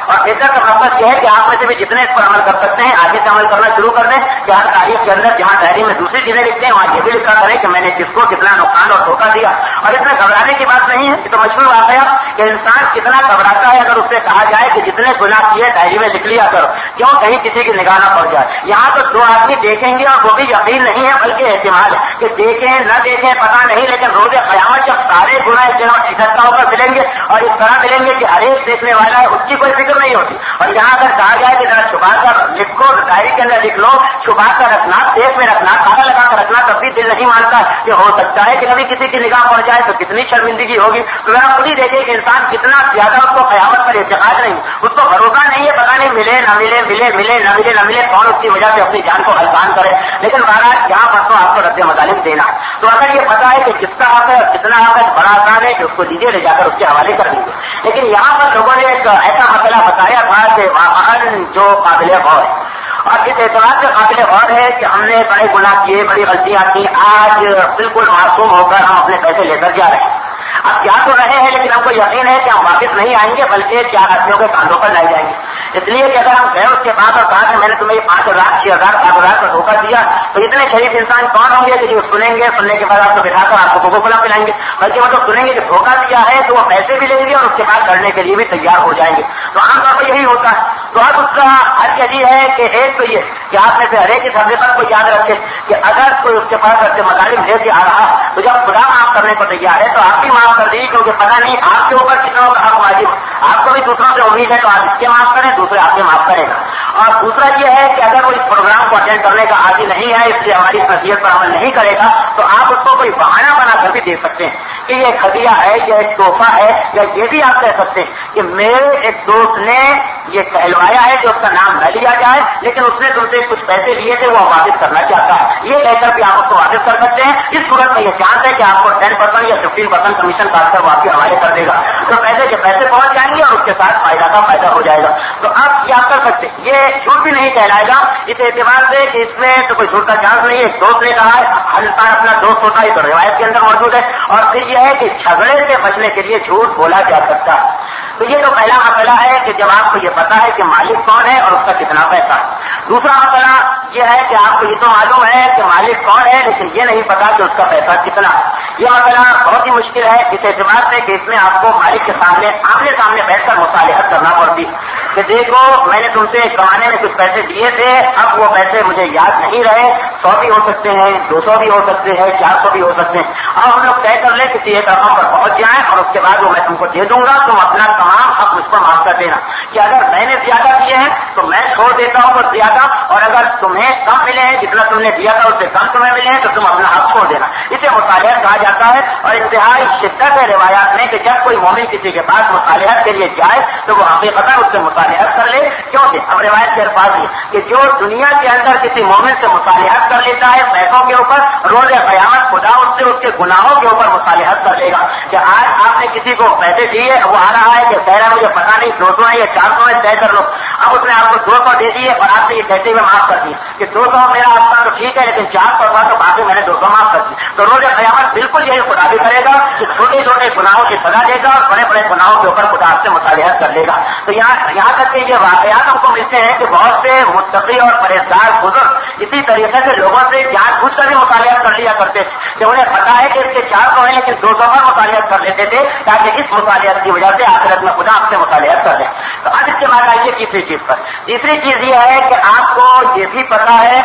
اور بہتر کا مقصد یہ ہے کہ آپ میں سے بھی جتنے اس پر عمل کر سکتے ہیں آگے سے عمل کرنا شروع کر دیں کہ ہر تاریخ کے اندر جہاں ڈائری میں دوسری چیزیں لکھتے ہیں وہاں یہ بھی لکھا کریں کہ میں نے کس کو کتنا نقصان اور دھوکہ دیا. اور اس میں گھبرانے کی بات نہیں ہے. یہ تو مشہور واقعہ کہ انسان کتنا گھبراتا ہے اگر اس سے کہا جائے کہ جتنے گناہ کیے ڈائری میں لکھ لیا کرو, کیوں کہیں کسی کی نگاہ نہ پڑ جائے. یہاں تو دو آدمی دیکھیں گے اور وہ بھی یقین نہیں ہے بلکہ احتمال ہے کہ دیکھیں نہ دیکھیں پتا نہیں, لیکن روز قیامت جب سارے گناہ اکٹھا ہو کر ملیں گے اور اس طرح ملیں گے کہ ہر ایک دیکھنے والا ہے اس کی کوئی فکر نہیں ہوتی. اور یہاں اگر کہا جائے کہ ذرا چھپا کر لکھو ڈائری کے اندر لکھ لو, چھپا کر رکھنا, دیش میں رکھنا, تالا لگا کر رکھنا, تب بھی دل نہیں مانتا کہ ہو سکتا ہے کہ کبھی کسی کی نگاہ پڑ جائے تو کتنی شرمندگی ہوگی. تو ذرا خود ہی دیکھیں کہ انسان کتنا زیادہ اس کو قیامت پر اعتقاد نہیں, اس کو بھروسہ نہیں ہے, پتا نہیں ملے نہ ملے, ملے ملے نہ ملے نہ ملے, کون اس کی وجہ سے اپنی جان کو ہلکان کرے. لیکن مہاراج یہاں پر تو آپ کو رد مطالب دینا. تو اگر یہ پتا ہے کہ کس کا حق ہے اور کتنا حق ہے, بڑا آسان ہے کہ اس کو دیجیے, لے جا کر اس کے حوالے کر دیجیے. لیکن یہاں پر لوگوں نے ایک ایسا مسئلہ بتایا تھا کہ واقعاً جو قابل غور ہے, اور اس اعتبار سے قابل غور ہے کہ ہم نے بڑے گناہ کیے, بڑی غلطیاں کی, آج بالکل معصوم ہو کر ہم اپنے پیسے لے کر جا رہے ہیں. اب جا تو رہے ہیں لیکن ہم کو یقین ہے کہ ہم واپس نہیں آئیں گے بلکہ 4 آدمیوں کے کاندھوں پر لے جائیں گے. اس لیے کہ اگر ہم گئے اس کے بعد اور کہا کہ میں نے تمہیں 5,000 6,000 7,000 کا دھوکہ دیا, تو اتنے شریف انسان کون ہوں گے کہ جو سنیں گے, سننے کے بعد آپ کو بٹھا کر آپ کو کوکو کولا پلائیں گے, بلکہ وہ تو سنیں گے کہ دھوکہ دیا ہے تو وہ پیسے بھی لیں گے اور اس کے بعد کرنے کے لیے بھی تیار ہو جائیں گے. تو عام طور پر یہی ہوتا ہے. تو اب اس کا حل یہی ہے کہ ایک تو یہ کہ آپ میں سے ہر ایک اس حقیقت کو یاد رکھے کہ اگر کوئی اس کے پاس رد مطالب لے کے آ رہا تو جب خدا معاف کرنے کو تیار ہے تو آپ بھی معاف کر دیجیے, کیونکہ پتہ نہیں آپ کے اوپر کتنا کا حق واجب, آپ کو بھی دوسروں سے امید ہے تو آپ اس کے معاف کریں, دوسرے آپ کے معاف کریں گا. اور دوسرا یہ ہے کہ اگر وہ اس پروگرام کو اٹینڈ کرنے کا عادی نہیں ہے, اس لیے ہماری نصیحت پر عمل نہیں کرے گا, تو آپ اس کو کوئی بہانہ بنا کر بھی دے سکتے ہیں کہ یہ ہدیہ ہے یا ایک تحفہ ہے, یا یہ بھی آپ کہہ سکتے ہیں کہ میرے ایک دوست نے یہ کہلوایا ہے کہ اس کا نام نہ لیا جائے لیکن اس نے تم سے کچھ پیسے لیے تھے وہ واپس کرنا چاہتا ہے, یہ کہہ کر بھی آپ اس کو واپس کر سکتے ہیں. اس صورت میں یہ چانس ہے کہ آپ کو 10% یا 15% کمیشن کاٹ کر وہ آپ کے حوالے کر دے گا, تو پیسے کے پیسے پہنچ جائیں گے اور اس کے ساتھ فائدہ کا فائدہ ہو جائے گا. تو آپ کیا کر سکتے ہیں, یہ جھوٹ بھی نہیں کہلائے گا اس اعتبار سے کہ اس میں تو کوئی جھوٹ کا چانس نہیں ہے. دوست نے کہا ہے, ہر انسان اپنا دوست ہوتا ہے, تو روایت کے اندر موجود ہے. اور پھر یہ ہے کہ جھگڑے سے بچنے کے لیے جھوٹ بولا جا سکتا ہے. تو یہ تو پہلا مسئلہ ہے کہ جب آپ کو یہ پتا ہے کہ مالک کون ہے اور اس کا کتنا پیسہ. دوسرا مسئلہ یہ ہے کہ آپ کو یہ تو معلوم ہے کہ مالک کون ہے لیکن یہ نہیں پتا کہ اس کا پیسہ کتنا. یہ مسئلہ بہت ہی مشکل ہے اس اعتبار سے کہ اس میں آپ کو مالک کے سامنے آمنے سامنے بیٹھ کر مصالحت کرنا پڑتی کہ دیکھو میں نے تم سے کمانے میں کچھ پیسے دیے تھے, اب وہ پیسے مجھے یاد نہیں رہے, 100 بھی ہو سکتے ہیں, 200 بھی ہو سکتے ہیں, 400 بھی ہو سکتے ہیں. اب ہم لوگ طے کر لیں کسی ایک رقم پر پہنچ جائیں اور اس کے بعد وہ میں تم کو دے دوں گا, تم اپنا تمام حق مجھ پر معاف کر دینا. کہ اگر میں نے زیادہ دیے ہیں تو میں چھوڑ دیتا ہوں وہ زیادہ, اور اگر تمہیں کم ملے ہیں جتنا تم نے دیا تھا اس سے کم تمہیں ملے ہیں تو تم اپنا حق چھوڑ دینا. اسے مصالحت کہا جاتا ہے. اور انتہائی شدت ہے روایات میں کہ جب کوئی مومن کسی کے پاس مصالحت کے لیے جائے تو وہ حقیقت اس سے مصالحت کر لے. کیوں کہ اب روایت کے الفاظ یہ کہ جو دنیا کے اندر کسی مومن سے مصالحت کر لیتا ہے پیسوں کے اوپر, روز قیامت خدا اس سے اس کے گناہوں کے اوپر مصالحت کر لے گا. کہ آج آپ نے کسی کو پیسے دیے, وہ آ رہا ہے کہ کہہ رہا ہے مجھے پتا نہیں 200 ہے یا 400 ہے, طے کر لو. اب اس نے آپ کو 200 دے دیے اور آپ نے یہ کہتے ہوئے معاف کر دیے کہ 200 میرا آپ کا تو ٹھیک ہے لیکن 400 کا تو باقی میں نے 200 معاف کر دی. تو روز قیامت بالکل یہی خدا بھی کرے گا کہ چھوٹے چھوٹے گناہوں کی سزا دے گا اور بڑے بڑے گناہوں کے اوپر خدا آپ سے مصالحت کر لے گا. تو یہاں تک کہ یہ واقعات ہم کو ملتے ہیں کہ بہت سے متقی اور پرہیزگار بزرگ اسی طریقے سے لوگوں سے جان بوجھ کر بھی مصالحت کر لیا کرتے تھے کہ انہیں پتا ہے کہ اس کے 400 ہیں لیکن 200 پر مصالحت کر لیتے تھے تاکہ اس مصالحت کی وجہ سے آخرت میں خدا آپ سے مصالحت کر لیں. تو اب اس کے بعد آئیے تیسری چیز پر. تیسری چیز یہ ہے کہ آپ کو یہ بھی پتا ہے,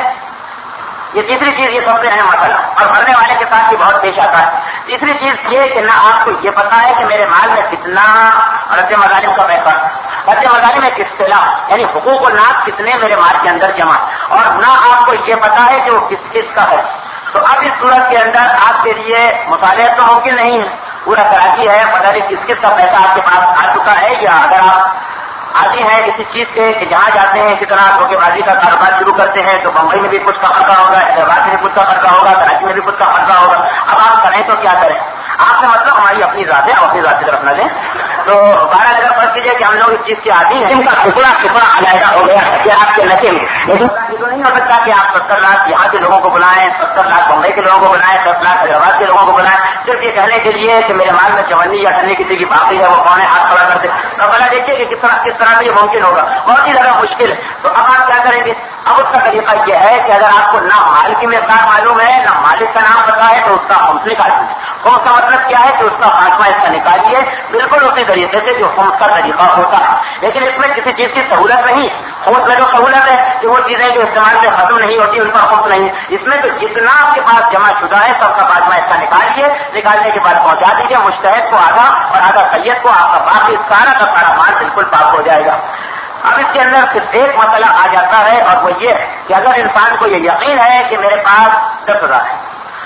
یہ تیسری چیز یہ سب سے اہم مسئلہ اور مرنے والے کے ساتھ بھی بہت پیش آتا ہے. تیسری چیز یہ کہ نہ آپ کو یہ پتا ہے کہ میرے مال میں کتنا رد مظالم کا پیسہ, رد مظالم ایک اصطلاح یعنی حقوق الناس کتنے میرے مال کے اندر جمع, اور نہ آپ کو یہ پتا ہے کہ وہ کس کس کا ہے. تو اب اس صورت کے اندر آپ کے لیے مصالحت تو ممکن نہیں ہے. پورا کراچی ہے, پتہ نہیں کس کس کا پیسہ آپ کے پاس آ چکا ہے, یا اگر آپ آتی ہیں کسی چیز کے کہ جہاں جاتے ہیں اسی طرح دھوکے بازی کا کاروبار شروع کرتے ہیں تو بمبئی میں بھی کچھ کا خرچہ ہوگا, حیدرآباد میں بھی کچھ کا خرچہ ہوگا, کراچی میں بھی کچھ کا خرچہ ہوگا. اب آپ کریں تو کیا کریں؟ آپ سے مطلب ہماری اپنی ذات ہے, آپ اپنی ذات کی طرف نہ دیں. تو 12 اگر فرض کیجیے کہ ہم لوگ اس چیز کے عادی ہیں، ان کا ٹکڑا علیحدہ ہو گیا کہ آپ کے نشے میں، لیکن یہ تو نہیں ہو سکتا کہ آپ 70 لاکھ یہاں کے لوگوں کو بلائیں، 70 لاکھ بمبئی کے لوگوں کو بلائیں، 10 لاکھ حیدرآباد کے لوگوں کو بلائیں، صرف یہ کہنے کے لیے کہ میرے مال میں چونی یا ٹھنڈی کسی کی باقی ہے وہ کون ہے، ہاتھ کھڑا کرتے. تو بلا دیکھیے کہ کس طرح سے یہ ممکن ہوگا، بہت ہی زیادہ مشکل ہے. تو اب آپ کیا کریں گے؟ اب اس کا طریقہ یہ ہے کہ اگر آپ کو نہ مال کی مقدار معلوم ہے نہ مالک کا نام پتا ہے تو اس کا خمس نکالیے. خمس کا مطلب کیا ہے کہ اس کا خاتمہ اس کا نکالیے، بالکل اسی طریقے سے جو خمس کا طریقہ ہوتا ہے. لیکن اس میں کسی چیز کی سہولت نہیں. خمس میں جو سہولت ہے کہ وہ چیزیں جو استعمال سے ختم نہیں ہوتی ان پر خمس نہیں. اس میں تو جتنا آپ کے پاس جمع شدہ ہے سب کا خاتمہ اس کا نکالیے، نکالنے کے بعد پہنچا دیجیے مجتہد کو آدھا اور آدھا سید کو. آپ کا باقی سارا کا سارا مال بالکل پاک ہو جائے گا. اب اس کے اندر صرف ایک مسئلہ آ جاتا ہے اور وہ یہ کہ اگر انسان کو یہ یقین ہے کہ میرے پاس 10,000 ہے،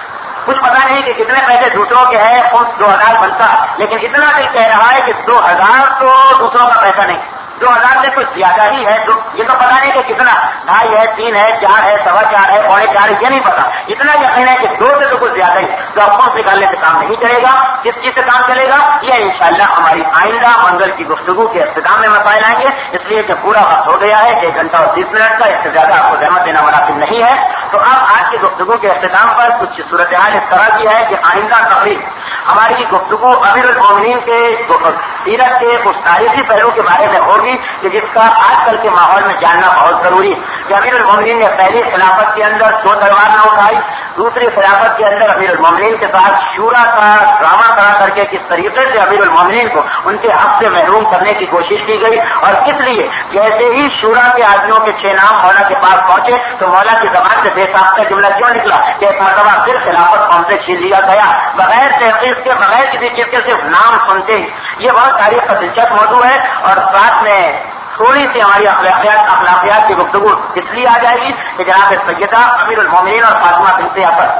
کچھ پتا نہیں کہ کتنے پیسے دوسروں کے ہیں، خود 2,000 بنتا، لیکن اتنا دل کہہ رہا ہے کہ 2,000 تو دوسروں کا پیسہ نہیں، 2,000 سے کچھ زیادہ ہی ہے. یہ تو پتا نہیں کہ کتنا 2.5 ہے، 3 ہے، 4 ہے، 4.25 ہے، 4.25 ہے، یہ نہیں پتا. اتنا یقین ہے کہ 2 سے تو کچھ زیادہ ہی. تو اب خود نکالنے سے کام نہیں چلے گا. کس چیز سے کام چلے گا؟ یہ انشاءاللہ ہماری آئندہ منگل کی گفتگو کے اختتام میں مسائل آئیں گے. اس لیے کہ پورا وقت ہو گیا ہے 1 گھنٹہ اور 30 منٹ کا، اس سے زیادہ آپ کو زحمت دینا مناسب نہیں ہے. تو اب آج کی گفتگو کے اختتام پر کچھ صورتحال اس طرح کی ہے کہ آئندہ تقریب ہماری گفتگو امیر المومنین کے سیرت کے اس تاریخی پہلو کے بارے میں ہوگی کہ جس کا آج کل کے ماحول میں جاننا بہت ضروری ہے. کہ امیر المومنین نے پہلی خلافت کے اندر 2 تلوار نہ اٹھائی، دوسری خلافت کے اندر امیر المومنین کے ساتھ شورا کا ڈرامہ کرا کر کے کس طریقے سے امیر المومنین کو ان کے حق سے محروم کرنے کی کوشش کی گئی. اور کس لیے جیسے ہی شورا کے آدمیوں کے 6 نام مولا کے پاس پہنچے تو مولا کی زبان سے بے ساختہ جملہ کیوں نکلا کہ ایک مرتبہ پھر خلافت ہم سے چھین لیا گیا، بغیر تحقیق کے، بغیر کسی چیز کے، صرف نام سنتے ہی. یہ بہت تاریخ کا دلچسپ موضوع ہے. اور ساتھ میں تھوڑی سی ہماری اخلاقیات کی گفتگو اس لیے آ جائے گی کہ جناب سیدہ امیر المومنین اور فاطمہ بنت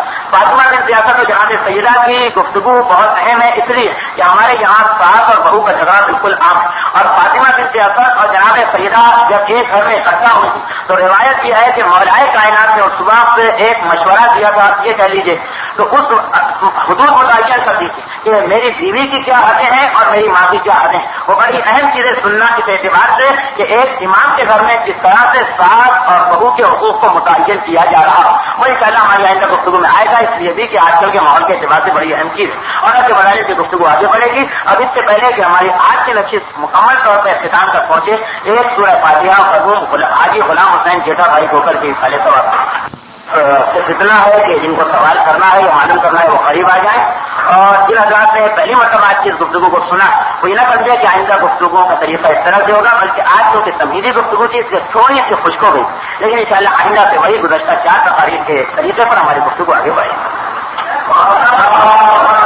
یاسر تو جناب سیدہ کی گفتگو بہت اہم ہے، اس لیے کہ ہمارے یہاں ساس اور بہو کا جھگڑا بالکل عام ہے. اور فاطمہ بنت یاسر اور جناب سیدہ جب ایک گھر میں اکٹھا ہوئی تو روایت یہ ہے کہ مولائے کائنات نے اس وقت ایک مشورہ دیا تھا، یہ کہہ لیجیے تو اس حدود متعین کر دی تھی کہ میری بیوی کی کیا حدیں ہیں اور میری ماں کی کیا حدیں. وہ بڑی اہم چیزیں سننا اس اعتبار سے کہ ایک امام کے گھر میں کس طرح سے ساس اور بہو کے حقوق کو متعین کیا جا رہا ہے. وہی پہلا ہماری آئندہ گفتگو میں آئے گا، اس لیے بھی کہ آج کل کے ماحول کے اعتبار سے بڑی اہم چیز اور آگے بڑھانے کی گفتگو آگے بڑھے گی. اب اس سے پہلے کہ ہماری آج کی نشست مکمل طور پر اختتام تک پہنچے، ایک سورہ فاتحہ مرحوم حاجی غلام حسین جیٹا بھائی کو کر کے پہلے سوال صرف اتنا ہے کہ جن کو سوال کرنا ہے یا معلوم کرنا ہے وہ قریب آ جائیں. اور جن حضرات نے پہلی مرتبہ آج کی اس گفتگو کو سنا وہ یہ نہ سمجھے کہ آئندہ گفتگو کا طریقہ اس طرح سے ہوگا، بلکہ آج جو کہ تمہیدی گفتگو تھی اس سے تھوڑی سی خشک ہو گئی، لیکن انشاءاللہ آئندہ سے وہی گزشتہ 4 تقاریر کے طریقے پر ہماری گفتگو آگے بڑھے.